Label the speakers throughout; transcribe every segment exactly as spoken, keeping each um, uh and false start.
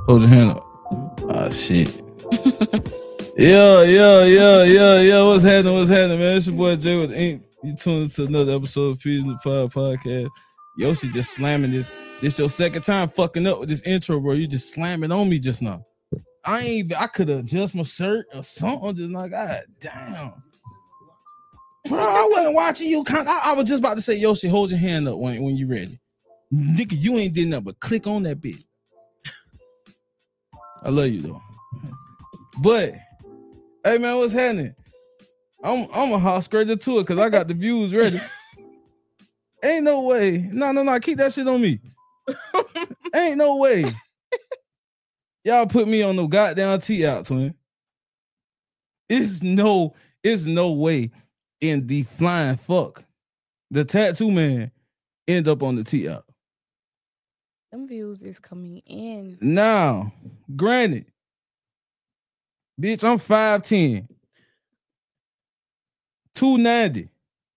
Speaker 1: Hold your hand up. Ah, shit. yeah, yeah, yeah, yeah, yeah. What's happening? What's happening, man? It's your boy Jay with Ink. You tuned into another episode of Peas in the Pod podcast. Yoshi just slamming this. This your second time fucking up with this intro, bro. You just slamming on me just now. I ain't. I could adjust my shirt or something. Just like, God damn. Bro, I wasn't watching you. I, I was just about to say, Yoshi, hold your hand up when, when you ready. Nigga, you ain't did nothing but click on that bitch. I love you though. But hey man, what's happening? I'm I'm a hop straight into it because I got the views ready. Ain't no way. No, no, no. Keep that shit on me. Ain't no way. Y'all put me on no goddamn tee out, twin. It's no, it's no way in the flying fuck the tattoo man end up on the tee out.
Speaker 2: Them views is coming in.
Speaker 1: Now, granted, bitch, I'm five ten. two ninety.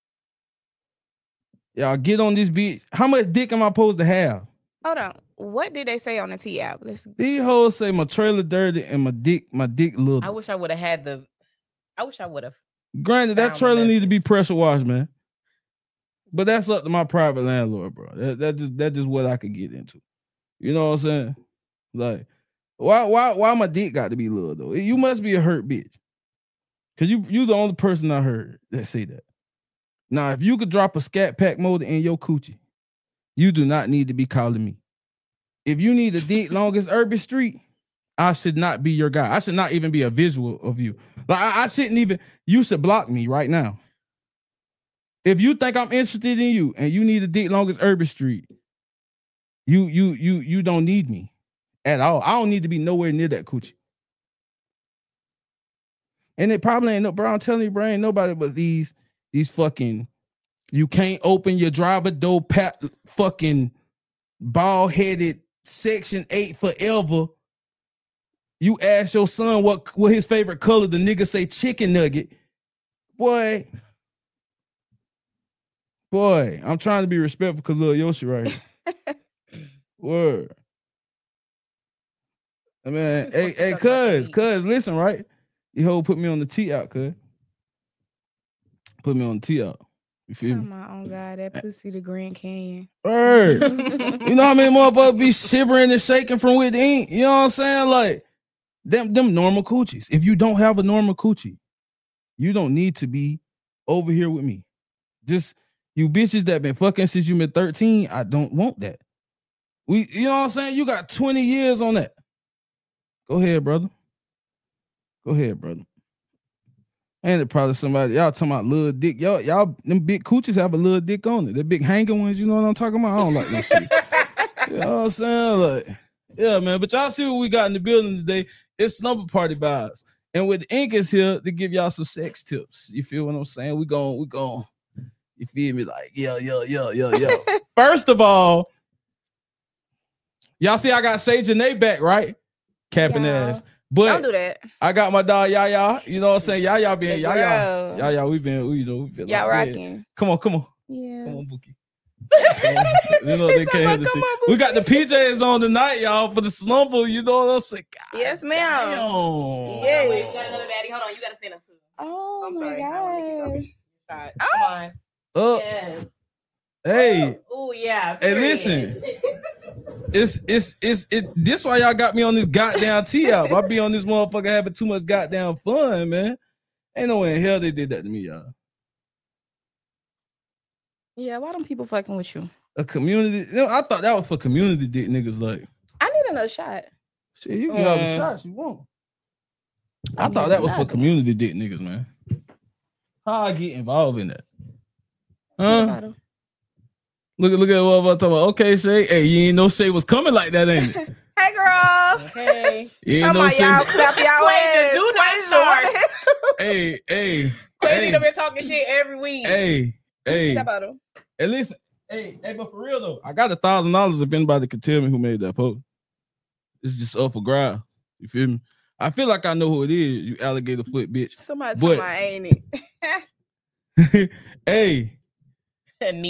Speaker 1: Y'all get on this bitch. How much dick am I supposed to have?
Speaker 2: Hold on. What did they say on the T app? Let's...
Speaker 1: These hoes say my trailer dirty and my dick, my dick little.
Speaker 3: I wish I would have had the. I wish I would have.
Speaker 1: Granted, that trailer need to be pressure washed, man. But that's up to my private landlord, bro. That that just that just what I could get into. You know what I'm saying? Like, why why why my dick got to be little though? You must be a hurt bitch. Cause you you the only person I heard that say that. Now, if you could drop a scat pack motor in your coochie, you do not need to be calling me. If you need a dick long as Urban Street, I should not be your guy. I should not even be a visual of you. Like I, I shouldn't even. You should block me right now. If you think I'm interested in you and you need a dick long as Urban Street, you you you you don't need me at all. I don't need to be nowhere near that coochie. And it probably ain't no, bro. I'm telling you, bro, ain't nobody but these these fucking. You can't open your driver door, pat fucking bald headed Section eight forever. You ask your son what what his favorite color. The nigga say chicken nugget. Boy. Boy, I'm trying to be respectful because little Yoshi right here. Word. I mean, hey, hey, cuz, cuz, listen, right? You hoe put me on the tee out, cuz. Put me on the tee out. You feel me?
Speaker 2: My own God, that pussy the Grand Canyon.
Speaker 1: Word. You know how many motherfuckers be shivering and shaking from within? You know what I'm saying? Like, them, them normal coochies. If you don't have a normal coochie, you don't need to be over here with me. Just you bitches that been fucking since you been thirteen, I don't want that. We, you know what I'm saying? You got twenty years on that. Go ahead, brother. Go ahead, brother. And it probably somebody, y'all talking about little dick. Y'all, y'all, them big coochies have a little dick on it. The big hanging ones, you know what I'm talking about? I don't like this shit. You know what I'm saying? Like, yeah, man. But y'all see what we got in the building today. It's Slumber Party vibes. And with Ink is here to give y'all some sex tips. You feel what I'm saying? We gon' we gon' you feel me? Like, yo, yo, yo, yo, yo. First of all, y'all see I got Shay Janae back, right? Capping yeah. ass. But
Speaker 2: don't do that.
Speaker 1: I got my dog Yaya. You know what I'm saying? Yaya been Yaya. Yaya, we been, we, you know, we been
Speaker 2: y'all
Speaker 1: like,
Speaker 2: rocking.
Speaker 1: Yeah. Come on, come on.
Speaker 2: Yeah.
Speaker 1: Come on, Bookie. You know they can't see. We got the P Js on tonight, y'all, for the slumber. You know what I'm saying? God
Speaker 2: yes, ma'am.
Speaker 1: Damn.
Speaker 3: Yeah. Wait, you got another baddie. Hold on, you gotta stand up too.
Speaker 2: Oh
Speaker 3: I'm
Speaker 2: my
Speaker 3: sorry.
Speaker 2: God.
Speaker 3: Right. Come on.
Speaker 1: Uh,
Speaker 3: yes.
Speaker 1: Hey.
Speaker 3: Oh yeah.
Speaker 1: Period. Hey, listen. It's it's it's it. This why y'all got me on this goddamn tee out. I be on this motherfucker having too much goddamn fun, man. Ain't no way in hell they did that to me, y'all.
Speaker 2: Yeah, why don't people fucking with you?
Speaker 1: A community. You know, I thought that was for community dick niggas. Like,
Speaker 2: I need another shot.
Speaker 1: Shit, you can mm. have the shots you want. I, I thought that was for community dick niggas, man. How I get involved in that? Huh? Look at look at what I'm talking about. Okay, Shay. Hey, you ain't know Shay was coming like that, ain't it?
Speaker 2: Hey, girl.
Speaker 3: Okay.
Speaker 1: You ain't know Shay.
Speaker 2: Y'all clap y'all ass.
Speaker 3: Do not start.
Speaker 1: Hey, hey.
Speaker 3: Quasi
Speaker 1: hey.
Speaker 3: done been talking shit every week.
Speaker 1: Hey, hey. Hey, listen. Hey, hey, but for real though, I got a thousand dollars if anybody could tell me who made that post. It's just up for grabs. You feel me? I feel like I know who it is. You alligator foot bitch.
Speaker 2: Somebody but, tell me, ain't it?
Speaker 1: Hey.
Speaker 3: Neat.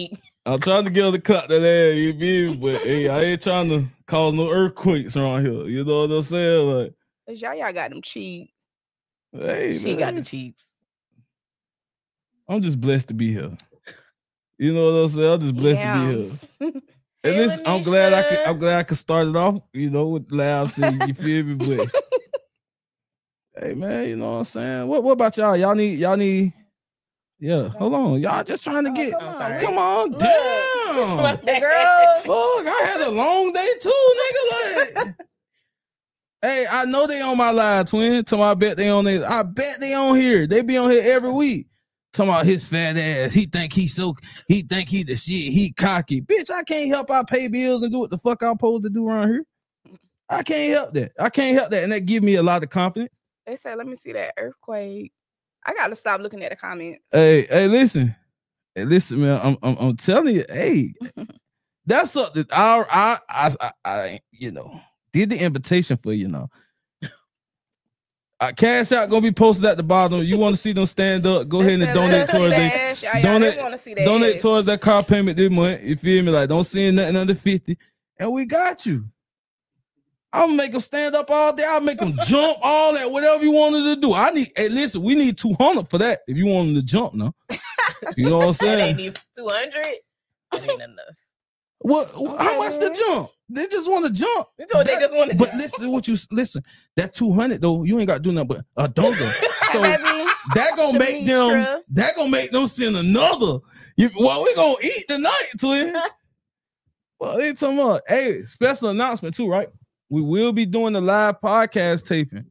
Speaker 1: I'm trying to get her to cut that ass, you feel me? But hey, I ain't trying to cause no earthquakes around here. You know what I'm saying? Like,
Speaker 2: Cause y'all, y'all got them cheeks.
Speaker 1: hey,
Speaker 3: She
Speaker 1: man,
Speaker 3: got the cheeks.
Speaker 1: I'm just blessed to be here. You know what I'm saying? I'm just blessed to be here.
Speaker 3: Hey,
Speaker 1: And listen, I'm glad I could.
Speaker 3: Lanisha.
Speaker 1: I'm glad I could start it off. You know, with laughs and you feel me, but hey, man, you know what I'm saying? What What about y'all? Y'all need. Y'all need. Yeah, hold on. Y'all just trying to
Speaker 2: Oh,
Speaker 1: get.
Speaker 2: come
Speaker 3: I'm
Speaker 2: on,
Speaker 3: sorry.
Speaker 1: Come on,
Speaker 2: Look.
Speaker 1: damn.
Speaker 2: The girls.
Speaker 1: Fuck, I had a long day too, nigga. Like, hey, I know they on my live, twin. Tell me, I bet they on there. I bet they on here. They be on here every week. Talking about his fat ass. He think he so. He think he the shit. He cocky. Bitch, I can't help I pay bills and do what the fuck I'm supposed to do around here. I can't help that. I can't help that, and that give me a lot of confidence.
Speaker 2: They said, "Let me see that earthquake." I gotta stop looking at the comments.
Speaker 1: Hey, hey, listen, hey, listen, man. I'm, I'm, I'm telling you, hey, that's something. I, I, I, I, I, you know, did the invitation for you know. Uh, cash out gonna be posted at the bottom. You want to see them stand up? Go
Speaker 2: They
Speaker 1: ahead and
Speaker 2: said,
Speaker 1: donate
Speaker 2: "Let us see
Speaker 1: towards
Speaker 2: that
Speaker 1: they
Speaker 2: ass." Y'all, y'all,
Speaker 1: donate-
Speaker 2: they want to see that
Speaker 1: donate
Speaker 2: ass.
Speaker 1: towards that car payment this month. You feel me? Like, don't see nothing under fifty, and we got you. I'll make them stand up all day. I'll make them jump, all that, whatever you wanted to do. I need. Hey, listen, we need two hundred for that. If you want them to jump, now. You know what I'm
Speaker 3: That ain't
Speaker 1: saying?
Speaker 3: even two hundred. That ain't enough.
Speaker 1: What? How much to jump? They just want to jump.
Speaker 3: You told they just want to.
Speaker 1: But listen to what you listen. That two hundred though, you ain't got to do nothing but a dongle. So
Speaker 2: Baby,
Speaker 1: that gonna make them.
Speaker 2: Shamitra.
Speaker 1: That gonna make them send another. You, well, we gonna eat tonight, twin. Well, they talking about. Hey, special announcement too, right? We will be doing the live podcast taping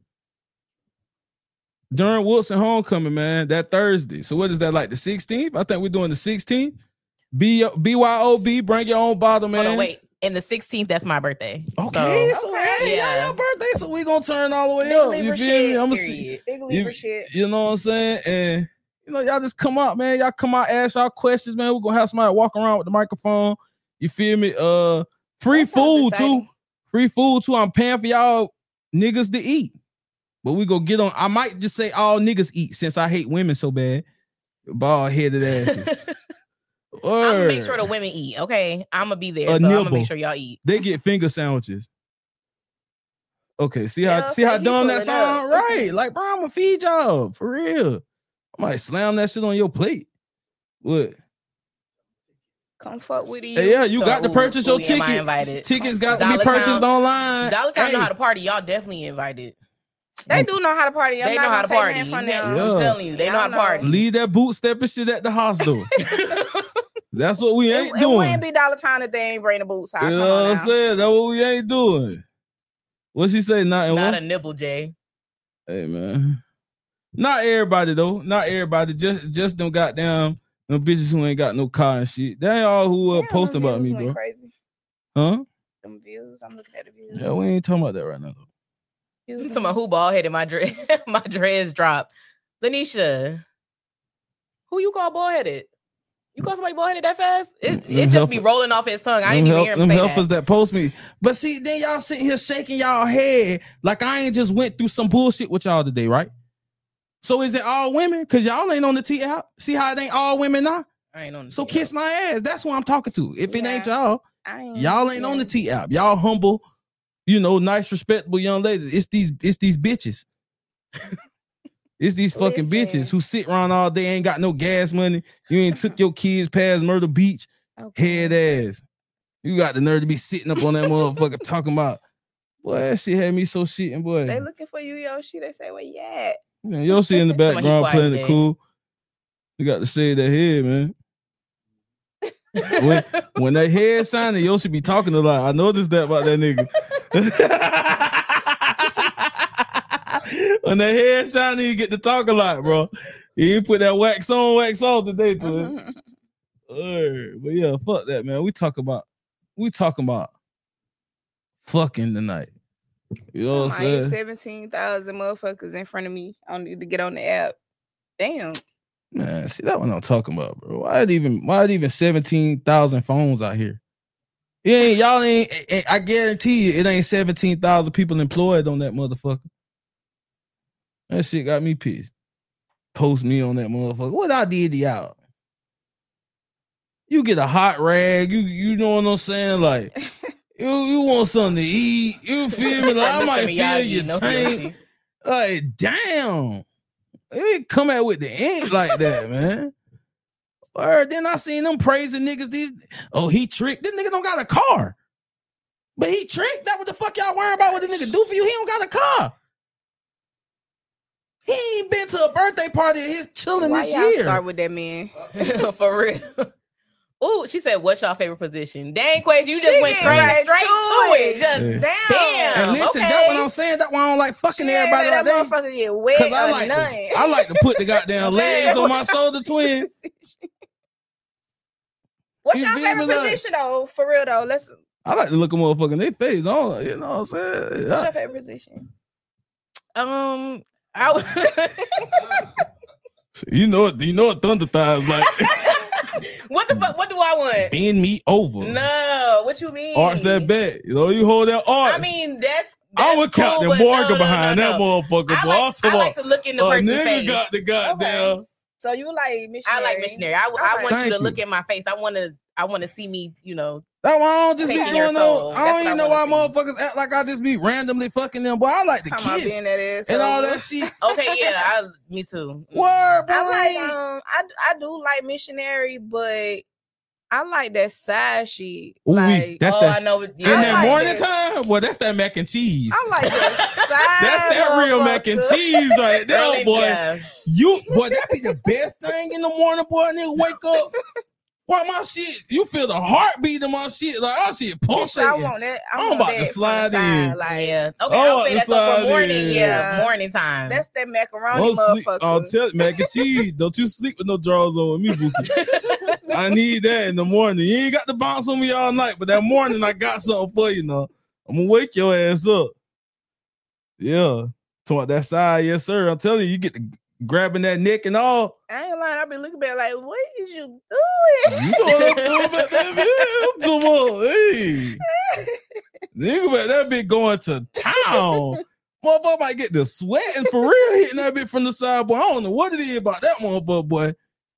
Speaker 1: during Wilson homecoming, man. That Thursday. So what is that, like the sixteenth? I think we're doing the sixteenth. B B Y O B. Bring your own bottle, man.
Speaker 3: Hold on, wait. And the sixteenth, that's my birthday.
Speaker 1: Okay,
Speaker 3: So,
Speaker 1: so,
Speaker 2: Okay.
Speaker 1: hey, yeah,
Speaker 3: Yeah.
Speaker 1: your birthday, so we gonna turn all the way
Speaker 2: Big
Speaker 1: up.
Speaker 2: Libra
Speaker 1: You feel
Speaker 2: shit,
Speaker 1: me? I'm gonna see.
Speaker 3: period.
Speaker 2: Big
Speaker 1: You,
Speaker 2: Libra shit.
Speaker 1: you know what I'm saying? And you know, y'all just come out, man. Y'all come out, ask y'all questions, man. We're gonna have somebody walk around with the microphone. You feel me? Uh, free
Speaker 2: That sounds
Speaker 1: food too.
Speaker 2: exciting.
Speaker 1: Free food too. I'm paying for y'all niggas to eat. But we go get on. I might just say all niggas eat since I hate women so bad. Bald headed asses.
Speaker 3: I'm gonna make
Speaker 1: Word.
Speaker 3: sure the women eat. Okay, I'm gonna be there.
Speaker 1: A
Speaker 3: so I'm gonna
Speaker 1: nibble.
Speaker 3: make sure y'all eat.
Speaker 1: They get finger sandwiches. Okay, see how
Speaker 2: Yeah,
Speaker 1: see how
Speaker 2: say he
Speaker 1: dumb that
Speaker 2: pulling up.
Speaker 1: sound? Right. Like, bro, I'm gonna feed y'all for real. I might slam that shit on your plate. What?
Speaker 2: Come fuck with you.
Speaker 1: Hey, yeah, you
Speaker 3: So,
Speaker 1: got to
Speaker 3: ooh,
Speaker 1: purchase
Speaker 3: ooh,
Speaker 1: your
Speaker 3: am I
Speaker 1: ticket.
Speaker 3: invited?
Speaker 1: Tickets got to be
Speaker 3: Dollar
Speaker 1: purchased
Speaker 3: Town-
Speaker 1: online.
Speaker 3: Dollar Town
Speaker 1: Hey,
Speaker 3: know how to party. Y'all definitely invited.
Speaker 2: They do know how to party. I'm
Speaker 3: They
Speaker 2: not
Speaker 3: know how
Speaker 2: gonna
Speaker 3: to
Speaker 2: take
Speaker 3: party.
Speaker 2: nothing from
Speaker 3: Yeah.
Speaker 2: them.
Speaker 1: Yeah.
Speaker 3: I'm telling you, they
Speaker 2: Y'all
Speaker 3: know how to
Speaker 2: know.
Speaker 3: party.
Speaker 1: leave that boot stepping shit at the house door. That's what we
Speaker 2: It,
Speaker 1: ain't
Speaker 2: it
Speaker 1: doing.
Speaker 2: wouldn't be Dollar Town if they ain't bring the boots out.
Speaker 1: You
Speaker 2: Come
Speaker 1: know
Speaker 2: on
Speaker 1: what I'm
Speaker 2: now.
Speaker 1: saying? That's what we ain't doing. What she say? Not in
Speaker 3: Not
Speaker 1: what?
Speaker 3: a nipple, Jay.
Speaker 1: Hey man, not everybody though. Not everybody. Just just them goddamn them bitches who ain't got no car and shit. They ain't all who uh,
Speaker 2: Damn,
Speaker 1: posting
Speaker 2: them
Speaker 1: about me,
Speaker 2: views went
Speaker 1: bro.
Speaker 2: Crazy.
Speaker 1: Huh?
Speaker 2: Them views. I'm looking at the views.
Speaker 1: Yeah, we ain't talking about that right now.
Speaker 2: Views
Speaker 3: I'm talking about who bald headed my dress. My dreads dropped. Lanisha, who you call bald headed? You call somebody bald headed that fast? It,
Speaker 1: Them
Speaker 3: it just be
Speaker 1: help-
Speaker 3: rolling off his tongue. I
Speaker 1: Them,
Speaker 3: didn't even
Speaker 1: help,
Speaker 3: hear him
Speaker 1: them
Speaker 3: say
Speaker 1: helpers
Speaker 3: that.
Speaker 1: that post me. But see, then y'all sitting here shaking y'all head like I ain't just went through some bullshit with y'all today, right? So is it all women? Cause y'all ain't on the T app. See how it ain't all women now?
Speaker 3: I ain't on the
Speaker 1: So
Speaker 3: T
Speaker 1: kiss
Speaker 3: app.
Speaker 1: my ass. That's what I'm talking to. If it
Speaker 2: Yeah.
Speaker 1: ain't y'all,
Speaker 2: I ain't,
Speaker 1: y'all ain't
Speaker 2: yeah.
Speaker 1: on the T app. Y'all humble, you know, nice, respectable young ladies. It's these, it's these bitches. It's these fucking
Speaker 2: Listen.
Speaker 1: bitches who sit around all day, ain't got no gas money. You ain't took your kids past Myrtle Beach,
Speaker 2: Okay.
Speaker 1: head ass. You got the nerve to be sitting up on that motherfucker talking about, boy, that shit had me so shitting, boy.
Speaker 2: They looking for you, Yoshi. They say, where you at?
Speaker 1: Man, Yoshi in the
Speaker 3: Somebody
Speaker 1: background
Speaker 3: quiet
Speaker 1: playing the
Speaker 3: today.
Speaker 1: cool. You got to shave that head, man. When, when that head shining, Yoshi be talking a lot. I noticed that about that nigga. When that head shining, you get to talk a lot, bro. He ain't put that wax on, wax off today, to it. Alright, but yeah, fuck that, man. We talk about, we talking about fucking tonight. You know what I'm saying?
Speaker 2: seventeen thousand motherfuckers in front of me. I don't need to get on the app. Damn.
Speaker 1: Man, see that what I'm talking about, bro. Why it even why it even seventeen thousand phones out here? It ain't y'all ain't, ain't I guarantee you it ain't seventeen thousand people employed on that motherfucker. That shit got me pissed. Post me on that motherfucker. What I did to y'all? You get a hot rag. You you know what I'm saying? Like you you want something to eat. You feel me? Like I might feel your
Speaker 3: no
Speaker 1: tank. Like damn, it come out with the ink like that, man. Or then I seen them praising niggas. These oh he tricked. This nigga don't got a car, but he tricked. That what the fuck y'all worrying about? What this nigga do for you? He don't got a car. He ain't been to a birthday party. He's chilling
Speaker 2: Why
Speaker 1: this
Speaker 2: y'all
Speaker 1: year.
Speaker 2: start with that man?
Speaker 3: For real. Ooh, she said, "What's your favorite position?" Dang, Quasia, you just
Speaker 2: She
Speaker 3: went
Speaker 2: get
Speaker 3: straight,
Speaker 2: right
Speaker 3: straight
Speaker 2: to
Speaker 3: to it.
Speaker 2: it.
Speaker 3: Just
Speaker 1: Yeah.
Speaker 3: damn.
Speaker 1: And listen,
Speaker 3: okay.
Speaker 1: that's what I'm saying. That's why I don't like fucking
Speaker 2: She ain't
Speaker 1: everybody
Speaker 2: let
Speaker 1: like
Speaker 2: that
Speaker 1: that.
Speaker 2: motherfucker get wet
Speaker 1: Cause I
Speaker 2: or
Speaker 1: like
Speaker 2: nothing.
Speaker 1: to, I like to put the goddamn
Speaker 3: Okay.
Speaker 1: legs on my shoulder twin.
Speaker 2: What's
Speaker 1: You
Speaker 2: your
Speaker 1: feel
Speaker 2: favorite
Speaker 1: me, like-
Speaker 2: position though? For real though, let's.
Speaker 1: I like to look a motherfucker in their face. Don't, you know what I'm saying?
Speaker 2: What's
Speaker 1: Yeah.
Speaker 2: your favorite position?
Speaker 3: Um, I would.
Speaker 1: You know what? You know what thunder thighs like?
Speaker 3: What the fuck? What do I want?
Speaker 1: Bend me over.
Speaker 3: No, what you mean?
Speaker 1: Arch that back. You know, you hold that arch.
Speaker 3: I mean, that's.
Speaker 1: I
Speaker 3: that's
Speaker 1: would count
Speaker 3: cool,
Speaker 1: the
Speaker 3: but
Speaker 1: Morgan
Speaker 3: no, no,
Speaker 1: behind
Speaker 3: no,
Speaker 1: that
Speaker 3: no.
Speaker 1: motherfucker.
Speaker 3: I
Speaker 1: Boy,
Speaker 3: like,
Speaker 1: I'm
Speaker 3: I
Speaker 1: talking
Speaker 3: like
Speaker 1: about
Speaker 3: to look in the
Speaker 1: a
Speaker 3: person's
Speaker 1: nigga
Speaker 3: face.
Speaker 1: got the goddamn.
Speaker 2: So you like missionary?
Speaker 3: I like missionary. I, I
Speaker 2: Okay.
Speaker 3: want you
Speaker 1: Thank
Speaker 3: to look
Speaker 1: you.
Speaker 3: in my face. I want to. I want to see me. You know.
Speaker 1: That's why I don't just be
Speaker 3: Taking your
Speaker 1: doing
Speaker 3: soul.
Speaker 1: no. I
Speaker 3: That's
Speaker 1: don't
Speaker 3: what
Speaker 1: even
Speaker 3: I
Speaker 1: know why
Speaker 3: wanna
Speaker 1: motherfuckers act like I just be randomly fucking them. Boy, I like to
Speaker 2: Talking about
Speaker 1: kiss
Speaker 2: being that ass
Speaker 1: and all
Speaker 2: over.
Speaker 1: that shit.
Speaker 3: Okay, yeah, I, me too.
Speaker 1: Word, boy.
Speaker 2: I like um I I do like missionary, but I like that side shit.
Speaker 1: Ooh,
Speaker 2: Like
Speaker 1: that's
Speaker 3: oh,
Speaker 1: that.
Speaker 3: I know.
Speaker 1: In
Speaker 3: Yeah,
Speaker 1: that
Speaker 2: like
Speaker 1: morning
Speaker 2: that.
Speaker 1: time, well, that's that mac and cheese.
Speaker 2: I like that side.
Speaker 1: That's that real mac and
Speaker 2: motherfucker.
Speaker 1: cheese right there,
Speaker 3: Early-
Speaker 1: boy.
Speaker 3: yeah.
Speaker 1: You boy, that be the best thing in the morning, boy. Nigga wake up. Boy, my shit, you feel the heartbeat of my shit. Like our shit
Speaker 2: Bitch,
Speaker 1: pulsating.
Speaker 2: I want that. I
Speaker 1: I'm
Speaker 2: want
Speaker 1: about
Speaker 2: that
Speaker 1: to
Speaker 2: from the
Speaker 1: slide
Speaker 2: side,
Speaker 1: in.
Speaker 2: Like
Speaker 3: Yeah.
Speaker 1: I
Speaker 3: Okay, I'll
Speaker 1: want
Speaker 3: say
Speaker 1: to
Speaker 3: that's up for
Speaker 1: slide
Speaker 3: morning.
Speaker 1: in.
Speaker 3: Yeah,
Speaker 2: Yeah.
Speaker 3: morning time.
Speaker 2: that's that macaroni
Speaker 1: Don't sleep.
Speaker 2: motherfucker.
Speaker 1: I'll tell you, mac and cheese. Don't you sleep with no drawers on with me, Bookie. I need that in the morning. You ain't got to bounce on me all night, but that morning I got something for you. Now I'm gonna wake your ass up. Yeah, talking about that side, yes sir. I'm telling you, you get to grabbing that neck and all.
Speaker 2: I ain't lying. I be looking back like, what is you doing?
Speaker 1: You know what I'm doing back there, man. Come on, hey, nigga, back that bitch going to town. Motherfucker might get the sweating for real hitting that bitch from the side, boy. I don't know what it is about that motherfucker, boy.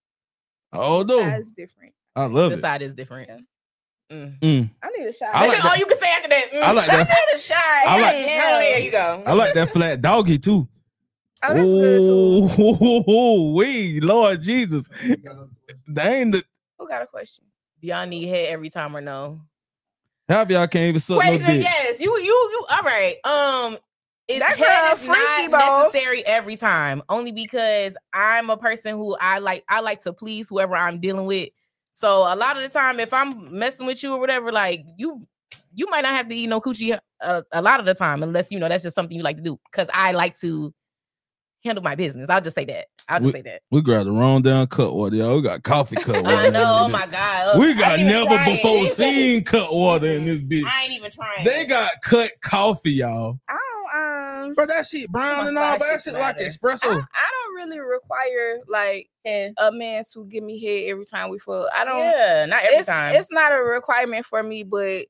Speaker 1: Oh no,
Speaker 2: Side's different.
Speaker 1: I love
Speaker 3: the
Speaker 1: it.
Speaker 3: side is different. Mm.
Speaker 1: Mm.
Speaker 2: I need a shot.
Speaker 1: I like
Speaker 3: That's all
Speaker 1: that.
Speaker 3: you can say after that. Mm.
Speaker 1: I like
Speaker 2: I
Speaker 1: that.
Speaker 2: need a shot.
Speaker 1: I like-
Speaker 3: No, there you go.
Speaker 1: I like that flat doggy too.
Speaker 2: Oh, that's good too.
Speaker 1: Oh, we Lord Jesus, that ain't the
Speaker 2: Who got a question?
Speaker 3: Do y'all need head every time or no?
Speaker 1: half y'all can't even suck no
Speaker 3: Wait,
Speaker 1: dick.
Speaker 3: yes, you, you, you. All right. Um, it's
Speaker 2: That
Speaker 3: head
Speaker 2: girl
Speaker 3: is
Speaker 2: freaky,
Speaker 3: not
Speaker 2: bo.
Speaker 3: necessary every time. Only because I'm a person who I like. I like to please whoever I'm dealing with. So a lot of the time, if I'm messing with you or whatever, like you, you might not have to eat no coochie a, a lot of the time, unless you know that's just something you like to do. Because I like to handle my business. I'll just say that. I'll just say that.
Speaker 1: We grabbed the wrong down cut water, y'all. We got coffee cut water.
Speaker 3: I know. Oh my god.
Speaker 1: We
Speaker 3: I
Speaker 1: got
Speaker 3: ain't even
Speaker 1: never
Speaker 3: trying.
Speaker 1: before seen cut water in this bitch.
Speaker 3: I ain't even trying.
Speaker 1: They got cut coffee, y'all.
Speaker 2: I don't um
Speaker 1: But that shit brown and all, but that shit like
Speaker 2: I,
Speaker 1: espresso.
Speaker 2: I don't really require like
Speaker 3: Yeah.
Speaker 2: a man to give me head every time we fuck. I don't
Speaker 3: Yeah, not every
Speaker 2: it's,
Speaker 3: time.
Speaker 2: it's not a requirement for me, but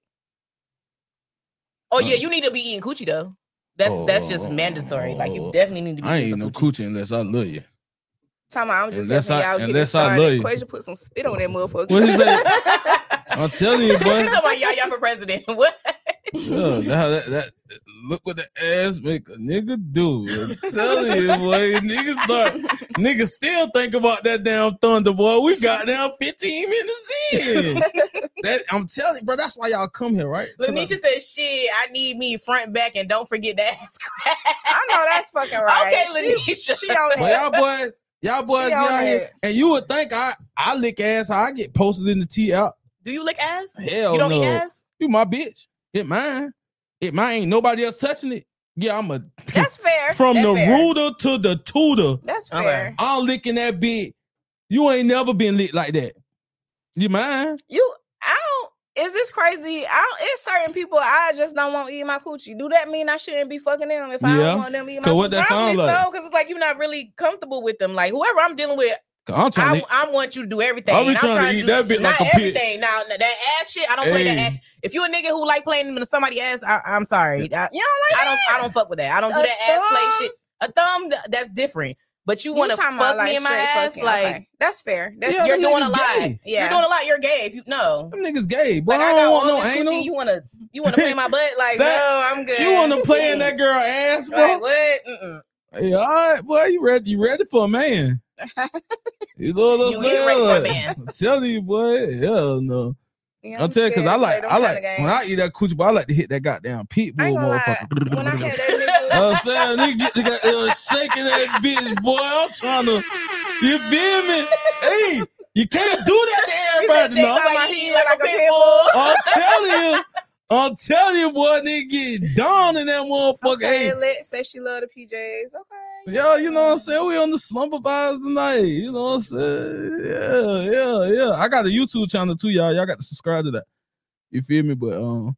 Speaker 3: oh yeah,
Speaker 1: Uh.
Speaker 3: you need to be eating coochie though. That's that's just
Speaker 1: Oh,
Speaker 3: mandatory. Like you definitely need to be.
Speaker 1: I
Speaker 3: eating
Speaker 1: ain't
Speaker 3: some
Speaker 1: no coochie unless I love you.
Speaker 2: talking about I'm just
Speaker 1: Unless
Speaker 2: helping
Speaker 1: I-
Speaker 2: y'all get it
Speaker 1: unless I
Speaker 2: started.
Speaker 1: love you.
Speaker 2: Quasia put some spit on that motherfucker.
Speaker 1: What he say? I'm telling you, boy.
Speaker 3: You talking about Yaya for president? What?
Speaker 1: Yeah, that, that, that look what the ass make a nigga do. I'm telling you, boy. Niggas start, niggas still think about that damn Thunder, boy. We got down fifteen minutes in. That I'm telling you, bro. That's why y'all come here, right? 'Cause I-
Speaker 3: Lanisha said, "Shit, I need me front back and don't forget the ass crack."
Speaker 2: I know that's fucking right.
Speaker 3: Okay,
Speaker 2: she,
Speaker 3: Lanisha.
Speaker 2: she on
Speaker 1: But
Speaker 2: that.
Speaker 1: y'all boys, y'all boys
Speaker 2: She
Speaker 1: be
Speaker 2: on
Speaker 1: out here,
Speaker 2: that.
Speaker 1: and you would think I I lick ass, how I get posted in the T out.
Speaker 3: Do you lick ass?
Speaker 1: Hell
Speaker 3: you don't
Speaker 1: no.
Speaker 3: eat ass?
Speaker 1: You my bitch. It mine. It mine. Ain't nobody else touching it. Yeah, I'm a
Speaker 2: That's fair.
Speaker 1: from
Speaker 3: That's
Speaker 1: the
Speaker 3: fair.
Speaker 1: rooter to the tutor.
Speaker 2: That's
Speaker 3: Okay.
Speaker 2: fair.
Speaker 1: I'm licking that bitch. You ain't never been lit like that. You mine?
Speaker 2: You I don't is this crazy? I don't, it's certain people I just don't want to eat my coochie. Do that mean I shouldn't be fucking them if I
Speaker 1: Yeah.
Speaker 2: don't want them to eat my
Speaker 1: 'Cause
Speaker 2: coochie?
Speaker 1: what that sound
Speaker 3: Probably
Speaker 1: like?
Speaker 3: so, because it's like you're not really comfortable with them. Like whoever I'm dealing with,
Speaker 1: 'Cause I'm trying
Speaker 3: I,
Speaker 1: to.
Speaker 3: I want you to do everything.
Speaker 1: I be
Speaker 3: and I'm
Speaker 1: trying to eat
Speaker 3: do,
Speaker 1: that bit
Speaker 3: not
Speaker 1: like a pig.
Speaker 3: everything. Now that ass shit, I don't play that
Speaker 1: Hey.
Speaker 3: ass. If you a nigga who like playing into somebody's ass, I, I'm sorry. I,
Speaker 2: You don't like
Speaker 3: I don't.
Speaker 2: that?
Speaker 3: I don't fuck with that. I don't do
Speaker 2: A
Speaker 3: that ass play
Speaker 2: thumb?
Speaker 3: shit. A thumb, th- that's different. but you want to
Speaker 2: talking
Speaker 3: fuck
Speaker 2: about,
Speaker 3: me in my
Speaker 2: straight
Speaker 3: ass,
Speaker 2: fucking,
Speaker 3: like
Speaker 2: okay. That's fair. That's
Speaker 1: Yeah,
Speaker 3: you're
Speaker 1: them
Speaker 3: doing a
Speaker 1: niggas
Speaker 3: lot.
Speaker 1: gay.
Speaker 2: Yeah.
Speaker 3: You're doing a lot. You're gay. If you no,
Speaker 1: Them niggas gay, but
Speaker 3: like
Speaker 1: I
Speaker 3: I
Speaker 1: don't
Speaker 3: got
Speaker 1: want
Speaker 3: all
Speaker 1: no
Speaker 3: this
Speaker 1: anal.
Speaker 3: coochie. You wanna you wanna play my butt? Like
Speaker 1: That-
Speaker 3: no, I'm good.
Speaker 1: You want to play in that girl ass, bro?
Speaker 3: Like what? Mm-mm.
Speaker 1: Hey, all right, boy, you ready? You ready for a man? You know what I'm
Speaker 3: You
Speaker 1: saying?
Speaker 3: is ready for a
Speaker 1: Like,
Speaker 3: man.
Speaker 1: I'm telling you, boy. Hell no.
Speaker 2: Yeah,
Speaker 1: I'll tell you because I
Speaker 2: scared to
Speaker 1: like,
Speaker 2: play
Speaker 1: I
Speaker 2: them
Speaker 1: like
Speaker 2: kinda
Speaker 1: when I
Speaker 2: games.
Speaker 1: eat that coochie, but I like to hit that goddamn pit
Speaker 2: I
Speaker 1: bull
Speaker 2: ain't gonna lie.
Speaker 1: motherfucker.
Speaker 2: When I had that
Speaker 1: You
Speaker 2: nigga,
Speaker 1: know what I'm saying? Nigga get the goddamn shaking that bitch, boy. I'm trying to, you feel me? Hey, you can't do that to everybody.
Speaker 3: They
Speaker 1: No,
Speaker 3: sound
Speaker 1: I'm,
Speaker 3: like
Speaker 2: he
Speaker 3: he
Speaker 2: eat
Speaker 3: like
Speaker 2: like
Speaker 3: a
Speaker 2: a
Speaker 3: pit
Speaker 2: pit
Speaker 3: bull.
Speaker 1: I'm telling you, I'm telling you, boy, nigga get down in that motherfucker.
Speaker 2: okay,
Speaker 1: Hey,
Speaker 2: let say she love the P Js. Okay.
Speaker 1: yo, you know what I'm saying? We on the slumber vibes tonight. You know what I'm saying? Yeah, yeah, yeah. I got a YouTube channel too, y'all. Y'all got to subscribe to that. You feel me? But um,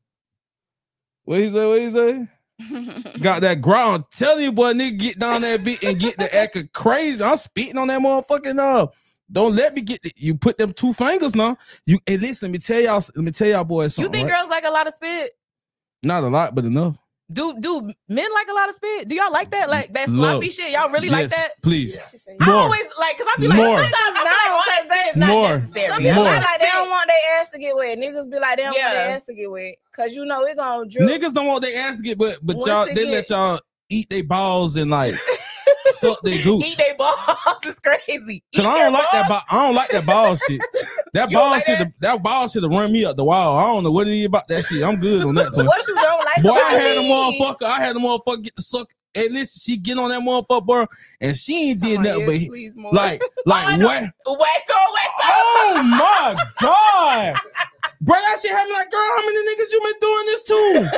Speaker 1: what he say? What he say? Got that ground. I'm telling you, boy, nigga, get down that bit and get the acting crazy. I'm spitting on that motherfucking uh. Don't let me get the, you put them two fingers now. You and listen, let me tell y'all, let me tell y'all boys
Speaker 3: You
Speaker 1: something.
Speaker 3: think
Speaker 1: right?
Speaker 3: girls like a lot of spit?
Speaker 1: Not a lot, but enough.
Speaker 3: Do do men like a lot of spit? Do y'all like that? Like that
Speaker 1: Love.
Speaker 3: sloppy shit? Y'all really like
Speaker 1: Yes,
Speaker 3: that?
Speaker 1: please.
Speaker 3: I
Speaker 1: More.
Speaker 3: always like because I be like
Speaker 1: More.
Speaker 3: sometimes I feel like all that spit is not
Speaker 1: More.
Speaker 3: necessary.
Speaker 2: Some
Speaker 1: Yeah.
Speaker 2: people
Speaker 1: More.
Speaker 2: be like they don't want their ass to get wet. Niggas be like they don't want
Speaker 3: Yeah.
Speaker 2: their ass to get wet. Cause you know it gonna drip.
Speaker 1: Niggas don't want their ass to get, but but
Speaker 2: Once
Speaker 1: y'all
Speaker 2: it
Speaker 1: they
Speaker 2: get-
Speaker 1: let y'all eat their balls and like suck their gooch.
Speaker 3: Eat they balls is crazy.
Speaker 1: Cause
Speaker 3: Eat
Speaker 1: I
Speaker 3: their
Speaker 1: don't like that.
Speaker 3: balls?
Speaker 1: Ba- I don't like that ball shit. That
Speaker 3: You don't
Speaker 1: ball
Speaker 3: like
Speaker 1: shit.
Speaker 3: that?
Speaker 1: That ball shit to run me up the wall. I don't know what it is about that shit. I'm good on that. Too.
Speaker 2: What you don't like
Speaker 1: Boy,
Speaker 2: about
Speaker 1: I had a
Speaker 2: me?
Speaker 1: motherfucker. I had a motherfucker get the suck. And listen, she get on that motherfucker, bro, and she ain't did
Speaker 2: Come on,
Speaker 1: nothing
Speaker 2: yes,
Speaker 1: but he-
Speaker 2: please, more.
Speaker 1: like like
Speaker 3: I know.
Speaker 1: what?
Speaker 3: Wax on, wax on.
Speaker 1: Oh my god, bro! That shit had me like, girl, how many niggas you been doing this to?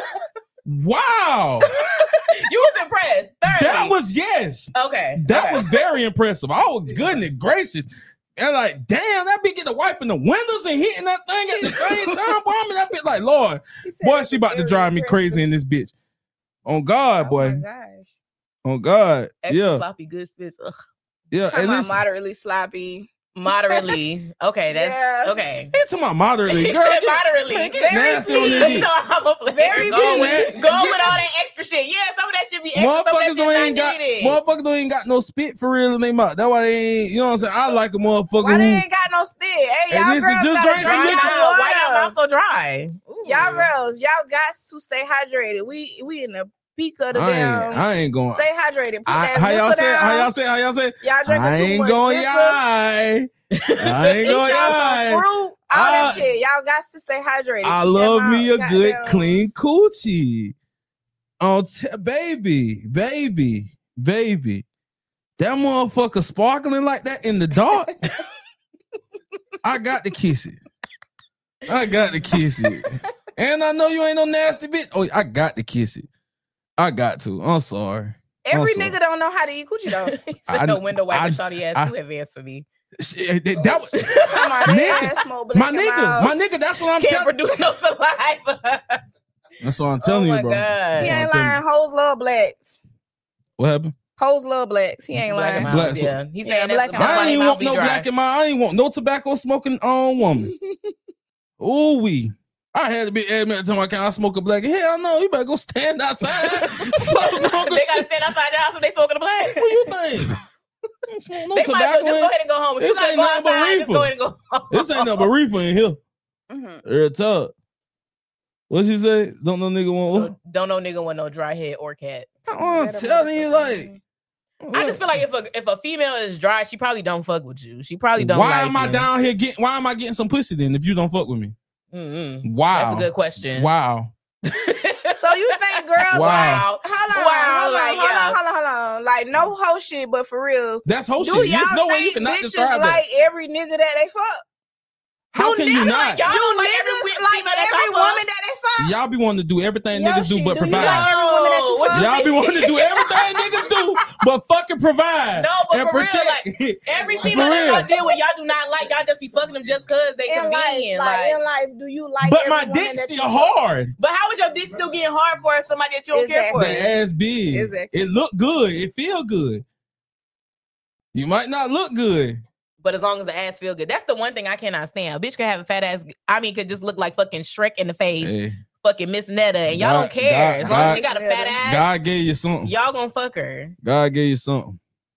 Speaker 1: Wow,
Speaker 3: You was impressed. Thirdly.
Speaker 1: that was yes.
Speaker 3: okay.
Speaker 1: That
Speaker 3: okay.
Speaker 1: was very impressive. Oh, goodness gracious. And like, damn, that bitch get to wiping the windows and hitting that thing at the same time. Boy, I mean, that bitch like, Lord,
Speaker 2: He said
Speaker 1: boy,
Speaker 2: it's
Speaker 1: she about to
Speaker 2: very
Speaker 1: drive me
Speaker 2: impressive.
Speaker 1: crazy in this bitch. On God,
Speaker 2: Oh
Speaker 1: boy.
Speaker 2: my gosh.
Speaker 1: On God.
Speaker 3: Extra
Speaker 1: Yeah.
Speaker 3: sloppy good spits. Ugh.
Speaker 1: Yeah.
Speaker 2: Talking
Speaker 1: And
Speaker 2: about
Speaker 1: listen,
Speaker 2: moderately sloppy.
Speaker 3: Moderately. Okay, that's
Speaker 2: Yeah.
Speaker 3: okay.
Speaker 1: he talking about moderately. Girl,
Speaker 3: Said
Speaker 1: get,
Speaker 3: moderately.
Speaker 1: man, get
Speaker 3: Very
Speaker 1: nasty on
Speaker 3: pleased.
Speaker 1: this
Speaker 3: You
Speaker 1: bitch.
Speaker 3: know I'm a player.
Speaker 2: Very
Speaker 3: go
Speaker 1: pleased.
Speaker 3: with,
Speaker 1: Man,
Speaker 3: go
Speaker 1: get-
Speaker 3: with all that extra shit. Yeah, some of that should be extra. Some of that
Speaker 1: Motherfuckers
Speaker 3: shit
Speaker 1: don't
Speaker 3: not
Speaker 1: ain't got
Speaker 3: needed.
Speaker 1: motherfuckers don't ain't got no spit for real in their mouth. That's why they ain't, you know what I'm saying? I like a motherfucker
Speaker 2: Why they
Speaker 1: who
Speaker 2: ain't got no spit? Hey,
Speaker 1: Hey,
Speaker 2: y'all
Speaker 1: listen,
Speaker 2: girls
Speaker 1: just
Speaker 2: gotta
Speaker 1: drink some
Speaker 2: drink
Speaker 1: liquor.
Speaker 2: y'all
Speaker 3: Why y'all
Speaker 2: water.
Speaker 3: mouth so dry?
Speaker 2: Y'all
Speaker 3: Ooh.
Speaker 2: girls, y'all got to stay hydrated. We we in the peak of the
Speaker 1: I ain't
Speaker 2: damn.
Speaker 1: I ain't going.
Speaker 2: Stay hydrated. Put
Speaker 1: I,
Speaker 2: that
Speaker 1: how y'all
Speaker 2: liquor
Speaker 1: say? How
Speaker 2: down.
Speaker 1: y'all say? How y'all say?
Speaker 2: Y'all drinking
Speaker 1: I
Speaker 2: too
Speaker 1: ain't
Speaker 2: much
Speaker 1: going
Speaker 2: liquor.
Speaker 1: yai. I ain't
Speaker 2: Eat
Speaker 1: going
Speaker 2: y'all some
Speaker 1: yai.
Speaker 2: fruit. All
Speaker 1: I-
Speaker 2: that shit. Y'all got to stay hydrated.
Speaker 1: I
Speaker 2: Keep
Speaker 1: love
Speaker 2: that
Speaker 1: me a
Speaker 2: mouth
Speaker 1: good
Speaker 2: goddamn-
Speaker 1: clean coochie. Oh, t- baby, baby, baby. That motherfucker sparkling like that in the dark. I got to kiss it. I got to kiss it. And I know you ain't no nasty bitch. Oh, I got to kiss it. I got to. I'm sorry.
Speaker 2: Every
Speaker 1: Also,
Speaker 2: nigga don't know how to eat coochie though.
Speaker 3: He
Speaker 1: I-
Speaker 3: said no window wiper
Speaker 1: I-
Speaker 3: shawty ass
Speaker 1: I-
Speaker 3: too advanced for me.
Speaker 1: Shit, that, that was,
Speaker 2: Come on, they
Speaker 1: Listen,
Speaker 2: ass smoke,
Speaker 1: my
Speaker 2: blinking
Speaker 1: nigga,
Speaker 2: mouth.
Speaker 1: my nigga. That's what I'm
Speaker 3: Can't
Speaker 1: telling.
Speaker 3: produce no saliva.
Speaker 1: That's what I'm telling
Speaker 3: Oh my
Speaker 1: you, bro.
Speaker 3: God.
Speaker 1: That's
Speaker 2: He
Speaker 1: what I'm
Speaker 2: ain't
Speaker 1: telling
Speaker 2: lying.
Speaker 1: you.
Speaker 2: Hoes love blacks.
Speaker 1: What happened?
Speaker 2: Hoes love blacks. He ain't
Speaker 3: Black
Speaker 2: lying.
Speaker 3: and
Speaker 1: Black-
Speaker 3: mild, yeah. He's
Speaker 2: Yeah,
Speaker 3: saying
Speaker 2: black
Speaker 3: that's,
Speaker 2: and
Speaker 3: that's
Speaker 2: mild.
Speaker 3: why
Speaker 1: I
Speaker 3: they
Speaker 1: ain't
Speaker 3: mouth
Speaker 1: want
Speaker 3: be
Speaker 1: no
Speaker 3: dry.
Speaker 1: black in my. I ain't want no tobacco smoking on woman. Ooh wee. I had to be admit to my kind. I smoke a black. Hell no, you better go stand outside. Fuck wrong
Speaker 3: They
Speaker 1: with
Speaker 3: gotta
Speaker 1: you?
Speaker 3: stand outside the house when they smoking a black.
Speaker 1: What you think? I don't smoke no
Speaker 3: They might as well
Speaker 1: tobacco
Speaker 3: just go
Speaker 1: in-
Speaker 3: ahead and go home. If
Speaker 1: This
Speaker 3: you
Speaker 1: ain't
Speaker 3: gotta
Speaker 1: nothing
Speaker 3: go
Speaker 1: but
Speaker 3: outside, just
Speaker 1: reefer.
Speaker 3: go ahead and go home.
Speaker 1: This ain't nothing but reefer in here.
Speaker 2: Mhm.
Speaker 1: Real talk. What she say? Don't no nigga want what?
Speaker 3: So, don't know nigga want no dry head or cat.
Speaker 1: I'm telling you, like,
Speaker 3: I just feel like if a if a female is dry, she probably don't fuck with you. She probably don't.
Speaker 1: why
Speaker 3: like
Speaker 1: am I
Speaker 3: you.
Speaker 1: down here getting? Why am I getting some pussy then? If you don't fuck with me,
Speaker 3: Mm-mm.
Speaker 1: wow,
Speaker 3: That's a good question.
Speaker 1: Wow,
Speaker 2: So you think girls
Speaker 1: Wow.
Speaker 2: like hold on,
Speaker 3: Wow,
Speaker 2: hold on,
Speaker 3: like,
Speaker 2: hold
Speaker 3: yeah.
Speaker 2: on, hold on, hold on. Like no hoe shit, but for real.
Speaker 1: that's whole
Speaker 2: Do
Speaker 1: shit.
Speaker 2: y'all
Speaker 1: There's no way you
Speaker 2: think
Speaker 1: cannot
Speaker 2: bitches
Speaker 1: describe that.
Speaker 2: like every nigga that they fuck?
Speaker 1: How
Speaker 2: Do
Speaker 1: can you
Speaker 2: niggas
Speaker 1: not?
Speaker 2: like-
Speaker 3: Y'all
Speaker 2: do
Speaker 3: don't like
Speaker 2: niggas
Speaker 3: every weird
Speaker 2: like
Speaker 3: female that
Speaker 2: every
Speaker 3: y'all fuck?
Speaker 2: woman that they fuck?
Speaker 1: Y'all be wanting to do everything
Speaker 2: Yo,
Speaker 1: niggas do
Speaker 2: shit,
Speaker 1: but
Speaker 2: do you
Speaker 1: provide.
Speaker 2: like every woman that you
Speaker 3: What
Speaker 2: fuck?
Speaker 3: you
Speaker 1: Y'all be wanting to do everything niggas do but fucking provide.
Speaker 3: No, but
Speaker 1: and
Speaker 3: for real,
Speaker 1: protect.
Speaker 3: Every
Speaker 1: For
Speaker 3: female that
Speaker 1: real.
Speaker 3: y'all deal with, y'all do not like. Y'all just be fucking them just cause they
Speaker 2: In life,
Speaker 3: convenient.
Speaker 2: like,
Speaker 3: Like,
Speaker 2: in life, do you like
Speaker 1: But
Speaker 2: every
Speaker 1: my
Speaker 2: woman
Speaker 1: dick's
Speaker 2: that you
Speaker 1: still
Speaker 2: fuck?
Speaker 1: hard.
Speaker 3: but how is your dick still getting hard for somebody that you don't care for?
Speaker 1: The ass big.
Speaker 2: Exactly.
Speaker 1: It look good. It feel good. You might not look good.
Speaker 3: But as long as the ass feel good, that's the one thing I cannot stand. A bitch can have a fat ass. I mean, could just look like fucking Shrek in the face,
Speaker 1: Hey,
Speaker 3: fucking Miss Netta, and y'all
Speaker 1: God-
Speaker 3: don't care.
Speaker 1: God-
Speaker 3: as long as she
Speaker 1: God-
Speaker 3: got a fat ass,
Speaker 1: God gave you something.
Speaker 3: y'all gonna fuck her.
Speaker 1: God gave you something.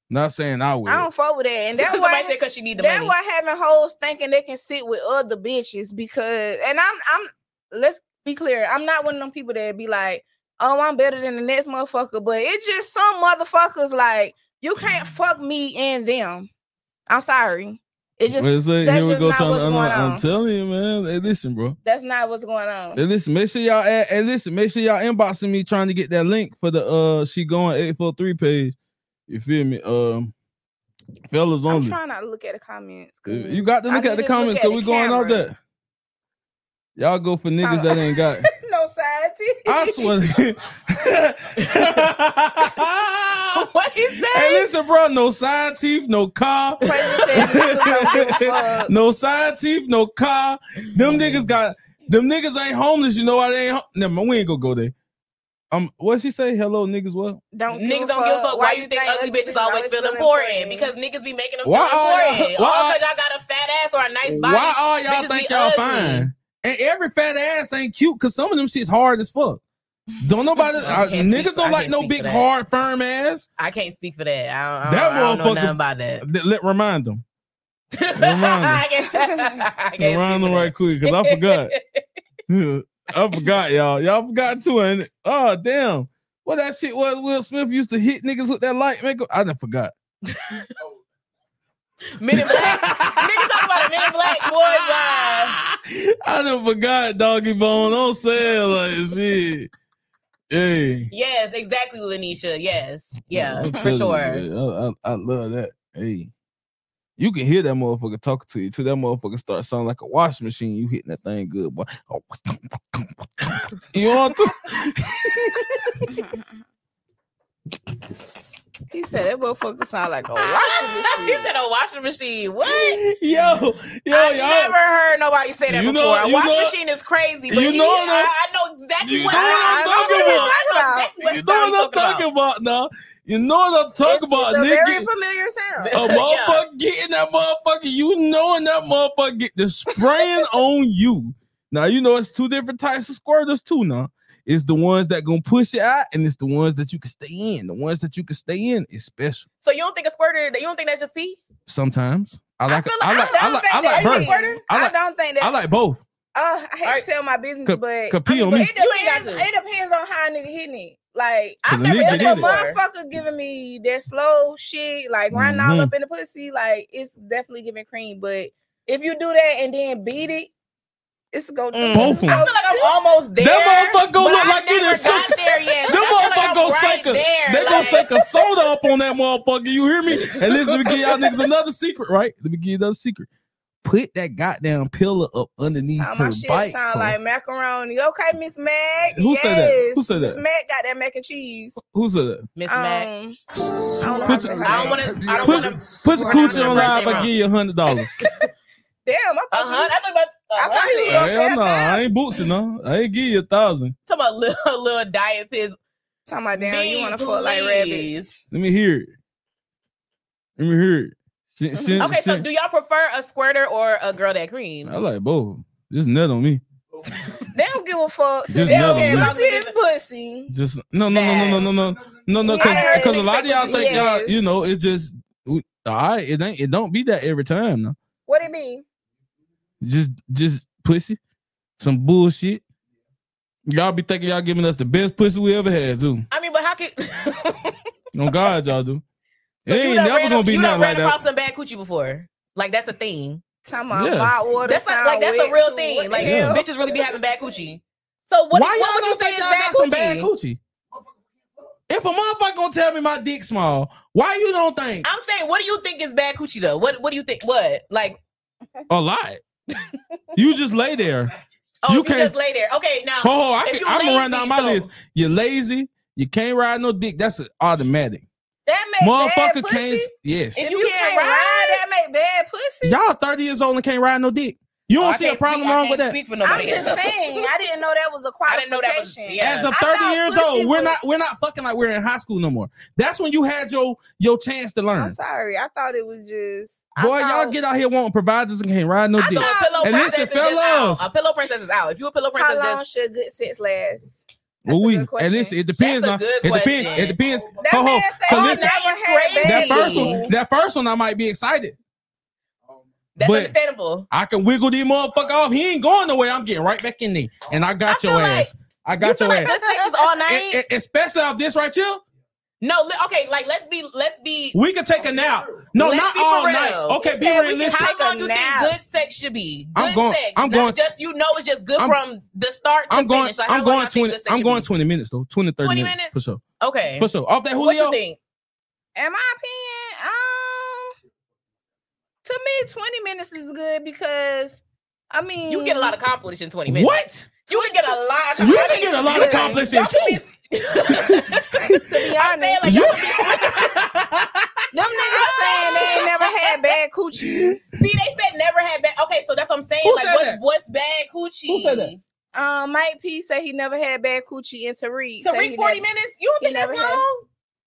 Speaker 1: Not saying I will.
Speaker 2: I don't fuck with that, and that's
Speaker 3: Somebody
Speaker 2: why
Speaker 3: said because she need the
Speaker 2: that's
Speaker 3: money.
Speaker 2: why having hoes thinking they can sit with other bitches because, and I'm I'm let's be clear, I'm not one of them people that be like, oh, I'm better than the next motherfucker, but it's just some motherfuckers like you can't fuck me and them. I'm sorry. It's just
Speaker 1: Well, say,
Speaker 2: that's
Speaker 1: here we
Speaker 2: just
Speaker 1: go.
Speaker 2: not
Speaker 1: Trying
Speaker 2: what's
Speaker 1: to,
Speaker 2: going
Speaker 1: I'm,
Speaker 2: on.
Speaker 1: I'm telling you, man. Hey, listen, bro.
Speaker 2: That's not what's going on.
Speaker 1: Hey, listen. Make sure y'all add. Hey, listen. Make sure y'all inboxing me trying to get that link for the uh she going eight four three page. You feel me? Um, fellas
Speaker 2: I'm
Speaker 1: only.
Speaker 2: trying not to look at the comments.
Speaker 1: You got to look
Speaker 2: I
Speaker 1: at the
Speaker 2: need to
Speaker 1: comments
Speaker 2: look
Speaker 1: because
Speaker 2: at
Speaker 1: we
Speaker 2: the
Speaker 1: going out
Speaker 2: camera.
Speaker 1: there. Y'all go for niggas
Speaker 2: Sound-
Speaker 1: that ain't got.
Speaker 2: No side teeth.
Speaker 1: I swear.
Speaker 3: What he say?
Speaker 1: Hey, listen, bro. No side teeth, no car. No side teeth, no car. Them niggas got. Them niggas ain't homeless. You know why they ain't? Hom- Never mind. We ain't gonna go there. Um, what she say? Hello, niggas. What?
Speaker 2: Don't
Speaker 3: Niggas
Speaker 2: give
Speaker 3: don't give a fuck. Why you think ugly bitches always feel important? Because niggas be making them feel
Speaker 1: Why are y'all-
Speaker 3: important.
Speaker 1: why
Speaker 3: All
Speaker 1: are-
Speaker 3: because y'all got a fat ass or a nice body.
Speaker 1: Why all y'all
Speaker 3: bitches
Speaker 1: think
Speaker 3: be
Speaker 1: y'all
Speaker 3: ugly.
Speaker 1: fine? And every fat ass ain't cute because some of them shit's hard as fuck. Don't nobody
Speaker 3: I
Speaker 1: uh,
Speaker 3: can't speak
Speaker 1: niggas
Speaker 3: for-
Speaker 1: don't
Speaker 3: I
Speaker 1: like
Speaker 3: can't
Speaker 1: no
Speaker 3: speak
Speaker 1: big
Speaker 3: for that.
Speaker 1: hard firm ass.
Speaker 3: I can't speak for that. I don't, I
Speaker 1: That
Speaker 3: don't, I don't know
Speaker 1: motherfucker-
Speaker 3: nothing about that.
Speaker 1: Th- Let remind them. Remind them.
Speaker 3: I can't- I can't
Speaker 1: Remind
Speaker 3: speak
Speaker 1: them
Speaker 3: for
Speaker 1: right quick because I forgot.
Speaker 3: that.
Speaker 1: I forgot, y'all. Y'all forgot too. And oh damn, what that shit was? Will Smith used to hit niggas with that light maker. I done forgot.
Speaker 3: Men in Black. Niggas talk about it. Men in Black, boy. Bye.
Speaker 1: I done forgot, doggy bone. Don't say it like shit. Hey.
Speaker 3: Yes, exactly, Lanisha. Yes. Yeah,
Speaker 1: I'm
Speaker 3: for
Speaker 1: telling
Speaker 3: sure.
Speaker 1: you, man, I, I, I love that. Hey. You can hear that motherfucker talking to you too. That motherfucker start sounding like a washing machine. You hitting that thing good, boy. Oh. You want to?
Speaker 2: He said that motherfucker sound like a washing
Speaker 3: He
Speaker 2: machine.
Speaker 3: said a washing machine. What?
Speaker 1: Yo, yo,
Speaker 3: I
Speaker 1: y'all.
Speaker 3: never heard nobody say that
Speaker 1: You
Speaker 3: before.
Speaker 1: know-
Speaker 3: a
Speaker 1: you
Speaker 3: washing
Speaker 1: know-
Speaker 3: machine is crazy, but
Speaker 1: you
Speaker 3: he,
Speaker 1: know
Speaker 3: I,
Speaker 1: that-
Speaker 3: I know exactly
Speaker 1: you
Speaker 3: what
Speaker 1: know what I'm talking about.
Speaker 3: I know exactly what
Speaker 1: You
Speaker 3: he
Speaker 1: know what I'm
Speaker 3: talking
Speaker 1: talking
Speaker 3: about.
Speaker 1: about now. You know what I'm talking
Speaker 2: It's,
Speaker 1: about,
Speaker 2: it's a
Speaker 1: nigga.
Speaker 2: very familiar sound.
Speaker 1: A motherfucker getting that motherfucker, you knowing that motherfucker get the spraying on you. Now you know it's two different types of squirters too. Now it's the ones that gonna push it out, and it's the ones that you can stay in. The ones that you can stay in is special.
Speaker 3: So you don't think a squirter? You don't think that's just pee?
Speaker 1: Sometimes I like
Speaker 3: feel
Speaker 1: I
Speaker 3: like-
Speaker 1: like
Speaker 2: I
Speaker 1: I
Speaker 2: don't
Speaker 1: like
Speaker 2: think
Speaker 1: I
Speaker 2: that
Speaker 1: like
Speaker 2: is a
Speaker 1: both.
Speaker 2: squirter.
Speaker 1: I
Speaker 2: I,
Speaker 1: like
Speaker 2: don't think that.
Speaker 1: I like both.
Speaker 2: Uh, I hate
Speaker 3: Alright.
Speaker 2: to tell my business,
Speaker 1: Could-
Speaker 2: but
Speaker 1: could pee
Speaker 2: I
Speaker 1: on
Speaker 2: mean,
Speaker 1: me.
Speaker 2: but
Speaker 3: You
Speaker 2: it
Speaker 3: ain't got
Speaker 2: depends.
Speaker 3: to.
Speaker 2: It depends on how a nigga hitting it. Like
Speaker 3: I've
Speaker 1: the
Speaker 3: never
Speaker 1: nigga
Speaker 3: done
Speaker 2: if
Speaker 3: it
Speaker 1: get
Speaker 2: a
Speaker 1: it.
Speaker 3: before.
Speaker 2: motherfucker giving me that slow shit, like running all
Speaker 1: Mhm.
Speaker 2: up in the pussy, like it's definitely giving cream. But if you do that and then beat it, it's go.
Speaker 3: Mm.
Speaker 1: Both of
Speaker 3: I
Speaker 1: them.
Speaker 3: feel like I'm almost there.
Speaker 1: That motherfucker gonna
Speaker 3: but
Speaker 1: look
Speaker 3: I
Speaker 1: like you
Speaker 3: never
Speaker 1: done
Speaker 3: got
Speaker 1: suck-
Speaker 3: there yet.
Speaker 1: Them
Speaker 3: I feel like
Speaker 1: motherfucker
Speaker 3: I'm
Speaker 1: gonna
Speaker 3: right
Speaker 1: shake a,
Speaker 3: there.
Speaker 1: they gonna
Speaker 3: like-
Speaker 1: shake a soda up on that motherfucker. You hear me? And listen, let me give y'all niggas another secret, right? Let me give you another secret. Put that goddamn pillar up underneath
Speaker 2: How
Speaker 1: her
Speaker 2: my shit
Speaker 1: bike.
Speaker 2: sound
Speaker 1: huh?
Speaker 2: like macaroni. Okay, Miss Mac.
Speaker 1: Who
Speaker 2: yes.
Speaker 1: said that? Who said
Speaker 2: Miss
Speaker 1: that?
Speaker 2: Mac got that mac and cheese.
Speaker 1: Who said that?
Speaker 3: Miss
Speaker 2: Um,
Speaker 3: Mac.
Speaker 2: I don't know.
Speaker 1: Put
Speaker 2: how to
Speaker 1: your-
Speaker 2: say her
Speaker 3: I don't
Speaker 2: name.
Speaker 3: want to. I don't
Speaker 1: Put,
Speaker 3: want to.
Speaker 1: put your
Speaker 3: pronounce
Speaker 1: coochie
Speaker 3: her
Speaker 1: on
Speaker 3: first
Speaker 1: live.
Speaker 3: name
Speaker 1: I
Speaker 3: wrong.
Speaker 1: give you a hundred dollars.
Speaker 2: Damn, I
Speaker 3: Uh
Speaker 2: thought
Speaker 3: huh.
Speaker 2: you
Speaker 3: I think about.
Speaker 2: I thought he was
Speaker 3: Uh,
Speaker 2: gonna-
Speaker 1: Hell no, I ain't Bootsy, no. I ain't give you a thousand.
Speaker 3: talking about little, little diet piss.
Speaker 2: talking about damn.
Speaker 3: Me,
Speaker 2: You want to fuck like rabbits?
Speaker 3: please.
Speaker 1: Let me hear it. Let me hear it. Send- send-
Speaker 3: Okay, so
Speaker 1: send-
Speaker 3: do y'all prefer a squirter or a girl that creams?
Speaker 1: I like both. Just nut on me.
Speaker 2: They don't give a fuck. So
Speaker 1: Just
Speaker 2: they don't
Speaker 1: nut on
Speaker 2: get
Speaker 1: me.
Speaker 2: pussy is pussy.
Speaker 1: Just no, no, no, no, no, no, no, no, no. Because
Speaker 2: Yes,
Speaker 1: a lot of y'all think y'all,
Speaker 2: yes.
Speaker 1: you know, it's just we- all right. It ain't. It don't be that every time. No,
Speaker 2: What it mean?
Speaker 1: just just pussy, some bullshit. Y'all be thinking y'all giving us the best pussy we ever had too.
Speaker 3: I mean, but how can
Speaker 1: On God, y'all do. It
Speaker 3: So you
Speaker 1: ain't
Speaker 3: done
Speaker 1: never
Speaker 3: ran
Speaker 1: gonna
Speaker 3: up-
Speaker 1: be
Speaker 3: you done
Speaker 1: nothing like
Speaker 3: ran across
Speaker 1: that.
Speaker 3: some bad coochie before? Like that's a thing.
Speaker 2: Talking about
Speaker 1: Yes.
Speaker 2: hot water.
Speaker 3: That's like,
Speaker 2: sound
Speaker 3: like that's a
Speaker 2: wet,
Speaker 3: real
Speaker 2: too.
Speaker 3: thing.
Speaker 2: What
Speaker 3: Like
Speaker 2: the hell?
Speaker 3: bitches really be having bad coochie. So what?
Speaker 1: Why
Speaker 3: what
Speaker 1: y'all
Speaker 3: would you
Speaker 1: don't
Speaker 3: say
Speaker 1: think
Speaker 3: is
Speaker 1: y'all
Speaker 3: bad
Speaker 1: got some
Speaker 3: coochie?
Speaker 1: bad coochie? If a motherfucker gonna tell me my dick small, why you don't think
Speaker 3: I'm saying, what do you think is bad coochie though? What What do you think? What like?
Speaker 1: a lot? You just lay there.
Speaker 3: Oh,
Speaker 1: You
Speaker 3: you,
Speaker 1: can't-
Speaker 3: just lay there. Okay, now
Speaker 1: Ho ho! I
Speaker 3: if
Speaker 1: can,
Speaker 3: you
Speaker 1: I'm gonna run
Speaker 3: lazy,
Speaker 1: down my
Speaker 3: so-
Speaker 1: list. You're lazy. You can't ride no dick. That's an automatic.
Speaker 2: That make bad
Speaker 1: Motherfucker
Speaker 2: pussy.
Speaker 1: can't. Yes.
Speaker 3: If
Speaker 2: If
Speaker 3: you
Speaker 2: you
Speaker 3: can't
Speaker 2: can't
Speaker 3: ride-
Speaker 2: ride, that make bad pussy.
Speaker 1: Y'all thirty years old and can't ride no dick. You
Speaker 3: Oh,
Speaker 1: don't
Speaker 3: I
Speaker 1: see a
Speaker 3: can't
Speaker 1: problem
Speaker 3: speak- I
Speaker 1: wrong
Speaker 3: can't
Speaker 1: with that.
Speaker 3: speak for
Speaker 2: I'm
Speaker 3: nobody
Speaker 2: just
Speaker 3: else.
Speaker 2: saying. I didn't know that was a
Speaker 3: I
Speaker 2: qualification.
Speaker 3: didn't know that was- yeah.
Speaker 1: As of
Speaker 2: I
Speaker 1: thirty
Speaker 2: thought
Speaker 1: years
Speaker 2: pussy
Speaker 1: old, we're
Speaker 2: was-
Speaker 1: not we're not fucking like we're in high school no more. That's when you had your your chance to learn.
Speaker 2: I'm sorry. I thought it was just. I
Speaker 1: Boy, y'all
Speaker 2: thought-
Speaker 1: get out here wanting providers and can't ride no
Speaker 2: I
Speaker 1: dick.
Speaker 3: So a
Speaker 2: thought-
Speaker 3: pillow
Speaker 1: And
Speaker 3: princess
Speaker 1: listen,
Speaker 3: is just
Speaker 1: fellas.
Speaker 3: out. A pillow princess is out. If you a pillow
Speaker 2: How
Speaker 3: princess,
Speaker 2: long
Speaker 3: just
Speaker 2: should good sex last? That's a
Speaker 1: we
Speaker 2: good
Speaker 1: and
Speaker 2: question.
Speaker 1: listen, it depends
Speaker 3: That's a
Speaker 1: on
Speaker 3: good
Speaker 1: it depends.
Speaker 3: question.
Speaker 1: It depends.
Speaker 2: That
Speaker 1: Ho, ho,
Speaker 2: man said
Speaker 1: so
Speaker 2: he
Speaker 1: listen,
Speaker 2: never
Speaker 3: That
Speaker 2: had
Speaker 3: is
Speaker 2: baby.
Speaker 1: that first
Speaker 3: crazy.
Speaker 1: one, that first one, I might be excited.
Speaker 3: That's
Speaker 1: But-
Speaker 3: understandable.
Speaker 1: I can wiggle these motherfucker off. He ain't going nowhere. I'm getting right back in there, and I got
Speaker 3: I
Speaker 1: your
Speaker 3: feel like-
Speaker 1: ass. I
Speaker 3: You
Speaker 1: got
Speaker 3: feel
Speaker 1: your
Speaker 3: like
Speaker 1: ass.
Speaker 3: good sex is all night?
Speaker 1: E- e- especially off this right here.
Speaker 3: No, li- okay, like let's be let's be
Speaker 1: We can take a nap. No,
Speaker 3: Let's
Speaker 1: not
Speaker 3: be for
Speaker 1: all
Speaker 3: real.
Speaker 1: night. Okay,
Speaker 2: He
Speaker 1: be
Speaker 2: said we can
Speaker 1: realistic.
Speaker 2: take
Speaker 3: how long
Speaker 2: a
Speaker 3: you
Speaker 2: nap.
Speaker 3: think good sex should be? Good
Speaker 1: I'm going-
Speaker 3: sex.
Speaker 1: I'm
Speaker 3: not
Speaker 1: going-
Speaker 3: just you know it's just good
Speaker 1: I'm-
Speaker 3: from the start to
Speaker 1: I'm going.
Speaker 3: finish. Like, how
Speaker 1: I'm
Speaker 3: long
Speaker 1: going
Speaker 3: y'all think
Speaker 1: twenty.
Speaker 3: good sex
Speaker 1: I'm
Speaker 3: should
Speaker 1: going
Speaker 3: be?
Speaker 1: twenty minutes though. twenty, thirty
Speaker 3: twenty
Speaker 1: minutes
Speaker 3: minutes?
Speaker 1: for sure.
Speaker 3: Okay.
Speaker 1: For sure. Off that
Speaker 3: What
Speaker 1: Julio.
Speaker 3: you think?
Speaker 2: In my opinion, um, to me, twenty minutes is good because I mean,
Speaker 3: You can get a lot accomplished in twenty minutes.
Speaker 1: What?
Speaker 3: You can get a lot.
Speaker 1: You can get a lot
Speaker 2: Yeah.
Speaker 1: accomplished in
Speaker 3: Y'all can
Speaker 1: two.
Speaker 3: be-
Speaker 2: to be
Speaker 3: I'm saying,
Speaker 2: honest,
Speaker 3: like,
Speaker 1: You-
Speaker 3: y'all can
Speaker 2: them niggas saying they ain't never had bad coochie.
Speaker 3: be- See, they said never had bad. Okay, so that's what I'm saying.
Speaker 1: Who
Speaker 3: like,
Speaker 1: said
Speaker 3: what's
Speaker 1: that?
Speaker 3: what's bad coochie?
Speaker 1: Who said that?
Speaker 2: Um, Mike P said he never had bad coochie, and Tariq.
Speaker 3: So
Speaker 2: said
Speaker 3: Tariq,
Speaker 2: he
Speaker 3: forty
Speaker 2: never-
Speaker 3: minutes? You don't
Speaker 2: he
Speaker 3: think that's
Speaker 2: never had-
Speaker 3: long?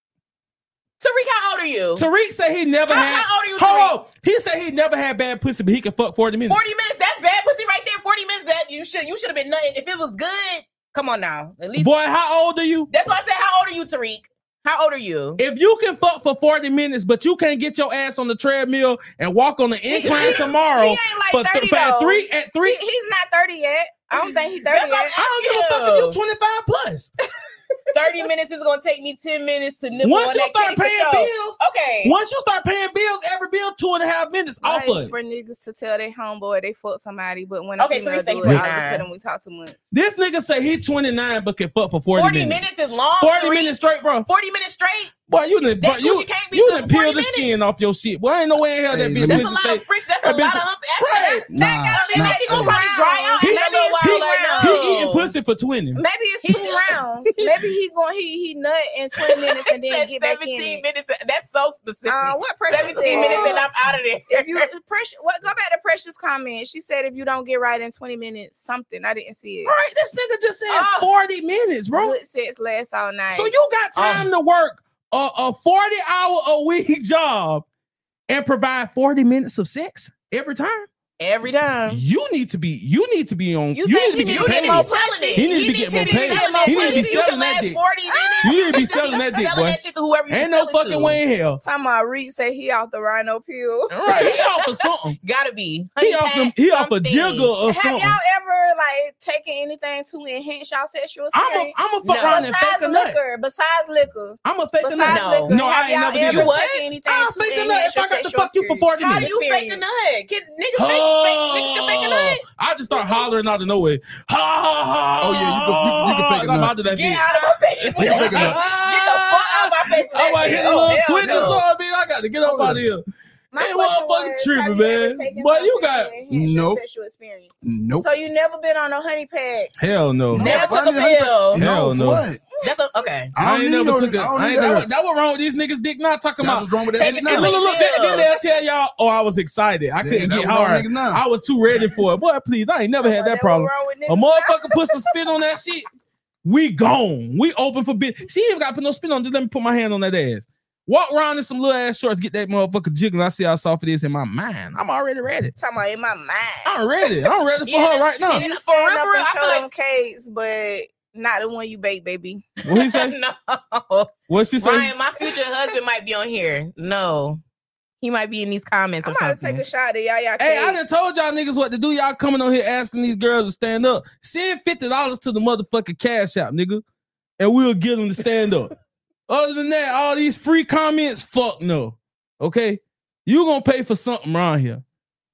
Speaker 3: Tariq, how old are you?
Speaker 1: Tariq said he never
Speaker 3: How-
Speaker 1: had.
Speaker 3: how old are you,
Speaker 1: Hold on. He said he never had bad pussy, but he can fuck forty minutes.
Speaker 3: Forty minutes. That's bad pussy right there. Forty minutes. That you should you should have been nutting. If it was good, come on now. At least.
Speaker 1: Boy, how old are you?
Speaker 3: That's why I said, how old are you, Tariq? How old are you?
Speaker 1: If you can fuck for forty minutes, but you can't get your ass on the treadmill and walk on the incline tomorrow
Speaker 2: He ain't
Speaker 1: for,
Speaker 2: like thirty
Speaker 1: th- for at
Speaker 2: though.
Speaker 1: three at three,
Speaker 2: He- he's not thirty yet. I don't think he's thirty
Speaker 3: That's what
Speaker 2: yet.
Speaker 1: I don't give a fuck if you twenty-five plus.
Speaker 3: Thirty minutes is gonna take me ten minutes to nibble
Speaker 1: Once
Speaker 3: on
Speaker 1: you
Speaker 3: that
Speaker 1: start
Speaker 3: kitty for
Speaker 1: paying
Speaker 3: sure.
Speaker 1: bills,
Speaker 3: Okay.
Speaker 1: once you start paying bills, every bill two and a half minutes off
Speaker 2: Nice
Speaker 1: of it.
Speaker 2: for niggas to tell their homeboy they fuck somebody, but when a
Speaker 3: Okay, so
Speaker 2: female
Speaker 3: we say
Speaker 2: do it, all of a
Speaker 3: twenty-nine.
Speaker 2: sudden we talk too much.
Speaker 1: This nigga say he twenty-nine but can fuck for forty,
Speaker 3: Forty
Speaker 1: minutes.
Speaker 3: minutes is long.
Speaker 1: forty
Speaker 3: Tariq.
Speaker 1: minutes straight, bro.
Speaker 3: Forty minutes straight.
Speaker 1: Boy, you done,
Speaker 3: That
Speaker 1: but you,
Speaker 3: coochie can't be
Speaker 1: you
Speaker 3: good
Speaker 1: done
Speaker 3: for
Speaker 1: peel
Speaker 3: forty
Speaker 1: the
Speaker 3: minutes.
Speaker 1: skin off your shit. Boy, ain't no way in hell that
Speaker 4: Hey,
Speaker 1: bitch
Speaker 4: let me-
Speaker 3: That's a
Speaker 1: pussy
Speaker 3: lot
Speaker 1: stay.
Speaker 3: of friction. That's
Speaker 1: that
Speaker 3: a lot
Speaker 1: bitch-
Speaker 3: of hump.
Speaker 1: Right.
Speaker 4: Nah,
Speaker 3: That
Speaker 4: nah,
Speaker 3: that shit gonna probably dry out
Speaker 2: He-
Speaker 3: after a little while.
Speaker 2: he-
Speaker 3: Like, no.
Speaker 1: He eating pussy for twenty.
Speaker 2: Maybe it's
Speaker 3: He-
Speaker 2: two rounds. Maybe he going he he nut in twenty minutes and then
Speaker 3: Said
Speaker 2: get back in.
Speaker 3: seventeen
Speaker 2: it.
Speaker 3: minutes. That's so specific.
Speaker 2: Uh, what Precious
Speaker 3: seventeen
Speaker 2: said?
Speaker 3: minutes and I'm out of there.
Speaker 2: If you precious, what? Go back to Precious comment. She said if you don't get right in twenty minutes, something. I didn't see it.
Speaker 1: All right, this nigga just said
Speaker 3: Oh.
Speaker 1: forty minutes, bro.
Speaker 2: Good sex lasts all night.
Speaker 1: So you got time to work a, a forty hour a week job and provide forty minutes of sex every time.
Speaker 3: Every time.
Speaker 1: You need to be. You need to be on. You,
Speaker 2: You
Speaker 1: need
Speaker 2: think
Speaker 1: to be
Speaker 2: he
Speaker 1: getting
Speaker 3: You need
Speaker 1: paid.
Speaker 3: to be selling it.
Speaker 1: He need to be getting more paid.
Speaker 3: selling
Speaker 1: He need to be
Speaker 3: that shit. You
Speaker 1: selling
Speaker 3: can
Speaker 1: that
Speaker 3: last
Speaker 1: dick.
Speaker 3: forty minutes.
Speaker 1: You need to be selling that dick,
Speaker 3: Selling
Speaker 1: boy.
Speaker 3: that shit to whoever you
Speaker 1: Ain't no
Speaker 3: sell it
Speaker 1: fucking
Speaker 3: to.
Speaker 1: way in hell.
Speaker 2: Talking about Reed say he off the rhino pill.
Speaker 1: Right, he off of something.
Speaker 3: Gotta be.
Speaker 1: He
Speaker 3: Honey
Speaker 1: off them.
Speaker 3: pack,
Speaker 1: He off a
Speaker 3: something.
Speaker 1: jigger or
Speaker 2: Have
Speaker 1: something.
Speaker 2: y'all ever like taken anything to enhance y'all sexual
Speaker 1: I'm a.
Speaker 2: experience?
Speaker 1: I'm a fuck
Speaker 3: No.
Speaker 1: around and fake
Speaker 2: besides
Speaker 1: a nut.
Speaker 2: liquor, besides liquor,
Speaker 1: I'm a fake a
Speaker 2: besides
Speaker 1: nut.
Speaker 3: No.
Speaker 2: liquor,
Speaker 1: No, I
Speaker 2: have
Speaker 1: ain't
Speaker 2: y'all
Speaker 1: never did
Speaker 2: ever
Speaker 1: that.
Speaker 3: What?
Speaker 2: taken anything
Speaker 1: I'll
Speaker 2: to
Speaker 1: fake a nut
Speaker 2: enhance
Speaker 1: if I
Speaker 2: your
Speaker 1: got to
Speaker 2: sexual
Speaker 1: fuck you for
Speaker 2: experience?
Speaker 1: forty
Speaker 3: How do
Speaker 1: minutes.
Speaker 3: you fake a
Speaker 2: Experience.
Speaker 3: nut? Kid, niggas fake, fake, niggas can fake a nut.
Speaker 1: I just start hollering out of nowhere. Ha ha ha.
Speaker 4: Oh, yeah, you can- you can- you can fake a
Speaker 1: I'm
Speaker 4: nut.
Speaker 1: out of that
Speaker 3: Get
Speaker 1: bitch.
Speaker 3: out of my face.
Speaker 4: You can fake a nut.
Speaker 3: Get the fuck out of my face. with
Speaker 1: I'm
Speaker 3: that
Speaker 1: like
Speaker 3: shit.
Speaker 1: hitting a
Speaker 3: Oh,
Speaker 1: little
Speaker 3: hell
Speaker 1: twitch or
Speaker 3: no.
Speaker 1: something. I got to get up
Speaker 4: Oh,
Speaker 1: out of here.
Speaker 2: My
Speaker 1: Hey,
Speaker 2: question
Speaker 1: motherfucking
Speaker 2: was,
Speaker 1: tripping,
Speaker 2: have you ever
Speaker 1: man.
Speaker 2: taken
Speaker 1: Boy, you
Speaker 2: something
Speaker 1: got-
Speaker 2: to enhance your
Speaker 4: Nope.
Speaker 2: sexual experience?
Speaker 4: Nope.
Speaker 2: So you never been on a honey pack?
Speaker 1: Hell no.
Speaker 4: No.
Speaker 3: Never
Speaker 4: Why
Speaker 3: took a
Speaker 4: did I-
Speaker 3: pill.
Speaker 4: No,
Speaker 1: Hell
Speaker 4: for
Speaker 1: no.
Speaker 4: what?
Speaker 3: That's a, okay.
Speaker 1: I,
Speaker 4: I
Speaker 1: ain't
Speaker 4: don't
Speaker 1: never
Speaker 4: need
Speaker 1: took
Speaker 4: no-
Speaker 1: it.
Speaker 4: I don't
Speaker 1: I
Speaker 4: need
Speaker 1: ain't
Speaker 4: that.
Speaker 1: never. That what wrong with these niggas dick not talking
Speaker 4: That's
Speaker 1: about.
Speaker 4: what's wrong with that
Speaker 3: Take
Speaker 4: shit
Speaker 3: it to
Speaker 1: And
Speaker 4: now.
Speaker 1: look,
Speaker 3: me.
Speaker 1: look, look, then they'll tell y'all, oh, I was excited. I couldn't
Speaker 4: Yeah,
Speaker 1: get
Speaker 4: that wrong
Speaker 1: hard.
Speaker 4: niggas now.
Speaker 1: I was too ready for it. Boy, please, I ain't never had that
Speaker 2: What
Speaker 1: problem.
Speaker 2: wrong with
Speaker 1: A
Speaker 2: niggas?
Speaker 1: motherfucker put some spit on that shit, we gone. We open for bid. She ain't even got to put no spit on. Just let me put my hand on that ass. Walk around in some little ass shorts, get that motherfucker jiggling. I see how soft it is in my mind. I'm already ready.
Speaker 2: Talking about in my mind.
Speaker 1: I'm ready. I'm ready for
Speaker 3: Yeah,
Speaker 1: her right now.
Speaker 3: and
Speaker 2: You
Speaker 3: it's for
Speaker 2: stand
Speaker 3: real,
Speaker 2: up
Speaker 3: for real,
Speaker 2: and
Speaker 3: I
Speaker 2: show
Speaker 3: feel
Speaker 2: them
Speaker 3: like-
Speaker 2: cakes, but not the one you bake, baby.
Speaker 1: What he say?
Speaker 3: No.
Speaker 1: What she say?
Speaker 3: Ryan, my future husband might be on here. No. He might be in these comments
Speaker 2: I'm
Speaker 3: or
Speaker 2: about to
Speaker 3: something.
Speaker 2: take a shot at y'all.
Speaker 1: Hey, I done told y'all niggas what to do. Y'all coming on here asking these girls to stand up. Send fifty dollars to the motherfucking cash app, nigga, and we'll get them to stand up. Other than that, all these free comments, fuck no. Okay? You gonna pay for something around here.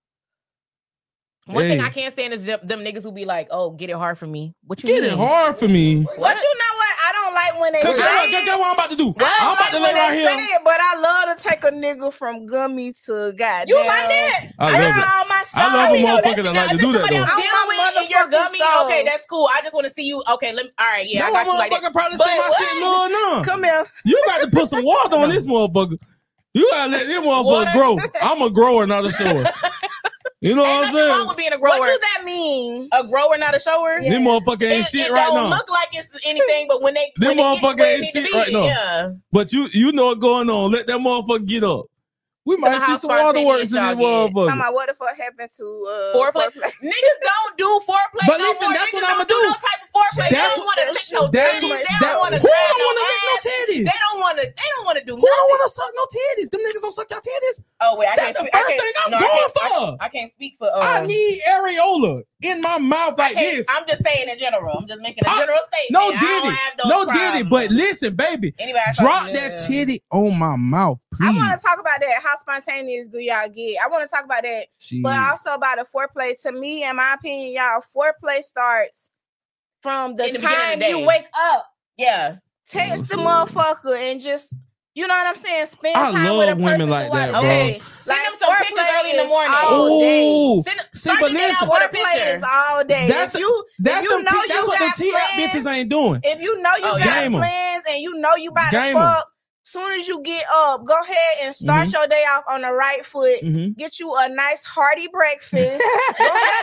Speaker 3: One thing
Speaker 1: Hey.
Speaker 3: I can't stand is them, them niggas who be like, oh, get it hard for me. What you
Speaker 1: Get
Speaker 3: mean?
Speaker 1: it hard for me.
Speaker 2: But you know what? I don't like when they
Speaker 1: Cause
Speaker 2: say
Speaker 1: guess what,
Speaker 2: it.
Speaker 1: guess what I'm about to do?
Speaker 2: I don't
Speaker 1: I'm about
Speaker 2: like
Speaker 1: to lay
Speaker 2: when
Speaker 1: right
Speaker 2: they
Speaker 1: here.
Speaker 2: say it, but I love to take a nigga from gummy to goddamn.
Speaker 3: You like that?
Speaker 1: I
Speaker 2: That's
Speaker 1: love it.
Speaker 2: all my
Speaker 1: I
Speaker 2: side.
Speaker 1: love a
Speaker 3: You know,
Speaker 1: motherfucker
Speaker 3: that's-
Speaker 1: that like to
Speaker 3: if
Speaker 1: do that
Speaker 3: somebody
Speaker 1: though.
Speaker 3: I'm
Speaker 2: I'm
Speaker 3: dealing
Speaker 2: my
Speaker 3: with and you're
Speaker 2: motherfucking
Speaker 3: gummy.
Speaker 2: soul.
Speaker 3: Okay, that's cool. I just want to see you. Okay, let me. All right, yeah,
Speaker 1: That
Speaker 3: I got you
Speaker 1: one
Speaker 3: like that.
Speaker 1: motherfucker probably
Speaker 3: But
Speaker 1: say my
Speaker 3: what?
Speaker 1: shit little numb.
Speaker 2: Come here.
Speaker 1: You got to put some water on this motherfucker. You gotta let this motherfucker
Speaker 3: Water?
Speaker 1: grow. I'm a grower, not a shower. You know what
Speaker 3: Ain't
Speaker 1: I'm
Speaker 3: nothing wrong
Speaker 1: saying?
Speaker 3: with being a
Speaker 2: What
Speaker 3: grower.
Speaker 2: do that mean?
Speaker 3: A grower, not a shower.
Speaker 2: Yeah.
Speaker 1: This motherfucker ain't
Speaker 3: It,
Speaker 1: shit
Speaker 3: it
Speaker 1: right
Speaker 3: don't
Speaker 1: now.
Speaker 3: look like it's anything, but when they
Speaker 1: Them
Speaker 3: when it gets
Speaker 1: motherfucker
Speaker 3: where it
Speaker 1: ain't
Speaker 3: need to
Speaker 1: shit
Speaker 3: be,
Speaker 1: right now.
Speaker 3: Yeah.
Speaker 1: But you you know what's going on. Let that motherfucker get up. We
Speaker 3: Tell
Speaker 1: might
Speaker 3: me
Speaker 1: see
Speaker 3: how
Speaker 1: some waterworks in this
Speaker 3: spontaneous y'all get.
Speaker 1: motherfucker.
Speaker 2: Talking about what the fuck happened to uh,
Speaker 3: Foreplay. Niggas don't do foreplay
Speaker 1: But
Speaker 3: no
Speaker 1: listen,
Speaker 3: more.
Speaker 1: that's
Speaker 3: Niggas
Speaker 1: what I'ma
Speaker 3: don't
Speaker 1: do.
Speaker 3: No type of foreplay. They
Speaker 1: That's
Speaker 3: don't want to lick no
Speaker 1: that's
Speaker 3: titties.
Speaker 1: what-
Speaker 3: They
Speaker 1: that-
Speaker 3: don't want to
Speaker 1: who
Speaker 3: grab
Speaker 1: don't
Speaker 3: no
Speaker 1: want to lick no
Speaker 3: ass.
Speaker 1: titties?
Speaker 3: They don't want to. They don't want to do
Speaker 1: Who don't
Speaker 3: nothing.
Speaker 1: want to suck no titties? Them niggas don't suck your titties.
Speaker 3: Oh wait, I
Speaker 1: That's
Speaker 3: can't.
Speaker 1: the
Speaker 3: speak, I
Speaker 1: first
Speaker 3: can't,
Speaker 1: thing I'm
Speaker 3: no, I
Speaker 1: going
Speaker 3: can't-
Speaker 1: for.
Speaker 3: I, I can't speak for. Um,
Speaker 1: I need areola in my mouth
Speaker 3: I
Speaker 1: like
Speaker 3: can't-
Speaker 1: this.
Speaker 3: I'm just saying in general. I'm just making a
Speaker 1: I-
Speaker 3: general statement.
Speaker 1: No
Speaker 3: I don't
Speaker 1: diddy,
Speaker 3: have those
Speaker 1: no
Speaker 3: problems.
Speaker 1: diddy. But listen, baby,
Speaker 3: Anyway, I
Speaker 1: drop
Speaker 3: talk-
Speaker 1: that
Speaker 3: yeah.
Speaker 1: titty on my mouth,
Speaker 2: I
Speaker 1: please.
Speaker 2: want to talk about that. How spontaneous do y'all get? I want to talk about that,
Speaker 1: She-
Speaker 2: but also about the foreplay. To me, in my opinion, y'all, foreplay starts from the,
Speaker 3: In the beginning of
Speaker 2: time
Speaker 3: the
Speaker 2: you
Speaker 3: day.
Speaker 2: wake up.
Speaker 3: Yeah.
Speaker 2: Text the motherfucker and just, you know what I'm saying? Spend
Speaker 1: I
Speaker 2: time
Speaker 1: love
Speaker 2: with a person
Speaker 1: women like
Speaker 2: throughout
Speaker 1: that,
Speaker 2: the
Speaker 1: bro.
Speaker 2: day.
Speaker 3: Send them some pictures
Speaker 2: foreplay
Speaker 3: early in the
Speaker 2: is
Speaker 3: morning.
Speaker 2: all day.
Speaker 1: Oh,
Speaker 3: Send,
Speaker 1: see,
Speaker 3: start
Speaker 1: but
Speaker 3: the day
Speaker 1: listen,
Speaker 3: out with a
Speaker 2: Foreplay
Speaker 3: picture.
Speaker 2: is all day.
Speaker 1: That's
Speaker 2: if
Speaker 1: the-
Speaker 2: you,
Speaker 1: that's
Speaker 2: if you
Speaker 1: them
Speaker 2: know
Speaker 1: T- that's
Speaker 2: you
Speaker 1: what them
Speaker 2: got
Speaker 1: T app
Speaker 2: plans,
Speaker 1: bitches ain't doing.
Speaker 2: if you know you
Speaker 3: Oh,
Speaker 2: got
Speaker 3: yeah.
Speaker 1: Game 'em.
Speaker 2: plans and you know you about
Speaker 1: Game
Speaker 2: to
Speaker 1: 'em.
Speaker 2: fuck, soon as you get up, go ahead and start
Speaker 1: Mhm.
Speaker 2: your day off on the right foot.
Speaker 1: Mhm.
Speaker 2: Get you a nice hearty breakfast. go,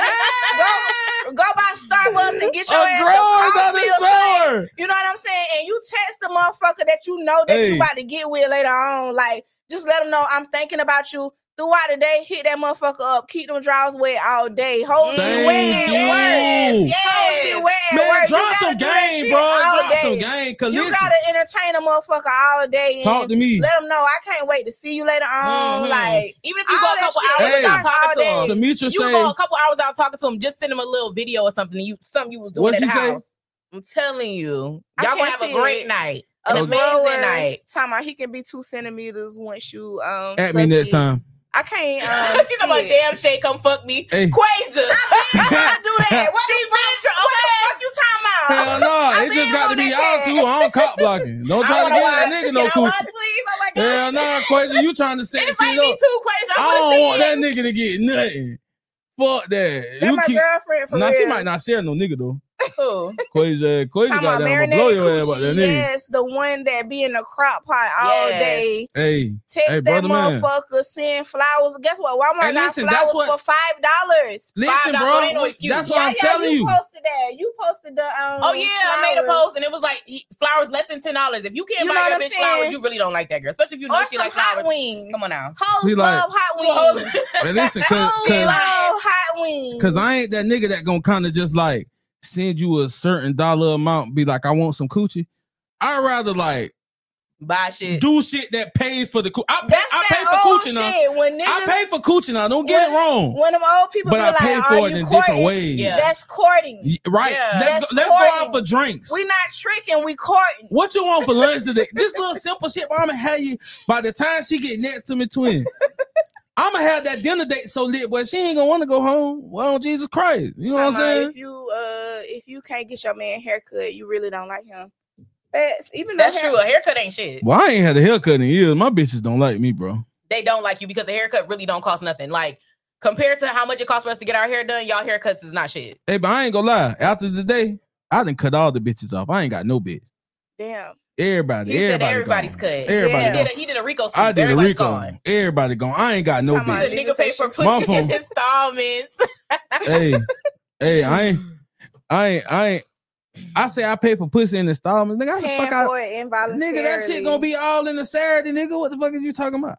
Speaker 2: go, go by Starbucks and get your
Speaker 1: A
Speaker 2: ass
Speaker 1: girl
Speaker 2: some
Speaker 1: is out
Speaker 2: coffee
Speaker 1: the
Speaker 2: or something.
Speaker 1: store.
Speaker 2: You know what I'm saying? And you text the motherfucker that you know that
Speaker 1: Hey.
Speaker 2: you about to get with later on. Like, just let them know I'm thinking about you. Throughout the day, hit that motherfucker up. Keep them drawers wet all day. Hold
Speaker 1: Thank
Speaker 2: me wet
Speaker 1: you.
Speaker 2: at work.
Speaker 3: Yes.
Speaker 2: Hold me wet at
Speaker 1: Man,
Speaker 2: work. You
Speaker 1: drop
Speaker 2: gotta
Speaker 1: some
Speaker 2: do that
Speaker 1: game,
Speaker 2: shit
Speaker 1: bro.
Speaker 2: all
Speaker 1: Drop
Speaker 2: day.
Speaker 1: some game. Cause
Speaker 2: You
Speaker 1: listen,
Speaker 2: gotta entertain a motherfucker all day.
Speaker 1: talk
Speaker 2: and
Speaker 1: to me.
Speaker 2: Let them know I can't wait to see you later on.
Speaker 3: Mhm.
Speaker 2: Like,
Speaker 3: even if you
Speaker 2: all
Speaker 3: go a
Speaker 2: that
Speaker 3: couple
Speaker 2: shit
Speaker 3: hours
Speaker 1: Hey.
Speaker 3: without
Speaker 2: starts
Speaker 3: talking
Speaker 2: all
Speaker 3: to
Speaker 2: day.
Speaker 3: them,
Speaker 1: Samitra
Speaker 3: you
Speaker 1: say,
Speaker 3: go a couple hours without talking to them, just send them a little video or something. You something you was doing
Speaker 1: What'd
Speaker 3: at the
Speaker 1: she say?
Speaker 3: house. I'm telling you,
Speaker 2: I
Speaker 3: y'all gonna
Speaker 2: can't
Speaker 3: have a
Speaker 2: see
Speaker 3: great
Speaker 2: it.
Speaker 3: night,
Speaker 2: A
Speaker 3: an amazing
Speaker 2: blower,
Speaker 3: night.
Speaker 2: Talking about he can be two centimeters once you um.
Speaker 1: at me
Speaker 2: suck
Speaker 1: next
Speaker 2: it.
Speaker 1: time.
Speaker 2: I can't. Um,
Speaker 3: She's about
Speaker 2: see it.
Speaker 3: damn Shay, come fuck me,
Speaker 1: Hey.
Speaker 3: Quasia.
Speaker 2: I trying to do that. What
Speaker 3: She
Speaker 2: the fuck?
Speaker 3: been try-
Speaker 2: What the fuck you talking about?
Speaker 1: Hell no,
Speaker 2: I
Speaker 1: it just
Speaker 2: been
Speaker 1: got to
Speaker 2: on
Speaker 1: be
Speaker 2: that
Speaker 1: y'all
Speaker 2: tag.
Speaker 1: two. I don't cop blocking. Don't
Speaker 3: I
Speaker 1: try to
Speaker 3: wanna
Speaker 1: get
Speaker 3: watch.
Speaker 1: that nigga no
Speaker 3: Can I watch,
Speaker 1: coochie.
Speaker 3: please? Oh my god.
Speaker 1: Hell nah, Quasia, you trying to set
Speaker 3: Invite
Speaker 1: shit
Speaker 3: me
Speaker 1: up.
Speaker 3: too, Quasia.
Speaker 1: I
Speaker 3: I
Speaker 1: don't
Speaker 3: want
Speaker 1: want
Speaker 3: to
Speaker 1: that
Speaker 3: see it.
Speaker 1: nigga to get nothing. Fuck that.
Speaker 2: That's
Speaker 1: You
Speaker 2: my
Speaker 1: keep.
Speaker 2: girlfriend for
Speaker 1: Now
Speaker 2: real.
Speaker 1: she might not share no nigga though.
Speaker 3: Who?
Speaker 1: Quasia, Quasia
Speaker 2: Talking
Speaker 1: got
Speaker 2: about
Speaker 1: down to blow
Speaker 2: marinated
Speaker 1: your ass about that
Speaker 2: coochie.
Speaker 1: nigga.
Speaker 2: Yes, the one that be in the crock pot all
Speaker 3: Yes.
Speaker 2: day.
Speaker 1: Hey,
Speaker 2: Text
Speaker 1: Hey,
Speaker 2: that
Speaker 1: brother man.
Speaker 2: motherfucker, send flowers. Guess what? Walmart
Speaker 1: Hey,
Speaker 2: got
Speaker 1: listen,
Speaker 2: flowers
Speaker 1: that's what-
Speaker 2: for five dollars.
Speaker 1: listen,
Speaker 3: dollars,
Speaker 1: bro.
Speaker 3: ain't no excuse.
Speaker 1: That's
Speaker 2: Yeah,
Speaker 1: what I'm
Speaker 2: yeah,
Speaker 1: telling
Speaker 2: you
Speaker 1: you.
Speaker 2: posted that. You posted the um.
Speaker 3: Oh yeah, I made a
Speaker 2: flowers.
Speaker 3: post and it was like he- flowers less than ten dollars. If you can't
Speaker 2: You know
Speaker 3: buy
Speaker 2: what
Speaker 3: your
Speaker 2: I'm
Speaker 3: bitch
Speaker 2: saying?
Speaker 3: flowers, you really don't like that girl, especially if you know
Speaker 2: Or
Speaker 3: she
Speaker 2: some
Speaker 3: like
Speaker 2: hot
Speaker 3: flowers.
Speaker 2: wings.
Speaker 3: Come on now.
Speaker 2: Hoes
Speaker 1: See, like-
Speaker 2: love hot
Speaker 3: Hoes-
Speaker 2: wings.
Speaker 1: Hey, listen, cause,
Speaker 2: Hoes
Speaker 1: cause,
Speaker 2: love hot wings.
Speaker 1: cause I ain't that nigga that gonna kind of just like send you a certain dollar amount, be like, I want some coochie. I'd rather like
Speaker 3: buy shit.
Speaker 1: do shit that pays for the coochie. I pay,
Speaker 2: That's
Speaker 1: I
Speaker 2: that
Speaker 1: pay for
Speaker 2: old
Speaker 1: coochie now.
Speaker 2: shit. When niggas,
Speaker 1: I pay for coochie now. Don't get it
Speaker 2: When-
Speaker 1: wrong.
Speaker 2: when them old people
Speaker 1: But
Speaker 2: be
Speaker 1: I
Speaker 2: like,
Speaker 1: pay
Speaker 2: "Are
Speaker 1: for it
Speaker 2: you
Speaker 1: in
Speaker 2: courting?"
Speaker 1: different ways.
Speaker 3: Yeah.
Speaker 2: That's courting.
Speaker 1: Y- Right.
Speaker 3: Yeah.
Speaker 1: Let's
Speaker 2: That's
Speaker 1: go, let's go
Speaker 2: courting.
Speaker 1: out for drinks.
Speaker 2: We not tricking. We courting.
Speaker 1: What you want for lunch today? Just little simple shit. But I'm gonna have you by the time she get next to me, twin. I'm gonna have that dinner date so lit, but she ain't gonna want to go home. Well, Jesus Christ, you know what I'm
Speaker 2: Talking about
Speaker 1: saying?
Speaker 2: If you uh, if you can't get your man a haircut, you really don't like him. That's even though
Speaker 3: That's
Speaker 2: hair-
Speaker 3: true. A haircut ain't shit.
Speaker 1: Well, I ain't had a haircut in years. My bitches don't like me, bro.
Speaker 3: They don't like you because a haircut really don't cost nothing. Like compared to how much it costs for us to get our hair done, y'all haircuts is not shit.
Speaker 1: Hey, but I ain't gonna lie. After the day, I done cut all the bitches off. I ain't got no bitch.
Speaker 2: Damn.
Speaker 1: Everybody,
Speaker 3: He said
Speaker 1: everybody
Speaker 3: everybody's
Speaker 1: gone.
Speaker 3: cut.
Speaker 1: Everybody
Speaker 2: Yeah.
Speaker 3: He
Speaker 1: gone.
Speaker 3: did a, he did a Rico suit.
Speaker 1: I did a
Speaker 3: Everybody's
Speaker 1: Rico.
Speaker 3: gone.
Speaker 1: Everybody gone. I ain't got no
Speaker 2: Talking about
Speaker 1: bitch.
Speaker 3: The
Speaker 2: it.
Speaker 3: nigga paid for
Speaker 1: My
Speaker 3: pussy
Speaker 1: phone.
Speaker 3: in installments.
Speaker 1: Hey, hey, I ain't, I ain't, I ain't. I say I pay for pussy in installments. Nigga, how the
Speaker 2: Paying
Speaker 1: fuck I,
Speaker 2: for it involuntarily.
Speaker 1: nigga, that shit gonna be all in the Saturday, nigga. What the fuck is you talking about?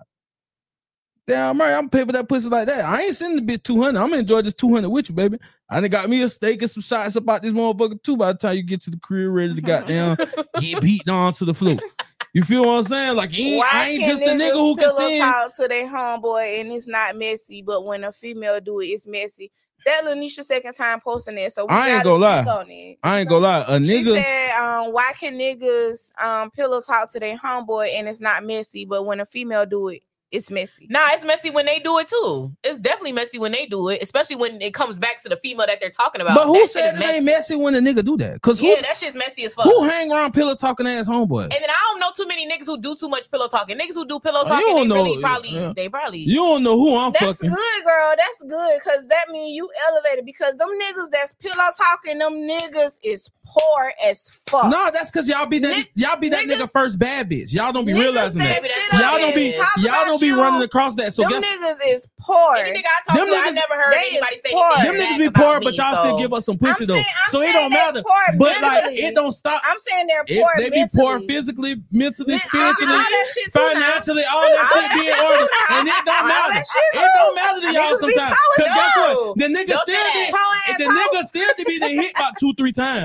Speaker 1: Damn right, I'm paying for that pussy like that. I ain't sending the bitch two hundred. I'm gonna enjoy this two hundred with you, baby. I done got me a steak and some shots about this motherfucker too. By the time you get to the crib, ready to goddamn get beat down to the floor. You feel what I'm saying? Like, he ain't,
Speaker 2: Why
Speaker 1: I ain't
Speaker 2: can
Speaker 1: just a nigga who can
Speaker 2: pillow
Speaker 1: sing.
Speaker 2: talk to their homeboy and it's not messy, but when a female do it, it's messy. That Lanisha second time posting it, so we
Speaker 1: I ain't
Speaker 2: gotta
Speaker 1: gonna
Speaker 2: speak
Speaker 1: lie.
Speaker 2: on it.
Speaker 1: I ain't gonna lie. A
Speaker 2: She
Speaker 1: nigga,
Speaker 2: said, um, "Why can niggas um pillow talk to their homeboy and it's not messy, but when a female do it, it's messy."
Speaker 3: Nah, it's messy when they do it too. It's definitely messy when they do it, especially when it comes back to the female that they're talking about.
Speaker 1: but who
Speaker 3: That shit
Speaker 1: said
Speaker 3: is
Speaker 1: it ain't messy when a nigga do that? Cause who,
Speaker 3: Yeah, that shit's messy as fuck.
Speaker 1: who hang around pillow talking ass homeboy?
Speaker 3: And then I don't know too many niggas who do too much pillow talking. Niggas who do pillow
Speaker 1: Oh, you
Speaker 3: talking,
Speaker 1: don't
Speaker 3: they
Speaker 1: know-
Speaker 3: really probably,
Speaker 1: yeah.
Speaker 3: they probably.
Speaker 1: You don't know who I'm
Speaker 2: That's
Speaker 1: fucking.
Speaker 2: good, girl. That's good, cause that mean you elevated. Because them niggas that's pillow talking, them niggas is poor as fuck.
Speaker 1: No, that's cause y'all be that
Speaker 2: Nick-
Speaker 1: y'all be that
Speaker 2: niggas-
Speaker 1: nigga first bad bitch. Y'all don't be
Speaker 2: Niggas
Speaker 1: realizing
Speaker 2: that
Speaker 1: that.
Speaker 2: sit
Speaker 3: Y'all
Speaker 2: up
Speaker 1: Y'all don't be
Speaker 2: and talk
Speaker 1: y'all
Speaker 2: about
Speaker 1: don't be
Speaker 2: you,
Speaker 1: running across that. So
Speaker 2: them
Speaker 1: guess
Speaker 2: niggas is poor.
Speaker 3: Any nigga I talk
Speaker 1: Them
Speaker 3: to, I
Speaker 1: niggas-
Speaker 3: never heard
Speaker 2: they
Speaker 3: anybody
Speaker 2: is
Speaker 3: say
Speaker 2: poor.
Speaker 3: anything
Speaker 1: them
Speaker 3: bad
Speaker 1: niggas be
Speaker 3: about
Speaker 1: poor,
Speaker 3: me,
Speaker 1: but y'all
Speaker 3: so.
Speaker 1: still give us some pussy
Speaker 2: I'm
Speaker 1: though.
Speaker 2: saying- I'm
Speaker 1: So it
Speaker 2: saying
Speaker 1: don't
Speaker 2: they
Speaker 1: matter.
Speaker 2: poor
Speaker 1: But like
Speaker 2: mentally.
Speaker 1: it don't stop.
Speaker 2: I'm saying they're
Speaker 1: If
Speaker 2: poor
Speaker 1: they be
Speaker 2: mentally.
Speaker 1: poor physically, mentally,
Speaker 2: Man, all- all
Speaker 1: spiritually,
Speaker 2: that shit too now.
Speaker 1: financially, all that
Speaker 2: All
Speaker 1: shit
Speaker 2: that
Speaker 1: be in
Speaker 2: shit too
Speaker 1: order,
Speaker 2: now.
Speaker 1: and it don't
Speaker 2: All
Speaker 1: matter.
Speaker 2: that shit
Speaker 1: It
Speaker 2: too.
Speaker 1: don't matter to y'all
Speaker 2: Niggas be
Speaker 1: sometimes.
Speaker 2: poor
Speaker 1: Cause guess
Speaker 3: too.
Speaker 1: what? The nigga
Speaker 3: Don't
Speaker 1: still
Speaker 3: say
Speaker 1: did.
Speaker 3: that.
Speaker 2: Poor
Speaker 1: The
Speaker 2: ass
Speaker 1: nigga still to be the hit about two, three times.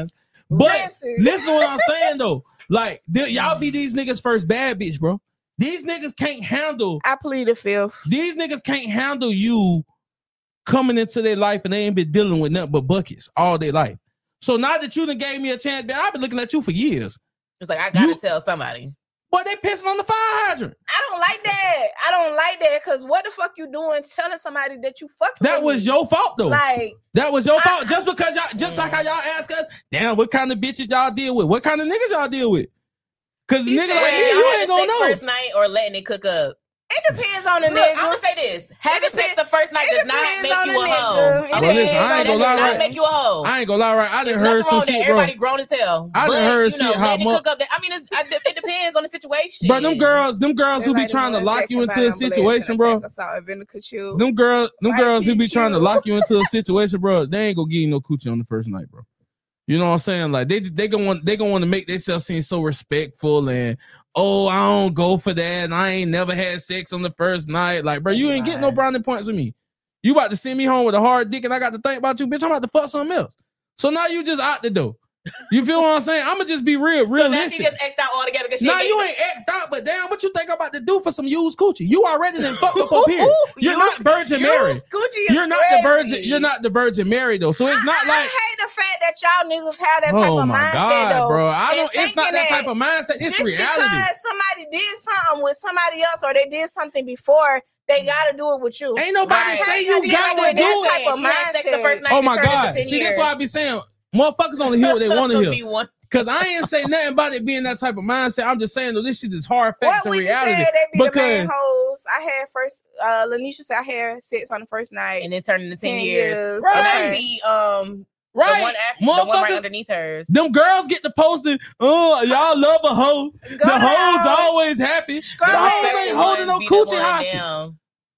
Speaker 1: But
Speaker 2: Listen.
Speaker 1: listen to what I'm saying though. Like th- y'all be these niggas first bad bitch, bro. These niggas can't handle.
Speaker 2: I plead the fifth.
Speaker 1: These niggas can't handle you coming into their life and they ain't been dealing with nothing but buckets all their life. So now that you done gave me a chance, man, I've been looking at you for years.
Speaker 3: It's like I gotta
Speaker 1: You-
Speaker 3: tell somebody.
Speaker 1: But they pissing on the fire hydrant.
Speaker 2: I don't like that. I don't like that because what the fuck you doing telling somebody that you fucking
Speaker 1: That
Speaker 2: with
Speaker 1: was
Speaker 2: me?
Speaker 1: your fault though.
Speaker 2: Like,
Speaker 1: That was your
Speaker 2: I-
Speaker 1: fault. Just because y'all, just like how y'all ask us, damn, what kind of bitches y'all deal with? What kind of niggas y'all deal with? Cause
Speaker 2: He
Speaker 1: nigga
Speaker 2: said,
Speaker 1: like
Speaker 3: Wait,
Speaker 1: me,
Speaker 3: y'all
Speaker 1: you
Speaker 3: having
Speaker 1: ain't gonna
Speaker 3: sex
Speaker 1: know.
Speaker 3: first night or letting it cook up?
Speaker 2: it depends on the
Speaker 3: Look,
Speaker 2: nigga.
Speaker 3: I'm gonna say this: having
Speaker 2: It
Speaker 3: sex
Speaker 2: depends-
Speaker 3: the first night
Speaker 2: it
Speaker 3: does not
Speaker 2: depends
Speaker 3: make
Speaker 2: on
Speaker 3: you
Speaker 2: the
Speaker 3: a
Speaker 2: nigga.
Speaker 3: hoe.
Speaker 2: It
Speaker 1: Well, listen,
Speaker 2: depends
Speaker 1: I
Speaker 2: on
Speaker 1: ain't
Speaker 2: the
Speaker 1: gonna lie,
Speaker 3: That does
Speaker 1: right?
Speaker 3: not make you a hoe.
Speaker 1: I ain't gonna lie, right? I
Speaker 3: There's
Speaker 1: done heard
Speaker 3: nothing
Speaker 1: some
Speaker 3: wrong
Speaker 1: shit,
Speaker 3: that
Speaker 1: bro.
Speaker 3: everybody grown as hell.
Speaker 1: I done
Speaker 3: but,
Speaker 1: heard
Speaker 3: you know,
Speaker 1: shit how
Speaker 3: letting it
Speaker 1: mu-
Speaker 3: cook up. That, I mean, it's, I, it depends on the situation.
Speaker 1: Bro, them girls, them girls who be
Speaker 2: Like the
Speaker 1: trying to
Speaker 2: ones
Speaker 1: lock
Speaker 2: that
Speaker 1: you into
Speaker 2: combine
Speaker 1: a
Speaker 2: on blades
Speaker 1: situation,
Speaker 2: and
Speaker 1: bro.
Speaker 2: a pack of salt and vinegar chill.
Speaker 1: Them girls, them
Speaker 2: Might
Speaker 1: girls who
Speaker 2: be
Speaker 1: be trying to
Speaker 2: cute.
Speaker 1: lock you into a situation, bro. They ain't gonna give you no coochie on the first night, bro. You know what I'm saying? Like they they gonna want they gonna want to make themselves seem so respectful and oh I don't go for that and I ain't never had sex on the first night. Like bro, you ain't getting no brownie points with me. You about to send me home with a hard dick and I got to think about you, bitch. I'm about to fuck something else. So now you just out the door. You feel what I'm saying? I'm gonna just be real,
Speaker 3: So now she
Speaker 1: realistic.
Speaker 3: just X'd out altogether because she
Speaker 1: Nah,
Speaker 3: ain't
Speaker 1: you ain't X'd out, but damn, what you think I'm about to do for some used coochie? You already done fucked up up here. You're not Virgin Mary.
Speaker 2: Used Gucci is
Speaker 1: You're not the
Speaker 2: crazy.
Speaker 1: Virgin. You're not the Virgin Mary though. So it's not
Speaker 2: I,
Speaker 1: like.
Speaker 2: I hate the fact that y'all niggas have that type
Speaker 1: Oh
Speaker 2: of
Speaker 1: my
Speaker 2: mindset,
Speaker 1: god,
Speaker 2: though.
Speaker 1: bro! I
Speaker 2: and
Speaker 1: don't. It's not
Speaker 2: thinking
Speaker 1: that type of mindset. It's
Speaker 2: just
Speaker 1: reality.
Speaker 2: because somebody did something with somebody else or they did something before, they gotta do it with you.
Speaker 1: Ain't nobody
Speaker 3: Right.
Speaker 1: say
Speaker 2: Because
Speaker 1: you
Speaker 2: yeah,
Speaker 1: got
Speaker 2: with
Speaker 1: to do
Speaker 2: that
Speaker 1: it.
Speaker 2: type of
Speaker 3: She had sex the
Speaker 2: mindset.
Speaker 3: first night
Speaker 1: Oh
Speaker 3: and
Speaker 1: my
Speaker 3: turned into
Speaker 1: god!
Speaker 3: ten
Speaker 1: See,
Speaker 3: years.
Speaker 1: that's why I be saying, motherfuckers only hear what they want to
Speaker 3: Could
Speaker 1: hear.
Speaker 3: be one.
Speaker 1: Cause I ain't say nothing about it being that type of mindset. I'm just saying though, this shit is hard facts
Speaker 2: What
Speaker 1: and
Speaker 2: we just
Speaker 1: reality.
Speaker 2: said, they be the main
Speaker 1: Because
Speaker 2: hoes. I had first, uh, Lanisha said I had sex on the first night.
Speaker 3: And then turned into ten,
Speaker 2: ten
Speaker 3: years.
Speaker 2: years.
Speaker 1: Right.
Speaker 3: And I
Speaker 2: Okay.
Speaker 3: see um
Speaker 1: right,
Speaker 3: the one after, the one right
Speaker 1: motherfuckers,
Speaker 3: underneath hers.
Speaker 1: them girls get to posting. Oh, y'all love a hoe.
Speaker 2: Go
Speaker 1: The hoes
Speaker 2: down.
Speaker 1: always happy.
Speaker 2: Scroll
Speaker 1: The
Speaker 2: back.
Speaker 1: hoes ain't holding no
Speaker 3: Ones be the
Speaker 1: coochie
Speaker 3: one
Speaker 1: hostage.
Speaker 3: down.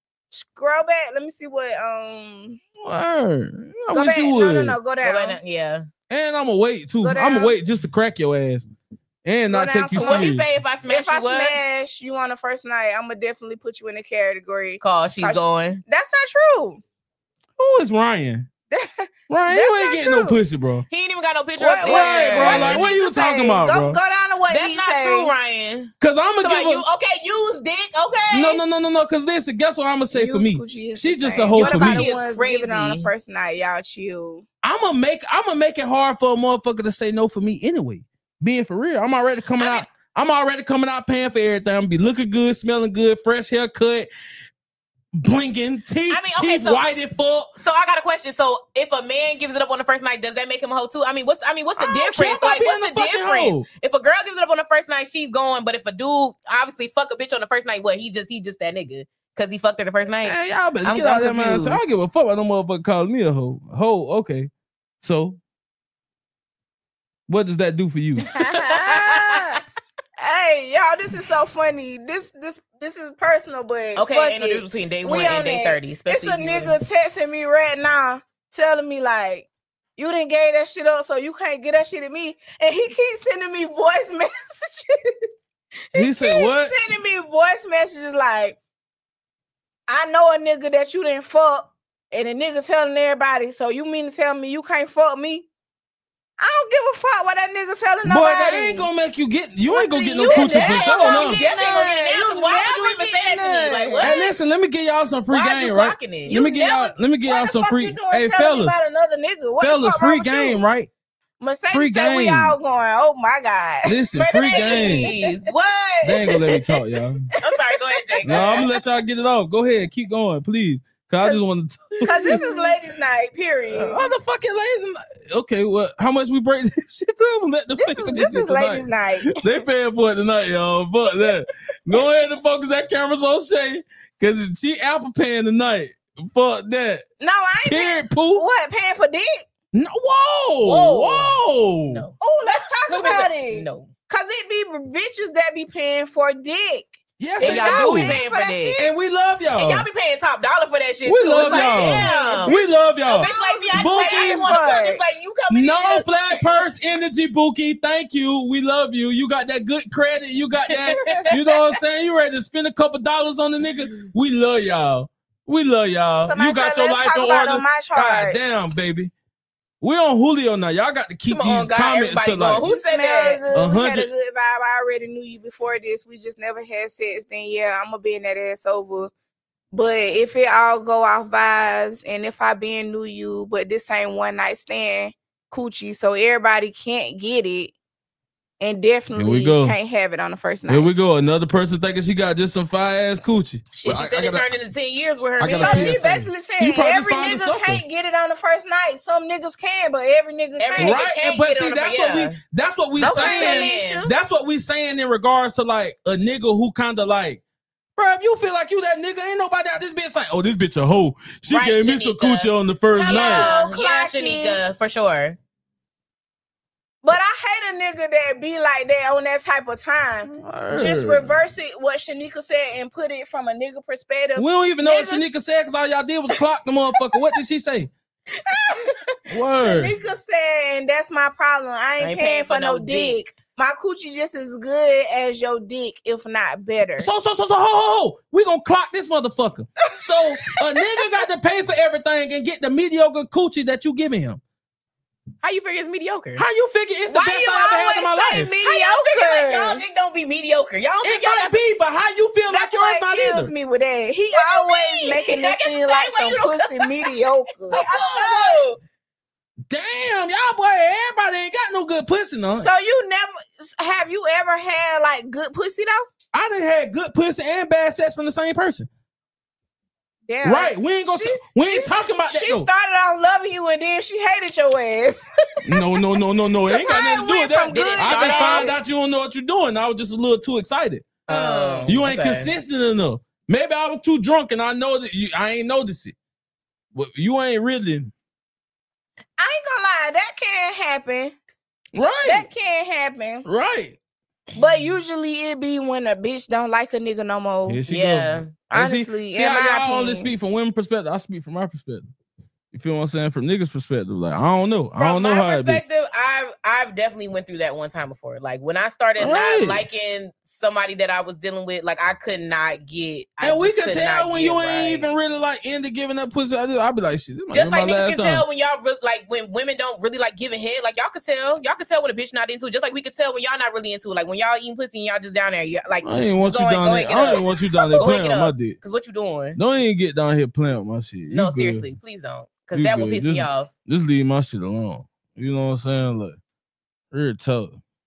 Speaker 2: Scroll back. Let me see what. Um,
Speaker 1: Word. I
Speaker 2: go
Speaker 1: wish
Speaker 2: back.
Speaker 1: you
Speaker 2: No,
Speaker 1: would.
Speaker 2: no, no. Go
Speaker 3: Go
Speaker 2: down.
Speaker 3: right down. Yeah.
Speaker 1: And I'm gonna wait too.
Speaker 2: Go
Speaker 1: I'm gonna
Speaker 2: down.
Speaker 1: wait just to crack your ass and
Speaker 2: Go
Speaker 1: not
Speaker 2: down
Speaker 1: take you
Speaker 2: some
Speaker 3: What he
Speaker 1: serious.
Speaker 3: say if I smash
Speaker 2: If I
Speaker 3: you what?
Speaker 2: smash you on the first night, I'm gonna definitely put you in the category.
Speaker 3: Call she's
Speaker 2: Cause-
Speaker 3: going.
Speaker 2: That's not true.
Speaker 1: Who is Ryan? Ryan,
Speaker 2: That's
Speaker 1: you ain't
Speaker 2: not
Speaker 1: getting no
Speaker 2: true.
Speaker 1: pussy, bro.
Speaker 3: He ain't even got no picture
Speaker 2: What,
Speaker 3: up
Speaker 2: what,
Speaker 1: Right,
Speaker 3: there.
Speaker 1: bro,
Speaker 2: what
Speaker 1: like,
Speaker 2: should
Speaker 1: what
Speaker 2: he
Speaker 1: you
Speaker 2: say?
Speaker 1: talking about,
Speaker 2: go,
Speaker 1: bro?
Speaker 2: Go down to what
Speaker 3: That's
Speaker 2: he
Speaker 3: not
Speaker 2: say.
Speaker 3: true, Ryan.
Speaker 1: Cause I'm gonna
Speaker 3: Somebody,
Speaker 1: give
Speaker 3: you
Speaker 1: a
Speaker 3: okay? Use dick, okay?
Speaker 1: no, no, no, no, no. Cause listen, guess what I'm gonna say for
Speaker 2: Use
Speaker 1: me.
Speaker 2: Gucci is
Speaker 1: She's
Speaker 2: the
Speaker 1: just
Speaker 2: same.
Speaker 1: a hoe
Speaker 2: What
Speaker 1: for
Speaker 2: about
Speaker 1: me.
Speaker 2: the
Speaker 3: She is
Speaker 2: ones giving it on the
Speaker 3: crazy.
Speaker 2: first night? Y'all chill.
Speaker 1: I'm gonna make I'm gonna make it hard for a motherfucker to say no for me anyway. Being for real, I'm already coming
Speaker 3: I
Speaker 1: out. I'm already coming out paying for everything. I'm gonna be looking good, smelling good, fresh haircut, blinking, teeth,
Speaker 3: I mean, okay,
Speaker 1: teeth
Speaker 3: so-
Speaker 1: white as fuck.
Speaker 3: So I got a question. So if a man gives it up on the first night, does that make him a hoe too? I mean, what's I mean, what's the
Speaker 1: I don't care
Speaker 3: difference?
Speaker 1: about
Speaker 3: Like,
Speaker 1: being
Speaker 3: what's
Speaker 1: a
Speaker 3: the
Speaker 1: fucking
Speaker 3: difference?
Speaker 1: hoe.
Speaker 3: If a girl gives it up on the first night, she's going. But if a dude obviously fuck a bitch on the first night, what he just he just that nigga because he fucked her the first night.
Speaker 1: Man, y'all better
Speaker 3: I'm-
Speaker 1: get out
Speaker 3: I'm
Speaker 1: there, man.
Speaker 3: confused.
Speaker 1: So I don't give a fuck about no motherfucker calling me a hoe. Hoe, okay. So what does that do for you?
Speaker 2: Hey, y'all, this is so funny. This this this is personal, but
Speaker 3: Okay,
Speaker 2: fuck
Speaker 3: ain't no
Speaker 2: it.
Speaker 3: difference between day
Speaker 2: We
Speaker 3: one
Speaker 2: on
Speaker 3: and day
Speaker 2: it.
Speaker 3: thirty. Especially
Speaker 2: It's a
Speaker 3: if you
Speaker 2: nigga texting me right now, telling me like, "You didn't gave that shit up, so you can't get that shit at me." And he keeps sending me voice messages.
Speaker 1: He said
Speaker 2: keeps
Speaker 1: what?
Speaker 2: Sending me voice messages like, "I know a nigga that you didn't fuck," and the nigga telling everybody. So you mean to tell me you can't fuck me? I don't give a fuck what that nigga telling
Speaker 1: Boy,
Speaker 2: nobody.
Speaker 1: that ain't gonna make you get. You ain't gonna get no
Speaker 2: You
Speaker 1: coochie for
Speaker 2: definitely
Speaker 1: sure.
Speaker 2: gonna
Speaker 1: No.
Speaker 2: get
Speaker 3: definitely gonna get it now.
Speaker 2: none.
Speaker 3: 'Cause why would you
Speaker 2: never
Speaker 3: even say that to me?
Speaker 2: get
Speaker 3: Like,
Speaker 2: none.
Speaker 3: what?
Speaker 1: Hey, listen, let me get y'all some free
Speaker 3: Why is
Speaker 1: game,
Speaker 3: you
Speaker 1: right?
Speaker 3: clocking it?
Speaker 1: Let
Speaker 2: You
Speaker 1: me get y'all.
Speaker 2: never-
Speaker 1: Let me get
Speaker 2: What
Speaker 1: y'all
Speaker 2: the
Speaker 1: some
Speaker 2: fuck
Speaker 1: free.
Speaker 2: you doing
Speaker 1: Hey,
Speaker 2: telling me
Speaker 1: fellas,
Speaker 2: about another nigga? What the
Speaker 1: fellas,
Speaker 2: fuck wrong
Speaker 1: free
Speaker 2: with you?
Speaker 1: game, right?
Speaker 2: Mercedes
Speaker 1: Free
Speaker 2: said we
Speaker 1: game.
Speaker 2: all going. Oh my god.
Speaker 1: Listen, free game.
Speaker 3: Mercedes, what?
Speaker 1: They ain't gonna let me talk, y'all.
Speaker 3: I'm sorry. Go ahead, Jake.
Speaker 1: No, I'm gonna let y'all get it off. Go ahead, keep going, please. Cause I just want to.
Speaker 2: Because this is ladies' night. Period.
Speaker 1: What the fuck is ladies' night? Okay, well, how much we break this shit down? Let them
Speaker 2: This
Speaker 1: pay
Speaker 2: is
Speaker 1: for
Speaker 2: this
Speaker 1: shit
Speaker 2: is
Speaker 1: tonight.
Speaker 2: ladies' night.
Speaker 1: They paying for it tonight, y'all. Fuck that. Go ahead and focus that cameras on Shay, cause she Apple paying tonight. Fuck that.
Speaker 2: No, I ain't paying.
Speaker 1: Period. Pooh.
Speaker 2: What paying for dick?
Speaker 1: No. Whoa.
Speaker 3: Whoa.
Speaker 1: Whoa.
Speaker 3: No.
Speaker 2: Oh, let's talk
Speaker 3: Look at
Speaker 2: about
Speaker 3: that.
Speaker 2: it.
Speaker 3: No.
Speaker 2: Cause it be bitches that be paying for dick.
Speaker 1: Yes,
Speaker 3: And
Speaker 1: they
Speaker 3: y'all
Speaker 1: do.
Speaker 3: do be paying for
Speaker 2: that
Speaker 3: that.
Speaker 2: shit.
Speaker 1: And we love y'all.
Speaker 3: And y'all be paying top dollar for that shit.
Speaker 1: We
Speaker 3: too.
Speaker 1: love
Speaker 3: It's like,
Speaker 1: y'all.
Speaker 3: damn.
Speaker 1: We love
Speaker 3: A
Speaker 1: y'all.
Speaker 3: bitch like me, I,
Speaker 1: Bookie,
Speaker 3: like, I just want to
Speaker 2: but-
Speaker 3: come just like you coming
Speaker 1: No
Speaker 3: in.
Speaker 1: flat purse energy, Bookie. Thank you. We love you. You got that good credit. You got that. You know what I'm saying? You ready to spend a couple dollars on the nigga? We love y'all. We love y'all.
Speaker 2: Somebody
Speaker 1: you got
Speaker 2: said,
Speaker 1: your
Speaker 2: let's
Speaker 1: life
Speaker 2: talk
Speaker 1: in
Speaker 2: about
Speaker 1: order.
Speaker 2: on my
Speaker 1: God
Speaker 2: chart.
Speaker 1: damn, baby. We on Julio now. Y'all got to keep
Speaker 3: Come on,
Speaker 1: these
Speaker 3: God,
Speaker 1: comments
Speaker 3: everybody
Speaker 1: to
Speaker 3: going,
Speaker 1: like.
Speaker 3: who
Speaker 2: You
Speaker 3: said
Speaker 2: smell
Speaker 3: that?
Speaker 2: good.
Speaker 1: A
Speaker 2: We had a
Speaker 1: hundred.
Speaker 2: good vibe. I already knew you before this. We just never had sex. Then yeah, I'm gonna be in that ass over. But if it all go off vibes, and if I been knew you, but this ain't one night stand coochie, so everybody can't get it, and definitely
Speaker 1: go.
Speaker 2: can't have it on the first night.
Speaker 1: Here we go. Another person thinking she got just some fire ass coochie.
Speaker 3: Shit,
Speaker 4: Well,
Speaker 3: she
Speaker 4: I-
Speaker 3: said
Speaker 4: I
Speaker 3: it
Speaker 4: gotta-
Speaker 3: turned into ten years with her.
Speaker 4: I
Speaker 3: man.
Speaker 4: gotta
Speaker 2: So she
Speaker 4: P S A.
Speaker 2: basically
Speaker 1: You
Speaker 2: saying
Speaker 1: probably
Speaker 2: every
Speaker 1: found a
Speaker 2: nigga
Speaker 1: sucker.
Speaker 2: can't get it on the first night. Some niggas can, but every nigga
Speaker 3: Every
Speaker 2: can't.
Speaker 3: nigga
Speaker 1: Right,
Speaker 3: can't
Speaker 1: but
Speaker 3: get
Speaker 1: see,
Speaker 3: on the-
Speaker 1: that's what
Speaker 3: yeah.
Speaker 1: we that's what we
Speaker 2: Okay,
Speaker 1: saying.
Speaker 2: Alicia.
Speaker 1: That's what we saying in regards to like a nigga who kind of like, bro, if you feel like you that nigga, ain't nobody out this bitch like, oh, this bitch a hoe. She
Speaker 3: Right,
Speaker 1: gave me some
Speaker 3: Shanika.
Speaker 1: coochie on the first
Speaker 2: Hello.
Speaker 1: night.
Speaker 3: Yeah, yeah,
Speaker 2: Clocky.
Speaker 3: Shanika, for sure.
Speaker 2: But I hate a nigga that be like that on that type of time. Just
Speaker 1: Word.
Speaker 2: reverse it, what Shanika said, and put it from a nigga perspective.
Speaker 1: We don't even know what
Speaker 2: Nigga.
Speaker 1: Shanika said because all y'all did was clock the motherfucker. What did she say? Word.
Speaker 2: Shanika said, and that's my problem. I ain't, paying, for, no dick. My coochie just as good as your dick, if not better.
Speaker 1: So, so, so, so, ho, ho, ho. We gonna clock this motherfucker. So, a nigga got to pay for everything and get the mediocre coochie that you giving him.
Speaker 3: How you figure it's mediocre?
Speaker 1: How you figure it's the
Speaker 2: Why
Speaker 1: best
Speaker 2: you
Speaker 1: I ever had in my
Speaker 2: always say
Speaker 1: life?
Speaker 3: How y'all figure like
Speaker 2: mediocre?
Speaker 3: y'all dick don't be mediocre? Y'all don't
Speaker 1: It
Speaker 3: think y'all
Speaker 1: might
Speaker 3: got
Speaker 1: be, but how you feel
Speaker 2: That
Speaker 1: like yours
Speaker 2: boy
Speaker 1: not
Speaker 2: kills
Speaker 1: either?
Speaker 2: me with that. He
Speaker 3: What you
Speaker 2: always
Speaker 3: mean?
Speaker 2: making
Speaker 3: I
Speaker 2: it
Speaker 3: guess
Speaker 2: seem
Speaker 3: the
Speaker 2: like
Speaker 3: same way
Speaker 2: some
Speaker 3: you don't-
Speaker 2: pussy mediocre.
Speaker 3: Oh,
Speaker 1: Damn, y'all boy, everybody ain't got no good pussy, no.
Speaker 2: So you never have you ever had like good pussy though?
Speaker 1: I done had good pussy and bad sex from the same person.
Speaker 2: Damn.
Speaker 1: Right? We ain't gonna.
Speaker 2: She-
Speaker 1: t- we ain't talking about that
Speaker 2: She
Speaker 1: though.
Speaker 2: started out loving you and then she hated your ass.
Speaker 1: No, no, no, no, no. It ain't got
Speaker 2: How
Speaker 1: nothing to
Speaker 2: it
Speaker 1: do
Speaker 2: went
Speaker 1: with that.
Speaker 2: from good
Speaker 1: I
Speaker 3: to
Speaker 1: just
Speaker 3: bad?
Speaker 1: found out you don't know what you're doing. I was just a little too excited.
Speaker 3: Oh,
Speaker 1: You ain't
Speaker 3: okay.
Speaker 1: consistent enough. Maybe I was too drunk and I know that you, I ain't noticed it. But you ain't really
Speaker 2: I ain't gonna lie, that can happen.
Speaker 1: right.
Speaker 2: That can happen.
Speaker 1: Right.
Speaker 2: But usually it be when a bitch don't like a nigga no more.
Speaker 1: Here she
Speaker 3: Yeah.
Speaker 1: go. And see-
Speaker 2: Honestly,
Speaker 1: see,
Speaker 2: in
Speaker 1: how
Speaker 2: my
Speaker 1: y'all
Speaker 2: opinion.
Speaker 1: only speak from women's perspective. I speak from my perspective. You feel what I'm saying? From niggas' perspective, like I don't know. I
Speaker 3: From
Speaker 1: don't know
Speaker 3: my
Speaker 1: how it be.
Speaker 3: perspective, I've I've definitely went through that one time before. Like when I started
Speaker 1: Right.
Speaker 3: not liking somebody that I was dealing with, like I could not get. I
Speaker 1: And we
Speaker 3: just
Speaker 1: can
Speaker 3: could
Speaker 1: tell
Speaker 3: not
Speaker 1: when
Speaker 3: get
Speaker 1: you ain't
Speaker 3: right.
Speaker 1: even really like into giving up pussy. I just, I'll be like, shit, this might
Speaker 3: Just
Speaker 1: be
Speaker 3: like
Speaker 1: my
Speaker 3: niggas
Speaker 1: last
Speaker 3: can
Speaker 1: time.
Speaker 3: tell when y'all re- like when women don't really like giving head, like y'all could tell. Y'all could tell when a bitch not into it. Just like we could tell when y'all not really into it. Like when y'all eating pussy and y'all just down there, y'all, like
Speaker 1: I ain't want
Speaker 3: just
Speaker 1: you
Speaker 3: go
Speaker 1: down
Speaker 3: and- go
Speaker 1: there.
Speaker 3: and get
Speaker 1: I
Speaker 3: up.
Speaker 1: ain't want you down there
Speaker 3: Go
Speaker 1: playing
Speaker 3: and
Speaker 1: with
Speaker 3: get
Speaker 1: my
Speaker 3: up.
Speaker 1: dick.
Speaker 3: Cause what you doing?
Speaker 1: Don't even get down here playing with my shit. You
Speaker 3: no,
Speaker 1: good.
Speaker 3: seriously, please don't. Cause
Speaker 1: You
Speaker 3: that will
Speaker 1: good.
Speaker 3: piss me
Speaker 1: Just-
Speaker 3: off.
Speaker 1: Just leave my shit alone. You know what I'm saying? Like, real tough.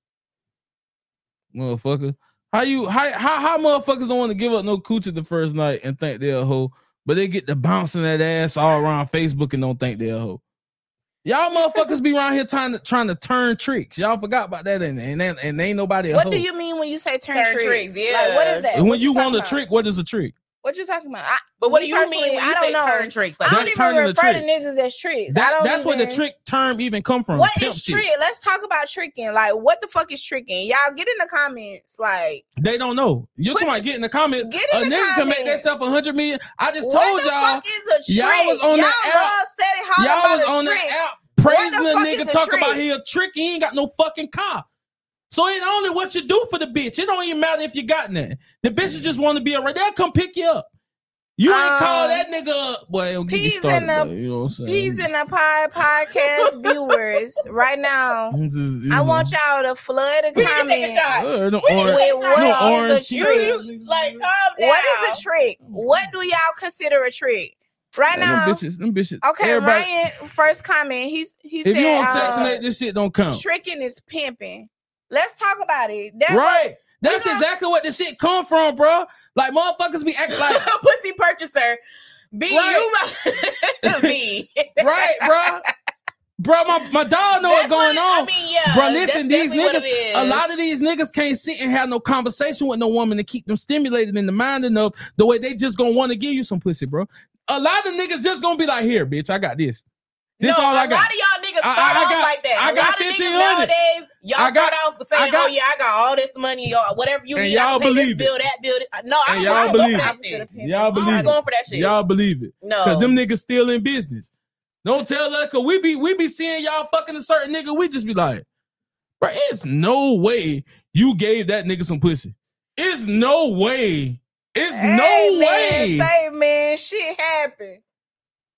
Speaker 1: Motherfucker. How you how how how motherfuckers don't want to give up no coochie the first night and think they're a hoe, but they get to bouncing that ass all around Facebook and don't think they're a hoe. Y'all motherfuckers be around here trying to trying to turn tricks. Y'all forgot about that and and, and, and ain't nobody a
Speaker 2: What
Speaker 1: hoe.
Speaker 2: do you mean when you say turn,
Speaker 3: Turn
Speaker 2: tricks?
Speaker 3: tricks, yeah.
Speaker 2: Like, what is that?
Speaker 1: when
Speaker 2: What
Speaker 1: you
Speaker 2: talking
Speaker 1: want a
Speaker 2: about?
Speaker 1: trick, what is a trick?
Speaker 2: What you talking about? I,
Speaker 3: But what
Speaker 2: me
Speaker 3: do you mean
Speaker 2: personally,
Speaker 3: when
Speaker 2: I
Speaker 3: you
Speaker 2: don't
Speaker 3: say
Speaker 2: know.
Speaker 3: turn tricks?
Speaker 2: I
Speaker 3: Like
Speaker 2: don't
Speaker 1: That's
Speaker 2: even
Speaker 1: turning a
Speaker 2: refer to
Speaker 1: trick.
Speaker 2: niggas as tricks. I
Speaker 1: That
Speaker 2: don't
Speaker 1: that's where the
Speaker 2: even-
Speaker 1: trick term even come from.
Speaker 2: What
Speaker 1: Pimp
Speaker 2: is
Speaker 1: shit.
Speaker 2: trick? Let's talk about tricking. Like, what the fuck is tricking? Y'all get in the comments. Like,
Speaker 1: They don't know. You're
Speaker 2: Put
Speaker 1: talking about
Speaker 2: your-
Speaker 1: get in the comments.
Speaker 2: get in
Speaker 1: a
Speaker 2: the
Speaker 1: nigga can make
Speaker 2: comments.
Speaker 1: themselves a hundred million. I just
Speaker 2: what
Speaker 1: told
Speaker 2: the
Speaker 1: y'all.
Speaker 2: fuck is a trick?
Speaker 1: y'all was on
Speaker 2: y'all
Speaker 1: that
Speaker 2: love steady hollering
Speaker 1: Y'all was
Speaker 2: about a
Speaker 1: on
Speaker 2: trick.
Speaker 1: that app praising
Speaker 2: the
Speaker 1: a
Speaker 2: fuck
Speaker 1: nigga
Speaker 2: is a
Speaker 1: talk about
Speaker 2: trick?
Speaker 1: he a trick. He ain't got no fucking car. So it only what you do for the bitch. It don't even matter if you got nothing. The bitches just want to be around. They'll come pick you up. You ain't
Speaker 2: Um,
Speaker 1: call that nigga up. Boy, don't get me
Speaker 2: peas
Speaker 1: started.
Speaker 2: in the-
Speaker 1: boy. You know what I'm saying?
Speaker 2: Peas in the Pie podcast viewers right now.
Speaker 1: I'm just, you
Speaker 2: I
Speaker 1: know.
Speaker 2: want y'all to flood the
Speaker 3: We can take a
Speaker 2: comments.
Speaker 3: shot.
Speaker 1: Uh, them
Speaker 3: We need to
Speaker 1: orange,
Speaker 3: take
Speaker 2: With
Speaker 3: a
Speaker 2: what
Speaker 1: them
Speaker 3: shot.
Speaker 2: is
Speaker 1: orange
Speaker 2: a
Speaker 1: tea
Speaker 2: trick?
Speaker 1: ass
Speaker 3: You,
Speaker 1: niggas.
Speaker 3: like calm down.
Speaker 2: What is a trick? What do y'all consider a trick? Right
Speaker 1: Man,
Speaker 2: now,
Speaker 1: them bitches, them bitches.
Speaker 2: okay,
Speaker 1: Everybody,
Speaker 2: Ryan, first comment. He's he
Speaker 1: if
Speaker 2: said
Speaker 1: you don't
Speaker 2: uh,
Speaker 1: section eight, this shit don't count.
Speaker 2: tricking is pimping. Let's talk about it. That
Speaker 1: Right. That's
Speaker 2: gonna-
Speaker 1: exactly what the shit come from, bro. Like motherfuckers be acting like
Speaker 3: Pussy purchaser. B,
Speaker 1: Right.
Speaker 3: you B.
Speaker 1: right, bro. Bro, my, my dog know what's
Speaker 3: That's
Speaker 1: going
Speaker 3: what-
Speaker 1: on.
Speaker 3: I mean, yeah.
Speaker 1: Bro, listen,
Speaker 3: that's
Speaker 1: these
Speaker 3: definitely what
Speaker 1: niggas,
Speaker 3: it is.
Speaker 1: a lot of these niggas can't sit and have no conversation with no woman to keep them stimulated in the mind enough the way they just gonna want to give you some pussy, bro. A lot of niggas just gonna be like, here, bitch, I got this. This
Speaker 3: no,
Speaker 1: all
Speaker 3: a
Speaker 1: I got.
Speaker 3: lot of y'all niggas
Speaker 1: I-
Speaker 3: start
Speaker 1: I
Speaker 3: off
Speaker 1: got-
Speaker 3: like that.
Speaker 1: I
Speaker 3: A
Speaker 1: got
Speaker 3: lot of
Speaker 1: fifteen
Speaker 3: niggas
Speaker 1: hundred.
Speaker 3: nowadays, y'all
Speaker 1: I got-
Speaker 3: start off saying,
Speaker 1: I got-
Speaker 3: "Oh yeah, I got all this money or whatever you
Speaker 1: And
Speaker 3: need. I
Speaker 1: y'all
Speaker 3: can pay this
Speaker 1: believe it.
Speaker 3: bill, that bill." No, I'm
Speaker 1: And
Speaker 3: not
Speaker 1: y'all
Speaker 3: going
Speaker 1: believe
Speaker 3: for
Speaker 1: it.
Speaker 3: that shit.
Speaker 1: Y'all
Speaker 3: I'm
Speaker 1: believe
Speaker 3: not
Speaker 1: it.
Speaker 3: going for that shit.
Speaker 1: Y'all believe it.
Speaker 3: No,
Speaker 1: Cause them niggas still in business. Don't tell us, cause we be we be seeing y'all fucking a certain nigga. We just be like, bro, it's no way you gave that nigga some pussy. It's no way. It's
Speaker 2: Hey,
Speaker 1: no
Speaker 2: man,
Speaker 1: way.
Speaker 2: say man, shit happen.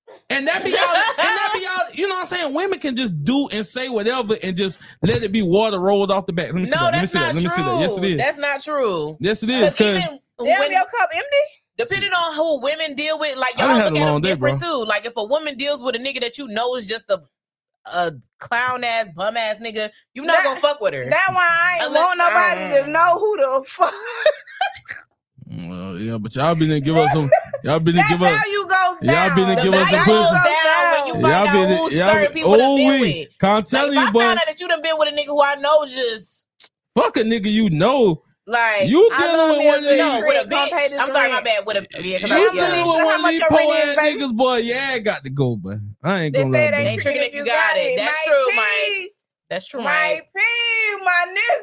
Speaker 1: And that be y'all, and that be y'all, you know what I'm saying? Women can just do and say whatever and just let it be water rolled off the back. Let me see
Speaker 3: No,
Speaker 1: that. Let me
Speaker 3: that's
Speaker 1: see
Speaker 3: not
Speaker 1: that. Let me see that. Yes, it
Speaker 3: true.
Speaker 1: is.
Speaker 3: That's not true.
Speaker 1: Yes, it is.
Speaker 3: Because
Speaker 1: Cause
Speaker 3: even
Speaker 2: Damn,
Speaker 3: when,
Speaker 2: your cup empty?
Speaker 3: depending on who women deal with, like
Speaker 1: I done
Speaker 3: y'all
Speaker 1: had
Speaker 3: look
Speaker 1: a
Speaker 3: at
Speaker 1: long
Speaker 3: them
Speaker 1: day,
Speaker 3: different
Speaker 1: bro.
Speaker 3: too. Like if a woman deals with a nigga that you know is just a a clown ass, bum ass nigga, you're not
Speaker 2: That-
Speaker 3: gonna fuck with her.
Speaker 2: That's why I ain't
Speaker 3: Unless-
Speaker 2: want nobody
Speaker 3: uh.
Speaker 2: to know who the fuck.
Speaker 1: well, yeah, but y'all been to give us some. Y'all been to
Speaker 2: That
Speaker 1: give us.
Speaker 2: value goes
Speaker 1: Y'all
Speaker 2: down.
Speaker 1: been to
Speaker 3: The
Speaker 1: give us some
Speaker 3: value
Speaker 1: pussy.
Speaker 3: goes down when you
Speaker 2: Y'all
Speaker 3: find out
Speaker 1: been.
Speaker 3: who
Speaker 1: Y'all
Speaker 3: certain
Speaker 1: been.
Speaker 3: people done
Speaker 1: Oh,
Speaker 3: been
Speaker 1: we.
Speaker 3: with.
Speaker 1: Can't
Speaker 3: Like,
Speaker 1: tell
Speaker 3: if
Speaker 1: you,
Speaker 3: I
Speaker 1: boy.
Speaker 3: found out that you done been with a nigga who I know just
Speaker 1: Fuck a nigga, you know.
Speaker 3: like
Speaker 1: You
Speaker 2: I
Speaker 1: dealing
Speaker 2: love
Speaker 1: with
Speaker 2: me a
Speaker 1: one of
Speaker 2: good
Speaker 1: these.
Speaker 3: no with a
Speaker 2: rent. Gonna pay
Speaker 3: bitch.
Speaker 2: this
Speaker 3: I'm sorry, my
Speaker 2: rent.
Speaker 3: bad. With a yeah, because
Speaker 1: You
Speaker 2: Yeah,
Speaker 3: I
Speaker 1: dealing
Speaker 3: yeah.
Speaker 2: Felicia,
Speaker 1: with
Speaker 2: how
Speaker 1: one of
Speaker 2: much
Speaker 1: these
Speaker 2: your
Speaker 1: poor
Speaker 2: rent is,
Speaker 1: ass
Speaker 2: baby?
Speaker 1: niggas, boy. Yeah, I got to go, but I ain't
Speaker 2: They
Speaker 1: gonna
Speaker 2: say
Speaker 1: lie.
Speaker 2: it
Speaker 1: bro.
Speaker 2: ain't
Speaker 3: Ain't
Speaker 2: tricking if you got it.
Speaker 3: That's
Speaker 2: Mike
Speaker 3: true,
Speaker 2: P.
Speaker 3: Mike. That's true,
Speaker 2: Mike
Speaker 3: Mike.
Speaker 2: P, my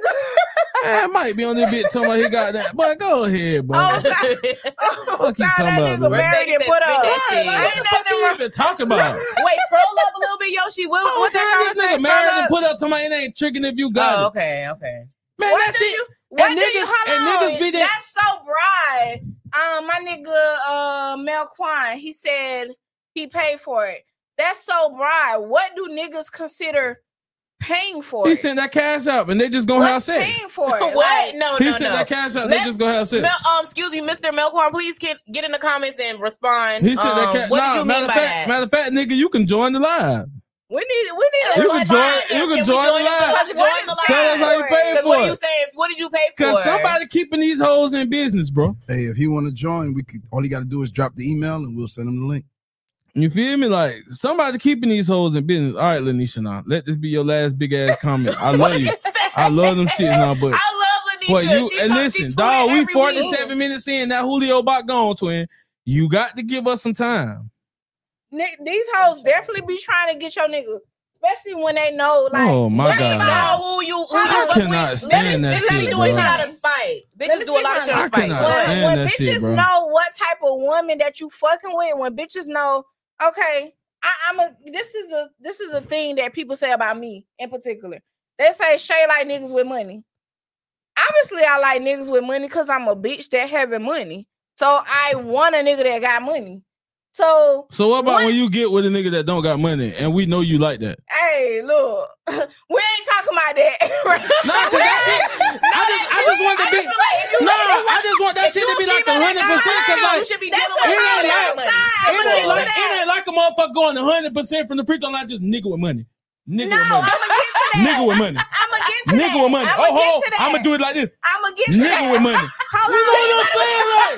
Speaker 2: nigga.
Speaker 1: Man, I might be on this bit talking about he got that. But go ahead, bro.
Speaker 2: Oh,
Speaker 1: What
Speaker 2: Oh,
Speaker 1: Fuck you
Speaker 2: time
Speaker 1: talking
Speaker 2: that
Speaker 1: about,
Speaker 2: nigga
Speaker 1: bro?
Speaker 2: married and
Speaker 3: Respect
Speaker 2: put
Speaker 3: that
Speaker 2: up.
Speaker 3: spit that shit.
Speaker 2: Ain't
Speaker 1: What the fuck
Speaker 2: nothing
Speaker 1: you
Speaker 2: wrong.
Speaker 1: even talking about?
Speaker 3: Wait, scroll up a little bit, Yoshi. What,
Speaker 1: Whole
Speaker 3: what
Speaker 1: time
Speaker 3: that
Speaker 1: this nigga
Speaker 3: conversation
Speaker 1: married
Speaker 3: scroll
Speaker 1: and
Speaker 3: up?
Speaker 1: put up to my it ain't tricking if you got
Speaker 3: Oh,
Speaker 1: it.
Speaker 3: okay, okay.
Speaker 1: Man,
Speaker 2: What
Speaker 1: that
Speaker 2: do
Speaker 1: shit.
Speaker 2: you? What
Speaker 1: and
Speaker 2: do you?
Speaker 1: niggas-
Speaker 2: Hold
Speaker 1: and
Speaker 2: on.
Speaker 1: niggas be there-
Speaker 2: That's so broad. Um, my nigga, uh, Mel Quan, he said he paid for it. That's so broad. What do niggas consider paying for
Speaker 1: He
Speaker 2: it?
Speaker 1: sent that cash up and they just gonna have
Speaker 2: What's
Speaker 1: sex.
Speaker 2: paying for it?
Speaker 3: What?
Speaker 2: Like,
Speaker 3: No,
Speaker 1: He
Speaker 3: no,
Speaker 1: sent
Speaker 3: no.
Speaker 1: that cash up, they
Speaker 3: Mel-
Speaker 1: just gonna have sex.
Speaker 3: Mel, um, excuse me, Mister Melquan, please get get in the comments and respond.
Speaker 1: He sent
Speaker 3: um,
Speaker 1: that cash.
Speaker 3: What
Speaker 1: nah,
Speaker 3: did you
Speaker 1: matter
Speaker 3: mean
Speaker 1: of
Speaker 3: by
Speaker 1: fact,
Speaker 3: that?
Speaker 1: matter of fact, nigga, you can join the live.
Speaker 2: we need, we need.
Speaker 1: You
Speaker 2: a
Speaker 1: can join-
Speaker 3: Yes,
Speaker 1: you can
Speaker 3: we
Speaker 1: join the
Speaker 3: it so
Speaker 1: live.
Speaker 3: I can
Speaker 2: What
Speaker 3: join
Speaker 2: is
Speaker 3: the
Speaker 2: that?
Speaker 1: Tell us how you
Speaker 3: live.
Speaker 1: pay
Speaker 3: Because
Speaker 1: for
Speaker 3: what are
Speaker 1: it.
Speaker 3: you saying? What did you pay for?
Speaker 1: Cause somebody keeping these hoes in business, bro.
Speaker 4: Hey, if he want to join, we could. All he got to do is drop the email, and we'll send him the link.
Speaker 1: You feel me? Like somebody keeping these hoes in business. All right, Lanisha, now let this be your last big ass comment. I love you. I love them shit now, but
Speaker 3: I love Lanisha.
Speaker 1: But you
Speaker 3: she
Speaker 1: and
Speaker 3: comes, she
Speaker 1: listen,
Speaker 3: tweet
Speaker 1: dog, we
Speaker 3: every
Speaker 1: forty-seven
Speaker 3: week.
Speaker 1: minutes in. That Julio bot gone, twin. You got to give us some time.
Speaker 2: Ni- These hoes definitely be trying to get your nigga, especially when they know, like,
Speaker 1: Oh, my
Speaker 3: What
Speaker 2: they
Speaker 3: do you
Speaker 1: God.
Speaker 3: know who you who
Speaker 2: I
Speaker 3: you fuck
Speaker 1: cannot
Speaker 3: with?
Speaker 1: stand
Speaker 3: Let me-
Speaker 1: that
Speaker 3: let me
Speaker 1: shit,
Speaker 3: do
Speaker 1: bro.
Speaker 3: it out of spite.
Speaker 2: Let
Speaker 3: Bitches
Speaker 2: me
Speaker 3: do a lot of
Speaker 2: speak
Speaker 3: shit
Speaker 2: on
Speaker 3: out
Speaker 1: I
Speaker 3: of spite.
Speaker 1: cannot
Speaker 3: Go
Speaker 2: when,
Speaker 3: ahead.
Speaker 1: stand
Speaker 2: when
Speaker 1: that
Speaker 2: bitches
Speaker 1: shit, bro.
Speaker 2: know what type of woman that you fucking with, when bitches know, okay, I, I'm a this is a this is a thing that people say about me in particular. They say Shay like niggas with money. Obviously, I like niggas with money because I'm a bitch that having money. So I want a nigga that got money. So
Speaker 1: So what about
Speaker 2: What?
Speaker 1: when you get with a nigga that don't got money and we know you like that?
Speaker 2: hey, look, we ain't talking about that.
Speaker 1: Nah, cause that shit. I just, I just want to be.
Speaker 3: I just feel like if you-
Speaker 1: Nah,
Speaker 3: if you
Speaker 1: I just want that
Speaker 3: if
Speaker 1: shit
Speaker 3: you
Speaker 1: to be
Speaker 3: a
Speaker 1: like a
Speaker 3: female
Speaker 1: hundred
Speaker 3: that
Speaker 1: percent.
Speaker 3: got
Speaker 1: Cause
Speaker 3: money,
Speaker 1: like
Speaker 3: you should be
Speaker 2: that's
Speaker 3: dealing
Speaker 2: the
Speaker 3: with
Speaker 1: it ain't
Speaker 3: money.
Speaker 1: like-
Speaker 2: side.
Speaker 1: it
Speaker 2: I'ma
Speaker 1: ain't
Speaker 2: get
Speaker 1: like
Speaker 2: to
Speaker 1: it
Speaker 2: that.
Speaker 1: ain't like a motherfucker going a hundred percent from the free throw line. Just nigga with money, nigga
Speaker 2: No,
Speaker 1: with money,
Speaker 2: I'ma get to that.
Speaker 1: nigga with money,
Speaker 2: I'ma get to
Speaker 1: nigga
Speaker 2: that.
Speaker 1: with money.
Speaker 2: I'ma
Speaker 1: Oh,
Speaker 2: get
Speaker 1: ho,
Speaker 2: to that.
Speaker 1: I'ma do it like this.
Speaker 2: I'ma get to
Speaker 1: Nigga
Speaker 2: that.
Speaker 1: with money.
Speaker 2: Hold
Speaker 1: You know
Speaker 2: on.
Speaker 1: what I'm saying? Like,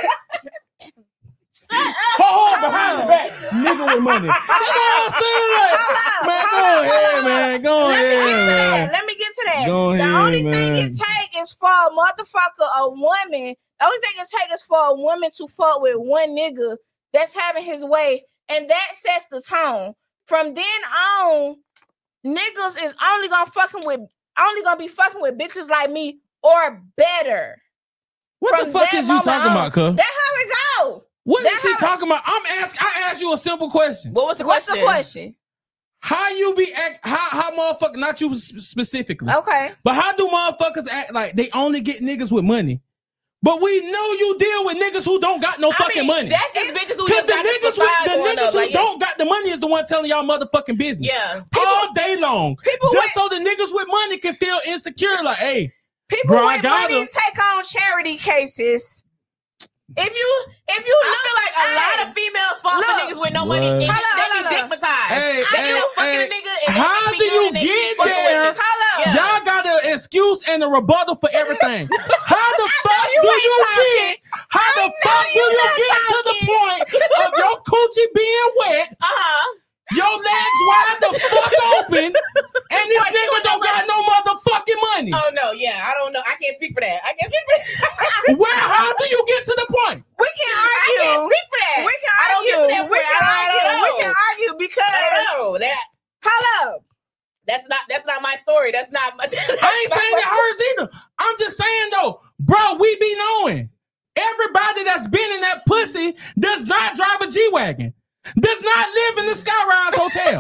Speaker 1: ho, ho, behind the back, nigga with money. You know what I'm saying? Like,
Speaker 2: Hold up,
Speaker 1: man,
Speaker 2: hold
Speaker 1: go
Speaker 2: up,
Speaker 1: ahead,
Speaker 2: hold up.
Speaker 1: man. Go
Speaker 2: Let me
Speaker 1: ahead,
Speaker 2: get to that.
Speaker 1: man.
Speaker 2: Let me get to that.
Speaker 1: Go
Speaker 2: the
Speaker 1: ahead,
Speaker 2: only thing
Speaker 1: man.
Speaker 2: it take is for a motherfucker, a woman. The only thing it take is for a woman to fuck with one nigga that's having his way, and that sets the tone. From then on, niggas is only gonna fucking with, only gonna be fucking with bitches like me or better.
Speaker 1: What
Speaker 2: From
Speaker 1: the fuck
Speaker 2: that
Speaker 1: is you
Speaker 2: moment
Speaker 1: talking
Speaker 2: on.
Speaker 1: about, cuz?
Speaker 2: That's how it go.
Speaker 1: What is
Speaker 2: That's
Speaker 1: she
Speaker 2: how-
Speaker 1: talking about? I'm asking. I asked you a simple question.
Speaker 3: What was the
Speaker 2: What's
Speaker 3: question?
Speaker 2: the question?
Speaker 1: How you be act? How how motherfucker? Not you sp- specifically,
Speaker 2: Okay.
Speaker 1: but how do motherfuckers act like they only get niggas with money? But we know you deal with niggas who don't got no
Speaker 3: I
Speaker 1: fucking
Speaker 3: mean,
Speaker 1: money.
Speaker 3: that's just bitches who
Speaker 1: Because
Speaker 3: just
Speaker 1: the
Speaker 3: got this
Speaker 1: niggas with
Speaker 3: facade
Speaker 1: the
Speaker 3: going
Speaker 1: niggas
Speaker 3: up,
Speaker 1: who
Speaker 3: like, yeah.
Speaker 1: don't got the money is the one telling y'all motherfucking business.
Speaker 3: Yeah.
Speaker 1: all day long,
Speaker 2: people
Speaker 1: just
Speaker 2: with-
Speaker 1: so the niggas with money can feel insecure. Like, hey,
Speaker 2: People
Speaker 1: Bro, I
Speaker 2: with
Speaker 1: got
Speaker 2: money
Speaker 1: him.
Speaker 2: take on charity cases. If you, if you
Speaker 3: I
Speaker 2: look,
Speaker 3: feel like a lot of females fall for
Speaker 2: Look.
Speaker 3: niggas with no
Speaker 1: What?
Speaker 3: money and
Speaker 2: Hold on,
Speaker 3: they
Speaker 2: hold
Speaker 3: be
Speaker 2: on, hold on.
Speaker 3: dickmatized.
Speaker 1: Hey,
Speaker 3: they
Speaker 1: hey,
Speaker 3: end up fucking
Speaker 1: hey,
Speaker 3: a nigga and
Speaker 1: how
Speaker 3: they
Speaker 1: do
Speaker 3: be good
Speaker 1: you
Speaker 3: and they be
Speaker 1: get
Speaker 3: fucking with
Speaker 1: there?
Speaker 3: him.
Speaker 2: hold up.
Speaker 3: Yeah.
Speaker 1: Y'all got an excuse and a rebuttal for everything. How the fuck
Speaker 2: you
Speaker 1: do
Speaker 2: ain't
Speaker 1: you
Speaker 2: talking.
Speaker 1: get? How the
Speaker 2: know
Speaker 1: fuck do
Speaker 2: you
Speaker 1: you
Speaker 2: not
Speaker 1: get to the point of your coochie being wet,
Speaker 3: Uh-huh.
Speaker 1: your legs wide the fuck open, and this
Speaker 3: Boy, you
Speaker 1: nigga
Speaker 3: ain't
Speaker 1: don't
Speaker 3: no
Speaker 1: got no motherfucking money?
Speaker 3: Oh no, yeah, I don't know. I can't speak for that. I can't speak for that.
Speaker 1: Where? How do you get to the point?
Speaker 2: We can
Speaker 3: I can't
Speaker 2: argue.
Speaker 3: speak for that.
Speaker 2: We can
Speaker 3: I don't
Speaker 2: argue.
Speaker 3: get to that
Speaker 2: We
Speaker 3: point.
Speaker 2: can
Speaker 3: I don't
Speaker 2: argue.
Speaker 3: know.
Speaker 2: We can argue
Speaker 3: I
Speaker 2: because
Speaker 3: don't know. That
Speaker 2: hold up.
Speaker 3: that's not that's not my story. That's not my
Speaker 1: I ain't saying that hers either. I'm just saying though, bro, we be knowing. Everybody that's been in that pussy does not drive a G-Wagon. Does not live in the Skyrise Hotel.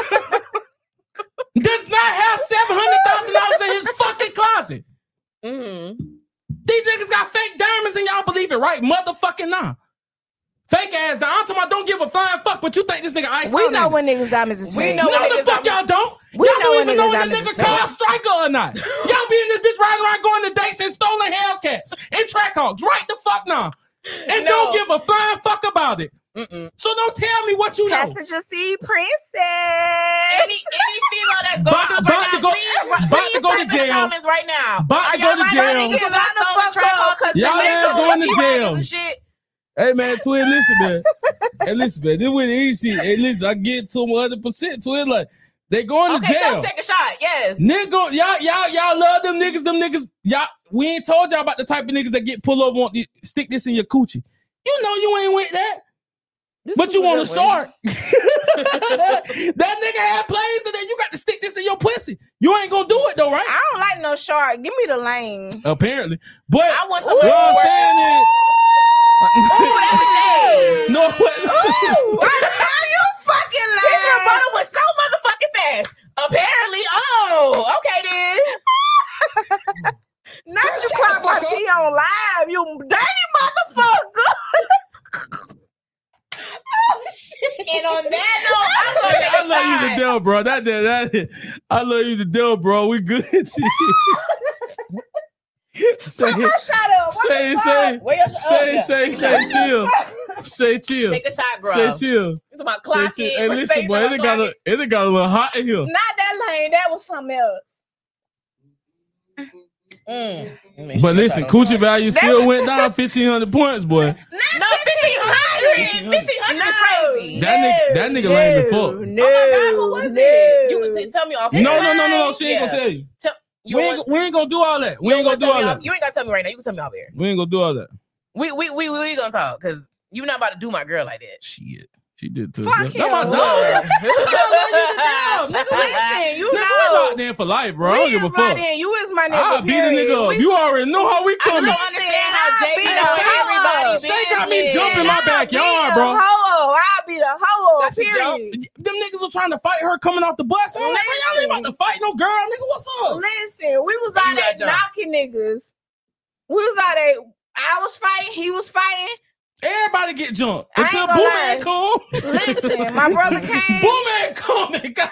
Speaker 1: Does not have seven hundred thousand dollars in his fucking closet.
Speaker 3: Mm-hmm.
Speaker 1: These niggas got fake diamonds and y'all believe it, right? Motherfucking nah. Fake ass diamond. I'm talking about don't give a flying fuck, but you think this nigga iced
Speaker 2: We
Speaker 1: out,
Speaker 2: know
Speaker 1: nigga.
Speaker 2: when niggas diamonds is
Speaker 3: We
Speaker 2: fake.
Speaker 3: know
Speaker 1: No,
Speaker 3: when
Speaker 1: the
Speaker 3: niggas
Speaker 1: fuck
Speaker 3: diamonds-
Speaker 1: y'all don't.
Speaker 2: We
Speaker 1: Y'all
Speaker 2: know
Speaker 1: don't
Speaker 2: when
Speaker 1: even know
Speaker 2: niggas
Speaker 1: when the
Speaker 2: diamonds
Speaker 1: nigga
Speaker 2: is
Speaker 1: car
Speaker 2: fake.
Speaker 1: striker or not. Y'all be in this bitch riding around going to dates and stolen Hellcats and Trackhawks. Right the fuck now. And
Speaker 3: No.
Speaker 1: don't give a flying fuck about it.
Speaker 3: Mm-mm.
Speaker 1: So don't tell me what you know.
Speaker 2: Passenger seat princess.
Speaker 3: Any any female that's going
Speaker 1: About-
Speaker 3: through
Speaker 1: about
Speaker 3: right
Speaker 1: to
Speaker 3: now,
Speaker 1: go-
Speaker 3: please,
Speaker 1: about
Speaker 3: please
Speaker 1: to go to
Speaker 3: type in the
Speaker 1: jail.
Speaker 3: comments right now.
Speaker 1: About to
Speaker 3: Are
Speaker 1: go
Speaker 3: y'all
Speaker 1: to
Speaker 3: right
Speaker 1: jail.
Speaker 3: about niggas got stolen track on because
Speaker 1: Y'all
Speaker 3: they
Speaker 1: ass
Speaker 3: know
Speaker 1: going to
Speaker 3: G-Wagons
Speaker 1: jail.
Speaker 3: and shit.
Speaker 1: Hey man, Twin, listen, man. Hey, listen, man. This with the easy shit. Hey, listen, I get to one hundred percent. Twin, like they going to
Speaker 3: Okay,
Speaker 1: jail.
Speaker 3: so take a shot. Yes.
Speaker 1: Nigga, y'all, y'all, y'all love them niggas. Them niggas, y'all. We ain't told y'all about the type of niggas that get pulled over. Want to stick this in your coochie. You know you ain't with that.
Speaker 3: This
Speaker 1: But
Speaker 3: was
Speaker 1: you
Speaker 3: a
Speaker 1: want a
Speaker 3: good one.
Speaker 1: shark. that, that nigga had plays today. You got to stick this in your pussy. You ain't gonna do it though, right?
Speaker 2: I don't like no shark. Give me the lane.
Speaker 1: Apparently. But
Speaker 3: I want
Speaker 1: what
Speaker 3: somebody
Speaker 1: I'm
Speaker 3: to work.
Speaker 1: saying is,
Speaker 3: Ooh, that was shade.
Speaker 1: no, what?
Speaker 2: Ooh, now you fucking
Speaker 3: This
Speaker 2: lying.
Speaker 3: rebuttal was so motherfucking fast. Apparently, oh, okay then.
Speaker 2: Not you clock my tea on live, you dirty motherfucker.
Speaker 3: Oh shit. And on that note, I'm gonna take
Speaker 1: I
Speaker 3: a
Speaker 1: love you to
Speaker 3: shot.
Speaker 1: death, bro. That, that, that, I love you to death, bro. We good. Say,
Speaker 2: Put my shot up. What
Speaker 1: say,
Speaker 2: the fuck?
Speaker 1: say,
Speaker 3: Where your shot?
Speaker 1: say,
Speaker 3: Oh,
Speaker 1: say,
Speaker 3: yeah.
Speaker 1: say, chill. Say chill.
Speaker 3: Take a shot, bro.
Speaker 1: Say chill.
Speaker 3: It's about
Speaker 1: Say
Speaker 3: clock
Speaker 1: chill.
Speaker 3: it.
Speaker 1: Hey,
Speaker 3: We're
Speaker 1: listen,
Speaker 3: saying
Speaker 1: boy,
Speaker 3: about
Speaker 1: it got
Speaker 3: clock
Speaker 1: a, it got a little hot in here.
Speaker 2: Not that lane. That was something else.
Speaker 3: Mm.
Speaker 1: But listen, coochie value still went down fifteen hundred points, boy.
Speaker 3: No, fifteen hundred. fifteen hundred is crazy.
Speaker 1: That nigga, that nigga lame as fuck.
Speaker 2: No,
Speaker 3: Oh my God, who was
Speaker 2: no.
Speaker 3: it? You can t- tell me off.
Speaker 1: No, no, no, no, no. She ain't
Speaker 3: Yeah.
Speaker 1: gonna tell you.
Speaker 3: Tell, you
Speaker 1: We
Speaker 3: want,
Speaker 1: ain't, we ain't gonna do all that. We
Speaker 3: you
Speaker 1: ain't
Speaker 3: want
Speaker 1: gonna do
Speaker 3: tell me
Speaker 1: all
Speaker 3: off-
Speaker 1: that.
Speaker 3: You ain't gotta tell me right now. You can tell me off here.
Speaker 1: We ain't gonna do all that.
Speaker 3: We we we we, we gonna talk because you not about to do my girl like that.
Speaker 1: Shit. She did to
Speaker 2: Fuck
Speaker 1: herself.
Speaker 2: him.
Speaker 1: That's my dog.
Speaker 2: Nigga, listen, you
Speaker 1: Nigga, we
Speaker 2: know.
Speaker 1: locked in for life, bro. I
Speaker 2: We
Speaker 1: don't give a
Speaker 2: is locked
Speaker 1: fuck.
Speaker 2: in. You is my nigga.
Speaker 1: I'll beat a
Speaker 2: period.
Speaker 1: nigga up.
Speaker 2: We-
Speaker 1: You already know how we
Speaker 3: I
Speaker 1: coming.
Speaker 3: don't understand how
Speaker 2: I'll
Speaker 3: Jake
Speaker 2: be
Speaker 3: be
Speaker 2: the
Speaker 3: knowing everybody's
Speaker 2: hoe.
Speaker 1: Shay got me
Speaker 3: business.
Speaker 1: jumping my
Speaker 2: I'll
Speaker 1: backyard,
Speaker 2: be
Speaker 1: bro.
Speaker 2: the hoe. I'll be the hoe.
Speaker 3: Got you
Speaker 2: Period.
Speaker 1: Them niggas were trying to fight her coming off the bus. I'm like, man, y'all ain't about to fight no girl, nigga. What's up?
Speaker 2: Listen, we was
Speaker 3: You
Speaker 2: out
Speaker 3: got
Speaker 2: there
Speaker 3: jumped.
Speaker 2: knocking niggas. We was out there. I was fighting. He was fighting.
Speaker 1: Everybody get jumped
Speaker 2: I ain't
Speaker 1: until
Speaker 2: gonna
Speaker 1: Boo
Speaker 2: lie.
Speaker 1: Man come.
Speaker 2: Listen, my brother came.
Speaker 1: Boo Man coming. God,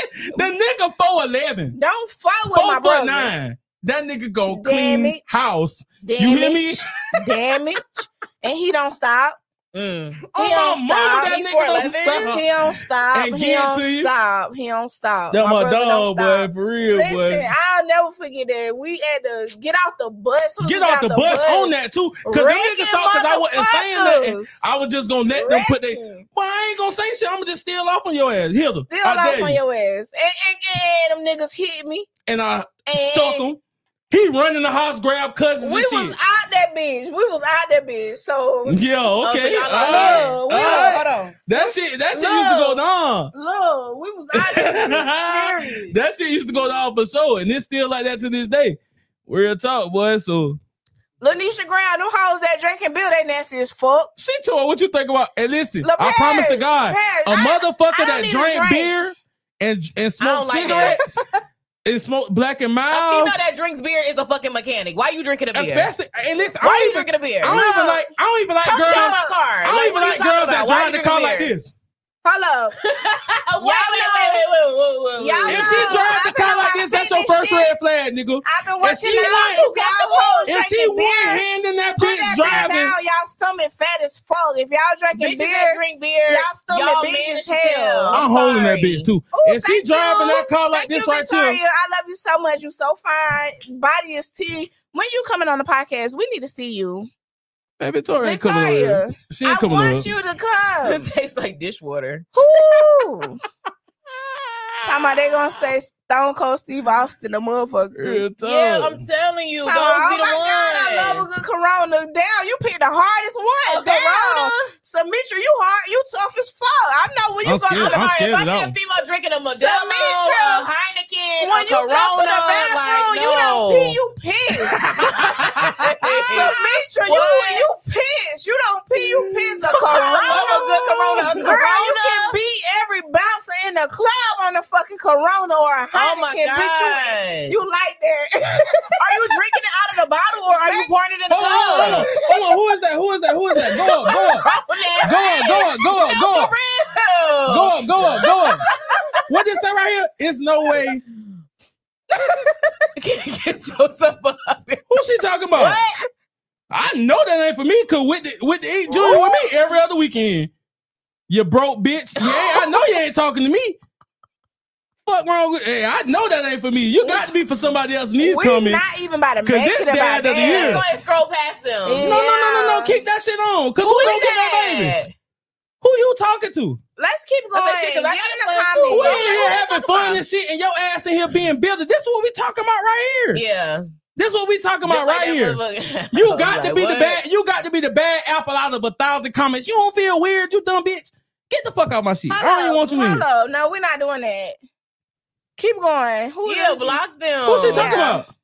Speaker 1: the nigga four eleven,
Speaker 2: Don't fuck with
Speaker 1: four
Speaker 2: my
Speaker 1: foot
Speaker 2: brother.
Speaker 1: nine. That nigga go clean
Speaker 2: Damage.
Speaker 1: house.
Speaker 2: Damage,
Speaker 1: You hear me?
Speaker 2: Damage. And he don't stop.
Speaker 3: Mm.
Speaker 1: Oh
Speaker 2: He
Speaker 1: my
Speaker 2: don't
Speaker 1: mama,
Speaker 2: stop.
Speaker 1: that
Speaker 3: He's
Speaker 1: nigga
Speaker 3: four
Speaker 1: don't
Speaker 3: eleven.
Speaker 1: stop.
Speaker 2: He don't stop.
Speaker 1: And
Speaker 2: He
Speaker 1: get
Speaker 2: don't
Speaker 1: to you.
Speaker 2: stop. He don't stop.
Speaker 1: That my,
Speaker 2: brother don't
Speaker 1: dog, boy,
Speaker 2: stop.
Speaker 1: for real,
Speaker 2: Listen,
Speaker 1: boy.
Speaker 2: I'll never forget that. We had to get out the bus. Who
Speaker 1: Get
Speaker 2: was
Speaker 1: off the bus on that too, cause them
Speaker 2: Wrecking
Speaker 1: niggas thought cause I wasn't saying nothing.
Speaker 2: motherfuckers.
Speaker 1: I was just gonna let them put their.
Speaker 2: Wrecking.
Speaker 1: Well, I ain't gonna say shit. I'm gonna just steal off on your ass. Here's her.
Speaker 2: Still
Speaker 1: I
Speaker 2: off
Speaker 1: dare
Speaker 2: on
Speaker 1: you.
Speaker 2: your ass. And, and, and them niggas hit me.
Speaker 1: And I
Speaker 2: And
Speaker 1: stuck him. He run in the house, grab cousins
Speaker 2: we
Speaker 1: and
Speaker 2: was
Speaker 1: shit.
Speaker 2: out that bitch. We was out that bitch. So
Speaker 1: Yeah,
Speaker 3: Oh, so
Speaker 1: okay.
Speaker 3: y'all
Speaker 1: all
Speaker 3: locked
Speaker 1: right,
Speaker 3: in.
Speaker 2: Look, we
Speaker 1: all
Speaker 2: look,
Speaker 1: right.
Speaker 3: Hold on.
Speaker 1: That shit, that shit used to go
Speaker 2: Look.
Speaker 1: down.
Speaker 2: look, we was out that bitch. Period.
Speaker 1: That shit used to go down for sure, and it's still like that to this day. Real talk, boy. So
Speaker 2: Lanisha Brown, them hoes that drinking beer, they nasty as fuck.
Speaker 1: she told her what you think about. And listen,
Speaker 2: Look,
Speaker 1: I promise to
Speaker 2: Paris,
Speaker 1: God,
Speaker 2: Paris,
Speaker 1: a
Speaker 2: I-
Speaker 1: motherfucker
Speaker 2: I don't
Speaker 1: that
Speaker 2: need a
Speaker 1: drank
Speaker 2: drink.
Speaker 1: beer and and smoked
Speaker 3: don't like that.
Speaker 1: cigarettes and smoked Black and
Speaker 3: A
Speaker 1: Miles.
Speaker 3: female that drinks beer is a fucking mechanic. Why you drinking a beer?
Speaker 1: Especially, and listen, I
Speaker 3: Why
Speaker 1: don't
Speaker 3: you
Speaker 1: even,
Speaker 3: drinking a beer?
Speaker 1: I don't even like, I don't even like
Speaker 3: Come
Speaker 1: girls.
Speaker 3: drive my car.
Speaker 1: I don't
Speaker 3: Like,
Speaker 1: even
Speaker 3: what are
Speaker 1: like
Speaker 3: you
Speaker 1: girls
Speaker 3: talking
Speaker 1: that
Speaker 3: about? Why
Speaker 1: drive
Speaker 3: you
Speaker 1: the car
Speaker 3: drinking
Speaker 1: like
Speaker 3: beer?
Speaker 1: this.
Speaker 2: Hold up.
Speaker 3: wait, wait, wait, wait, wait, wait, wait,
Speaker 2: Y'all
Speaker 1: If
Speaker 2: know,
Speaker 1: she drive the
Speaker 2: I've been
Speaker 1: car
Speaker 2: on
Speaker 1: like
Speaker 2: my
Speaker 1: this, that's your
Speaker 2: fitness
Speaker 1: first
Speaker 2: shit.
Speaker 1: red flag, nigga.
Speaker 2: I've been
Speaker 1: If
Speaker 2: watching
Speaker 1: she
Speaker 2: y'all.
Speaker 1: one-
Speaker 2: If y'all hoes
Speaker 1: If she
Speaker 2: drinking
Speaker 1: one
Speaker 2: beer,
Speaker 1: hand in that
Speaker 2: put
Speaker 1: bitch
Speaker 2: that beer
Speaker 1: driving,
Speaker 2: down. Y'all stomach fat as fuck. If y'all drinking
Speaker 3: Bitches that
Speaker 2: beer,
Speaker 3: drink beer,
Speaker 2: y'all stomach
Speaker 3: y'all
Speaker 2: big
Speaker 3: man
Speaker 2: as
Speaker 3: as hell.
Speaker 2: hell.
Speaker 1: I'm
Speaker 3: I'm
Speaker 1: holding that
Speaker 3: sorry.
Speaker 1: bitch too.
Speaker 2: Ooh,
Speaker 1: If she
Speaker 2: thank
Speaker 1: driving
Speaker 2: you.
Speaker 1: that car like
Speaker 2: Thank
Speaker 1: this
Speaker 2: you,
Speaker 1: right
Speaker 2: Victoria.
Speaker 1: here,
Speaker 2: I love you so much. You so fine. Body is tea. When you coming on the podcast, we need to see you.
Speaker 1: man, Victoria ain't coming over here.
Speaker 2: Victoria,
Speaker 1: She
Speaker 2: I
Speaker 1: ain't coming over
Speaker 2: want
Speaker 1: here.
Speaker 2: you to
Speaker 3: It
Speaker 2: come.
Speaker 3: tastes like dishwater.
Speaker 2: Woo. Talking about they gonna say Stone Cold Steve Austin, the motherfucker.
Speaker 1: Real talk.
Speaker 3: Yeah, I'm telling you,
Speaker 2: Talking
Speaker 3: those
Speaker 2: about,
Speaker 3: be
Speaker 2: oh
Speaker 3: the
Speaker 2: my
Speaker 3: ones.
Speaker 2: God, I love a good Corona. Damn, you picked the hardest one.
Speaker 3: A
Speaker 2: Damn.
Speaker 3: Corona?
Speaker 2: Samitra, you hard, you tough as fuck. I know when you
Speaker 1: I'm
Speaker 2: go
Speaker 1: scared.
Speaker 2: to the
Speaker 1: I'm
Speaker 3: Sorry,
Speaker 1: scared
Speaker 3: if I
Speaker 1: of that
Speaker 3: see a
Speaker 1: one.
Speaker 3: female drinking a Modelo,
Speaker 2: Samitra,
Speaker 3: a Heineken,
Speaker 2: when
Speaker 3: a
Speaker 2: you
Speaker 3: Corona,
Speaker 2: go to the bathroom,
Speaker 3: like,
Speaker 2: you
Speaker 3: no.
Speaker 2: don't pee, you piss. Samitra, you
Speaker 3: What?
Speaker 2: you piss. You don't pee, you piss. A
Speaker 3: I
Speaker 2: Corona,
Speaker 3: love a good Corona. A
Speaker 2: girl, you
Speaker 3: Corona?
Speaker 2: can beat every bouncer in the club on a fucking Corona or a Heineken.
Speaker 3: Oh my
Speaker 2: Bitch,
Speaker 3: God.
Speaker 2: you, you like that.
Speaker 3: Are you drinking it out of the bottle or are you pouring it in the
Speaker 1: Hold on, hold on,
Speaker 3: cup?
Speaker 1: hold on. Who is that? Who is is that? Who is that? Go up, go up. Go up, go up, go up, go up. Go up, go up, go up. What did it say right here? It's no way.
Speaker 3: Get yourself up.
Speaker 1: Who's she talking about?
Speaker 3: What?
Speaker 1: I know that ain't for me, cause with the with the eat junior with me every other weekend. You broke bitch. Yeah, I know you ain't talking to me. Fuck wrong with hey, I know that ain't for me. You got to be for somebody else needs
Speaker 2: We
Speaker 1: coming.
Speaker 2: not even about to
Speaker 1: Cause
Speaker 2: make
Speaker 1: this
Speaker 2: it about
Speaker 1: dad of the year.
Speaker 2: that.
Speaker 3: Go ahead and scroll past them.
Speaker 2: Yeah.
Speaker 1: No, no, no, no, no. Keep that shit on. Cause who,
Speaker 3: Who
Speaker 1: gonna
Speaker 3: is
Speaker 1: get that baby?
Speaker 3: that?
Speaker 1: Who you talking to?
Speaker 2: Let's keep
Speaker 3: I
Speaker 2: going.
Speaker 3: said shit, 'cause I
Speaker 2: Get
Speaker 3: got
Speaker 2: in
Speaker 3: a
Speaker 2: the
Speaker 3: son, too.
Speaker 2: comments.
Speaker 1: We
Speaker 3: So
Speaker 1: in here
Speaker 3: what
Speaker 1: having
Speaker 3: we
Speaker 1: fun
Speaker 3: talking
Speaker 1: and shit, and your ass in here being bitter. This is what we talking about right here.
Speaker 3: Yeah.
Speaker 1: This is what we talking about
Speaker 3: Just like
Speaker 1: right here.
Speaker 3: that motherfucker.
Speaker 1: You
Speaker 3: I
Speaker 1: got
Speaker 3: was
Speaker 1: to
Speaker 3: like,
Speaker 1: be the
Speaker 3: what?
Speaker 1: bad. You got to be the bad apple out of a thousand comments. You don't feel weird, you dumb bitch. Get the fuck out my shit. I don't even want you in.
Speaker 2: Hold up. No, we're not doing that. Keep going. Who
Speaker 3: Yeah,
Speaker 2: the-
Speaker 3: block them.
Speaker 1: Who's she talking
Speaker 2: Yeah.
Speaker 1: about?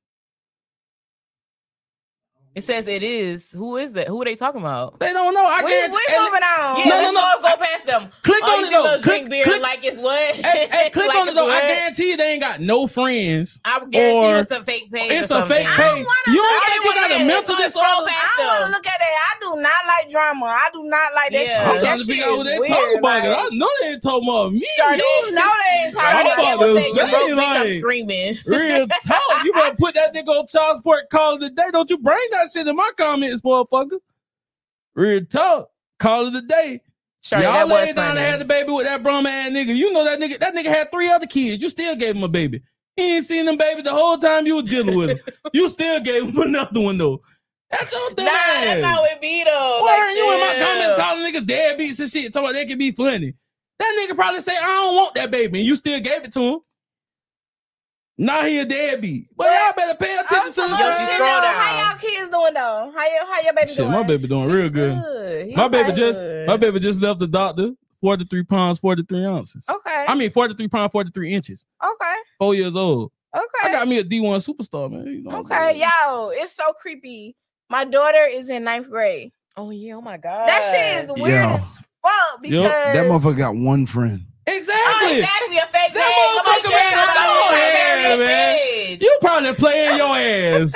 Speaker 3: It says it is. Who is that? Who are they talking about?
Speaker 1: They don't know. I
Speaker 2: We,
Speaker 1: can't.
Speaker 2: we moving on.
Speaker 3: Yeah,
Speaker 1: No, no,
Speaker 3: let's
Speaker 1: no.
Speaker 3: go, go past them.
Speaker 1: Click
Speaker 3: All
Speaker 1: on
Speaker 3: you
Speaker 1: it though.
Speaker 3: females
Speaker 1: Click,
Speaker 3: drink beer
Speaker 1: click,
Speaker 3: like it's what?
Speaker 1: hey, hey, click
Speaker 3: Like
Speaker 1: on it
Speaker 3: it's
Speaker 1: though. I
Speaker 3: what?
Speaker 1: guarantee you they ain't got no friends.
Speaker 3: I guarantee
Speaker 1: or
Speaker 3: you it's a fake page.
Speaker 1: It's
Speaker 3: or
Speaker 1: a
Speaker 3: something.
Speaker 1: fake
Speaker 2: I
Speaker 1: page.
Speaker 2: don't wanna
Speaker 1: You
Speaker 2: look
Speaker 1: don't
Speaker 2: at
Speaker 1: think we got a
Speaker 2: it.
Speaker 1: mental
Speaker 3: Let's
Speaker 1: disorder?
Speaker 3: scroll
Speaker 2: I
Speaker 3: past
Speaker 2: don't want
Speaker 3: them.
Speaker 2: to look at that. I do not like drama. I do not like that
Speaker 3: Yeah.
Speaker 2: shit.
Speaker 1: I'm
Speaker 3: I'm
Speaker 1: trying
Speaker 2: That
Speaker 1: to
Speaker 2: shit
Speaker 1: figure out what
Speaker 2: is
Speaker 1: they
Speaker 2: weird,
Speaker 1: talking about.
Speaker 2: like-
Speaker 1: I know they ain't talking about me.
Speaker 3: Sade.
Speaker 2: You know they ain't
Speaker 1: I'm
Speaker 2: talking
Speaker 1: about
Speaker 2: about
Speaker 1: to
Speaker 2: you.
Speaker 1: say,
Speaker 3: You broke bitch, I'm
Speaker 1: like-
Speaker 3: screaming.
Speaker 1: Real talk. You better put that nigga on child support call of the day. Don't you bring that shit in my comments, motherfucker. Real talk. Call of the day.
Speaker 3: Sade,
Speaker 1: Y'all
Speaker 3: that was
Speaker 1: laid down and
Speaker 3: funny.
Speaker 1: had the baby with that brum ass nigga. You know that nigga. That nigga had three other kids. You still gave him a baby. He ain't seen them baby the whole time you was dealing with him. You still gave him another one though. That's your
Speaker 3: Nah,
Speaker 1: dumb
Speaker 3: that's
Speaker 1: ass.
Speaker 3: how it be though.
Speaker 1: Why
Speaker 3: Like,
Speaker 1: aren't you in my
Speaker 3: chill.
Speaker 1: comments calling niggas deadbeats and shit? Talking about they can be funny. That nigga probably say, I don't want that baby. And you still gave it to him. Now he a deadbeat. But y'all better pay attention to
Speaker 2: Also,
Speaker 1: this
Speaker 3: Yo,
Speaker 2: you
Speaker 3: she
Speaker 1: shit.
Speaker 3: scroll
Speaker 2: know,
Speaker 3: down.
Speaker 2: How y'all kids doing though? How your how your baby
Speaker 1: Shit,
Speaker 2: doing?
Speaker 1: my baby doing real
Speaker 3: He's
Speaker 1: good.
Speaker 3: good. He's
Speaker 1: My baby
Speaker 3: good.
Speaker 1: just my baby just left the doctor. forty-three pounds, forty-three ounces.
Speaker 2: Okay.
Speaker 1: I mean forty-three pounds, forty-three inches.
Speaker 2: okay.
Speaker 1: Four years old.
Speaker 2: Okay.
Speaker 1: I got me a D one superstar, man. You know what I'm
Speaker 2: Okay,
Speaker 1: saying?
Speaker 2: yo, it's so creepy. My daughter is in ninth grade.
Speaker 3: Oh yeah. Oh my god.
Speaker 2: That shit is weird
Speaker 4: Yo.
Speaker 2: as fuck because
Speaker 1: Yup,
Speaker 4: That motherfucker got one friend.
Speaker 3: Oh,
Speaker 1: Exactly.
Speaker 3: exactly. A fake
Speaker 1: That
Speaker 3: page. Nobody
Speaker 1: motherfucker
Speaker 3: sharing
Speaker 1: man,
Speaker 3: nobody
Speaker 1: go
Speaker 3: sharing
Speaker 1: ahead,
Speaker 3: their
Speaker 1: man.
Speaker 3: page.
Speaker 1: You probably playing your ass.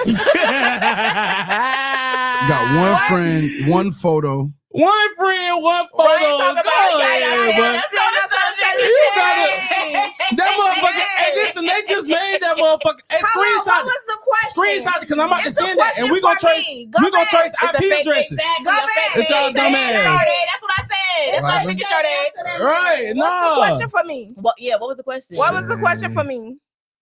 Speaker 4: Got one friend, one photo.
Speaker 1: One friend, one photo.
Speaker 3: Right, talk about
Speaker 1: Go
Speaker 3: it.
Speaker 1: ahead,
Speaker 3: Yeah, yeah,
Speaker 1: bro.
Speaker 3: that's all that's all that
Speaker 1: You
Speaker 3: you
Speaker 1: gotta- That motherfucker. Hey, listen, they just made that motherfucker. Hey,
Speaker 2: Hold on,
Speaker 1: screenshot
Speaker 2: what
Speaker 1: it.
Speaker 2: was the question?
Speaker 1: Screenshot it because I'm about to
Speaker 2: It's a
Speaker 1: send that, and
Speaker 2: question
Speaker 1: we gonna
Speaker 2: for
Speaker 1: trace.
Speaker 2: me. Go
Speaker 1: We gonna
Speaker 2: back.
Speaker 1: trace
Speaker 3: It's
Speaker 1: I
Speaker 3: a
Speaker 1: P
Speaker 3: fake,
Speaker 1: addresses.
Speaker 3: exactly.
Speaker 2: Go
Speaker 3: a
Speaker 2: back.
Speaker 3: fake
Speaker 1: It's y'all
Speaker 3: page.
Speaker 1: dumb
Speaker 3: Say it,
Speaker 1: ass.
Speaker 3: Sade. That's what I said. That's
Speaker 2: It's
Speaker 3: why I
Speaker 2: like
Speaker 3: think
Speaker 2: the
Speaker 3: it's Sade.
Speaker 2: answer that-
Speaker 1: Right,
Speaker 2: What's the
Speaker 1: no.
Speaker 2: question for me?
Speaker 3: What? Yeah. What was the question?
Speaker 2: What was the question
Speaker 4: Shit.
Speaker 2: for me?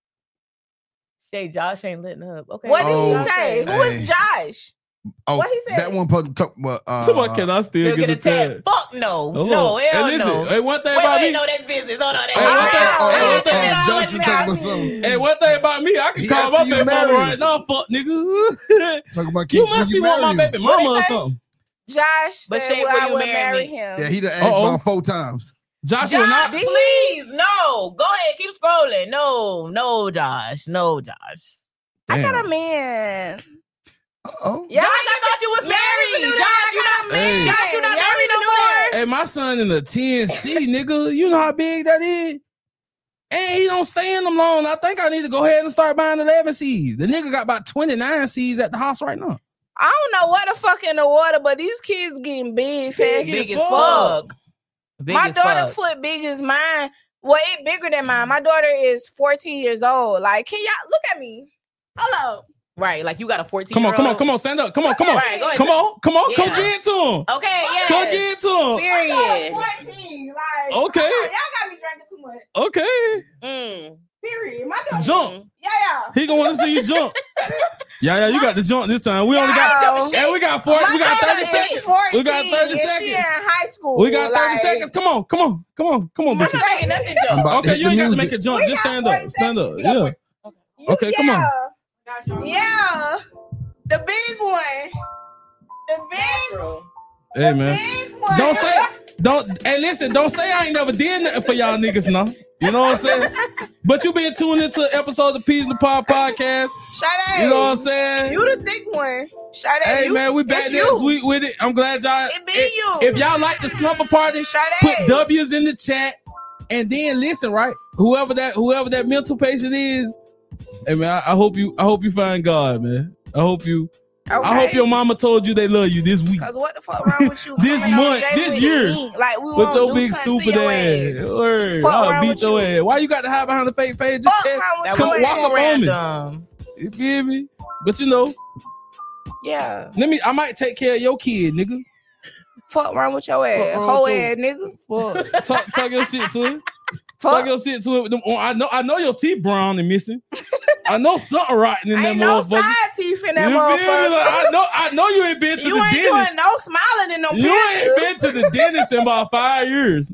Speaker 3: Shay, Josh ain't letting up. Okay.
Speaker 2: What did
Speaker 4: Oh,
Speaker 2: he say? Who is
Speaker 4: hey.
Speaker 2: Josh?
Speaker 4: Oh,
Speaker 2: What he said?
Speaker 4: that one supposed to talk about. Uh,
Speaker 1: Somebody can I still
Speaker 3: Still
Speaker 1: get,
Speaker 3: get a tag. Fuck no.
Speaker 1: Hold
Speaker 3: No.
Speaker 1: on.
Speaker 3: Hell
Speaker 1: Hey, listen.
Speaker 3: no.
Speaker 1: Hey, one thing
Speaker 3: Wait,
Speaker 1: about
Speaker 3: wait,
Speaker 1: me.
Speaker 3: no, that's business. Hold on.
Speaker 1: Hey, one
Speaker 2: Oh,
Speaker 1: thing.
Speaker 2: oh,
Speaker 1: Hey,
Speaker 2: oh,
Speaker 1: one
Speaker 2: oh,
Speaker 1: thing.
Speaker 2: oh,
Speaker 4: Josh was talking about something.
Speaker 1: Hey, one thing about me, I can
Speaker 4: He
Speaker 1: call
Speaker 4: asked
Speaker 1: my
Speaker 4: you
Speaker 1: baby mama
Speaker 4: married.
Speaker 1: right now. Fuck, nigga.
Speaker 4: Talking about
Speaker 1: You
Speaker 4: keep-
Speaker 1: must be
Speaker 4: you
Speaker 1: want my
Speaker 4: marry him.
Speaker 1: baby
Speaker 2: What
Speaker 1: mama
Speaker 2: he
Speaker 1: or
Speaker 2: say?
Speaker 1: something.
Speaker 2: Josh
Speaker 3: But
Speaker 2: said
Speaker 3: Shay,
Speaker 2: well,
Speaker 3: will
Speaker 2: I
Speaker 3: you
Speaker 2: would
Speaker 3: marry
Speaker 2: marry
Speaker 3: me?
Speaker 2: him.
Speaker 4: Yeah, he done asked
Speaker 1: Uh-oh.
Speaker 4: about four times.
Speaker 1: Josh will
Speaker 3: Josh,
Speaker 1: not.
Speaker 3: please, no. Go ahead, keep scrolling. No, no, Josh. No, Josh.
Speaker 2: I got
Speaker 1: Damn.
Speaker 2: a man.
Speaker 4: Oh,
Speaker 2: Yeah,
Speaker 3: Josh, I thought you was
Speaker 2: Yeah,
Speaker 3: married.
Speaker 2: you
Speaker 3: Josh,
Speaker 2: I
Speaker 3: you
Speaker 2: got
Speaker 3: not
Speaker 2: a man.
Speaker 1: Hey.
Speaker 3: Josh, you not
Speaker 2: Y'all
Speaker 3: married
Speaker 2: need to
Speaker 3: no
Speaker 2: do
Speaker 3: more.
Speaker 2: that.
Speaker 1: Hey, my son in the ten C, nigga. You know how big that is? And he don't stay in them long. I think I need to go ahead and start buying eleven C's. The nigga got about twenty-nine C's at the house right now.
Speaker 2: I don't know what the fuck in the water, but these kids getting big, fast
Speaker 1: Big
Speaker 3: Big
Speaker 2: as
Speaker 3: as
Speaker 2: fuck.
Speaker 3: fuck. Big
Speaker 2: My
Speaker 3: as
Speaker 2: daughter
Speaker 3: fuck.
Speaker 2: foot big as mine. Well, it bigger than mine. My daughter is fourteen years old. Like, can y'all look at me? Hello.
Speaker 3: Right, like you got a fourteen.
Speaker 1: Come on, come on, come on, stand up. Come on, come on.
Speaker 3: Right, go ahead.
Speaker 1: Come on, come on, come
Speaker 3: Yeah.
Speaker 1: get to him.
Speaker 3: Okay, yeah.
Speaker 1: Come get to him.
Speaker 3: Period.
Speaker 2: fourteen. Like,
Speaker 1: Okay.
Speaker 2: come on, y'all got me drinking too much.
Speaker 1: Okay.
Speaker 3: Mm.
Speaker 2: Period. My daughter.
Speaker 1: Jump.
Speaker 2: Yeah, yeah.
Speaker 1: He gonna want to see you jump. Yeah, yeah, you got to jump this time. We only got
Speaker 2: Yo.
Speaker 1: and we got forty, we got
Speaker 2: My
Speaker 1: thirty
Speaker 2: daughter is
Speaker 1: seconds.
Speaker 2: fourteen,
Speaker 1: We got thirty
Speaker 2: and She in
Speaker 1: seconds.
Speaker 2: high school.
Speaker 1: We got thirty
Speaker 2: like,
Speaker 1: seconds. Come on, come on, come on, come on,
Speaker 3: I'm
Speaker 1: bitches.
Speaker 3: not making nothing
Speaker 4: I'm
Speaker 3: jump.
Speaker 4: about to
Speaker 1: Okay,
Speaker 4: hit
Speaker 1: you
Speaker 4: the
Speaker 1: ain't got to
Speaker 4: music.
Speaker 1: make it jump.
Speaker 2: We
Speaker 1: Just
Speaker 2: got
Speaker 1: stand up.
Speaker 2: forty
Speaker 1: Stand up.
Speaker 2: seconds.
Speaker 1: Yeah. Okay, come on.
Speaker 2: Yeah. Yeah. The big one. The big,
Speaker 1: Hey
Speaker 2: the
Speaker 1: man.
Speaker 2: big one.
Speaker 1: Don't say don't hey listen, don't say I ain't never did nothing for y'all niggas now. You know what I'm saying? But you been tuned into an episode of the Peas in the Pod podcast.
Speaker 2: Sade.
Speaker 1: You know what I'm saying?
Speaker 2: You the thick one. Sade.
Speaker 1: Hey
Speaker 2: you,
Speaker 1: man, we back
Speaker 2: it's
Speaker 1: this
Speaker 2: you.
Speaker 1: week with it. I'm glad y'all
Speaker 2: It be
Speaker 1: if,
Speaker 2: you.
Speaker 1: if y'all like the slumber party,
Speaker 2: Sade.
Speaker 1: put W's in the chat and then listen, right? Whoever that whoever that mental patient is, hey man, I, I hope you I hope you find God, man. I hope you
Speaker 2: Okay.
Speaker 1: I hope your mama told you they love you this week.
Speaker 2: Cause what the fuck wrong with you?
Speaker 1: This
Speaker 2: coming on
Speaker 1: month,
Speaker 2: Jay
Speaker 1: this
Speaker 2: with
Speaker 1: year.
Speaker 2: the ink? Like we
Speaker 1: With
Speaker 2: won't
Speaker 1: your
Speaker 2: do
Speaker 1: big
Speaker 2: something to
Speaker 1: stupid
Speaker 2: your
Speaker 1: ass.
Speaker 2: ass.
Speaker 1: Word.
Speaker 2: Fuck
Speaker 1: I'll
Speaker 2: wrong
Speaker 1: beat
Speaker 2: with
Speaker 1: your
Speaker 2: you.
Speaker 1: ass. Why you got to hide behind the fake page? Just
Speaker 2: Fuck
Speaker 1: tell-
Speaker 2: wrong with
Speaker 3: That
Speaker 2: your
Speaker 1: Come
Speaker 3: was
Speaker 1: walk
Speaker 2: ass.
Speaker 1: up on me.
Speaker 3: random.
Speaker 1: You feel me? But you know,
Speaker 2: Yeah.
Speaker 1: let me. I might take care of your kid, nigga.
Speaker 2: Fuck wrong with your ass.
Speaker 1: wrong
Speaker 2: Whole
Speaker 1: with you?
Speaker 2: ass nigga.
Speaker 1: Fuck. Talk, talk your shit to it. Talk
Speaker 2: Fuck.
Speaker 1: your shit to it. With them- I know. I know your teeth brown and missing. I know something rotten in that
Speaker 2: Ain't no
Speaker 1: motherfucker.
Speaker 2: side teeth in
Speaker 1: You
Speaker 2: that
Speaker 1: feel me? Like,
Speaker 2: motherfucker.
Speaker 1: I know. I know you ain't been to
Speaker 2: You
Speaker 1: the
Speaker 2: ain't
Speaker 1: dentist.
Speaker 2: doing no smiling in no
Speaker 1: You ain't been
Speaker 2: pictures.
Speaker 1: to the dentist in about five years.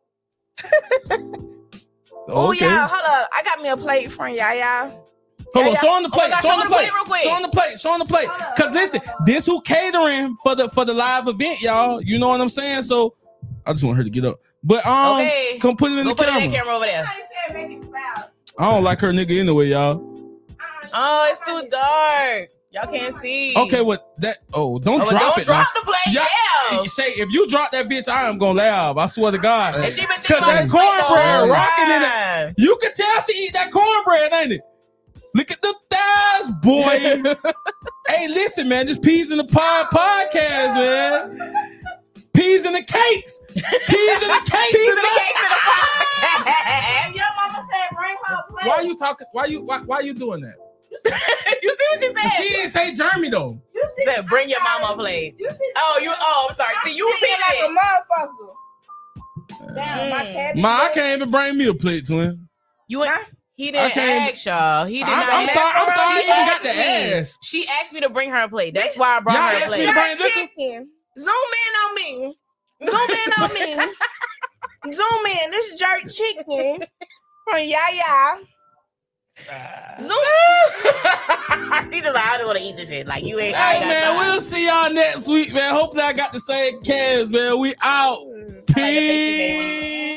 Speaker 2: Oh
Speaker 1: Okay.
Speaker 2: yeah, hold up. I got me a plate from Yaya.
Speaker 1: Hold on,
Speaker 2: Yeah,
Speaker 1: show on the
Speaker 3: Oh my
Speaker 1: plate.
Speaker 3: God,
Speaker 1: show
Speaker 3: show
Speaker 1: on the
Speaker 3: the
Speaker 1: plate.
Speaker 3: plate real quick.
Speaker 1: Show on the plate. Show on the plate.
Speaker 2: Hold on,
Speaker 1: Cause
Speaker 2: hold on,
Speaker 1: listen,
Speaker 2: hold on.
Speaker 1: this who catering for the for the live event, y'all. You know what I'm saying? So I just want her to get up. But um,
Speaker 3: Okay.
Speaker 1: come put it in
Speaker 3: Go
Speaker 1: the
Speaker 3: put it in
Speaker 1: camera.
Speaker 3: that camera over there.
Speaker 2: Somebody said make it loud.
Speaker 1: I don't like her nigga anyway, y'all.
Speaker 3: Oh, it's too dark. Y'all can't see.
Speaker 1: Okay, what that? Oh, don't
Speaker 3: Oh, but
Speaker 1: drop
Speaker 3: don't
Speaker 1: it.
Speaker 3: drop
Speaker 1: now.
Speaker 3: the plate.
Speaker 1: Yeah.
Speaker 3: Yeah.
Speaker 1: Say if you drop that bitch, I am gonna laugh. I swear to God.
Speaker 3: And she been
Speaker 1: Cause
Speaker 3: thinking about
Speaker 1: that
Speaker 3: this plate the
Speaker 1: cornbread
Speaker 3: whole
Speaker 1: rocking in it.
Speaker 3: time.
Speaker 1: You can tell she eat that cornbread, ain't it? Look at the thighs, boy. Hey, listen, man. This Peas in the Pod podcast, man. Peas in the cakes. Peas in the cakes.
Speaker 3: Peas in the
Speaker 1: tonight.
Speaker 3: cakes in the podcast.
Speaker 2: Your mama said bring her plate.
Speaker 1: Why you talking? Why you? Why, why you doing that?
Speaker 3: You see what you said?
Speaker 1: She didn't say Jeremy though.
Speaker 2: You see,
Speaker 3: Said, bring your
Speaker 2: I'm
Speaker 3: mama a
Speaker 2: sorry.
Speaker 3: plate.
Speaker 2: You see,
Speaker 3: Oh, you. Oh, I'm sorry. See, you
Speaker 2: sitting
Speaker 3: repeated
Speaker 2: like
Speaker 3: it.
Speaker 2: a motherfucker. Damn, my
Speaker 3: Mm.
Speaker 2: cabbage.
Speaker 1: Ma, I
Speaker 2: dead.
Speaker 1: can't even bring me a plate, twin.
Speaker 3: You ain't.
Speaker 2: Huh?
Speaker 3: He
Speaker 1: I
Speaker 3: didn't
Speaker 1: can't-
Speaker 3: ask y'all. He did
Speaker 1: I'm-
Speaker 3: not.
Speaker 1: I'm
Speaker 3: ask
Speaker 1: sorry- I'm
Speaker 3: her.
Speaker 1: sorry I
Speaker 3: She
Speaker 1: even got
Speaker 3: asked
Speaker 1: to
Speaker 3: me.
Speaker 1: ask.
Speaker 3: She asked me to bring her a plate. That's why I brought
Speaker 1: Y'all
Speaker 3: her a
Speaker 1: asked me
Speaker 3: plate.
Speaker 1: to bring
Speaker 2: Jerk
Speaker 1: liquor?
Speaker 2: chicken. Zoom in on me. Zoom in on me. Zoom in. This is jerk chicken from Yaya. Zoom.
Speaker 3: He just like, I don't want to eat this shit. Like you ain't. I
Speaker 1: Hey
Speaker 3: ain't got
Speaker 1: man,
Speaker 3: time.
Speaker 1: we'll see y'all next week, man. Hopefully I got the same cast, man. We out.
Speaker 3: I like the face you made.
Speaker 1: Peace.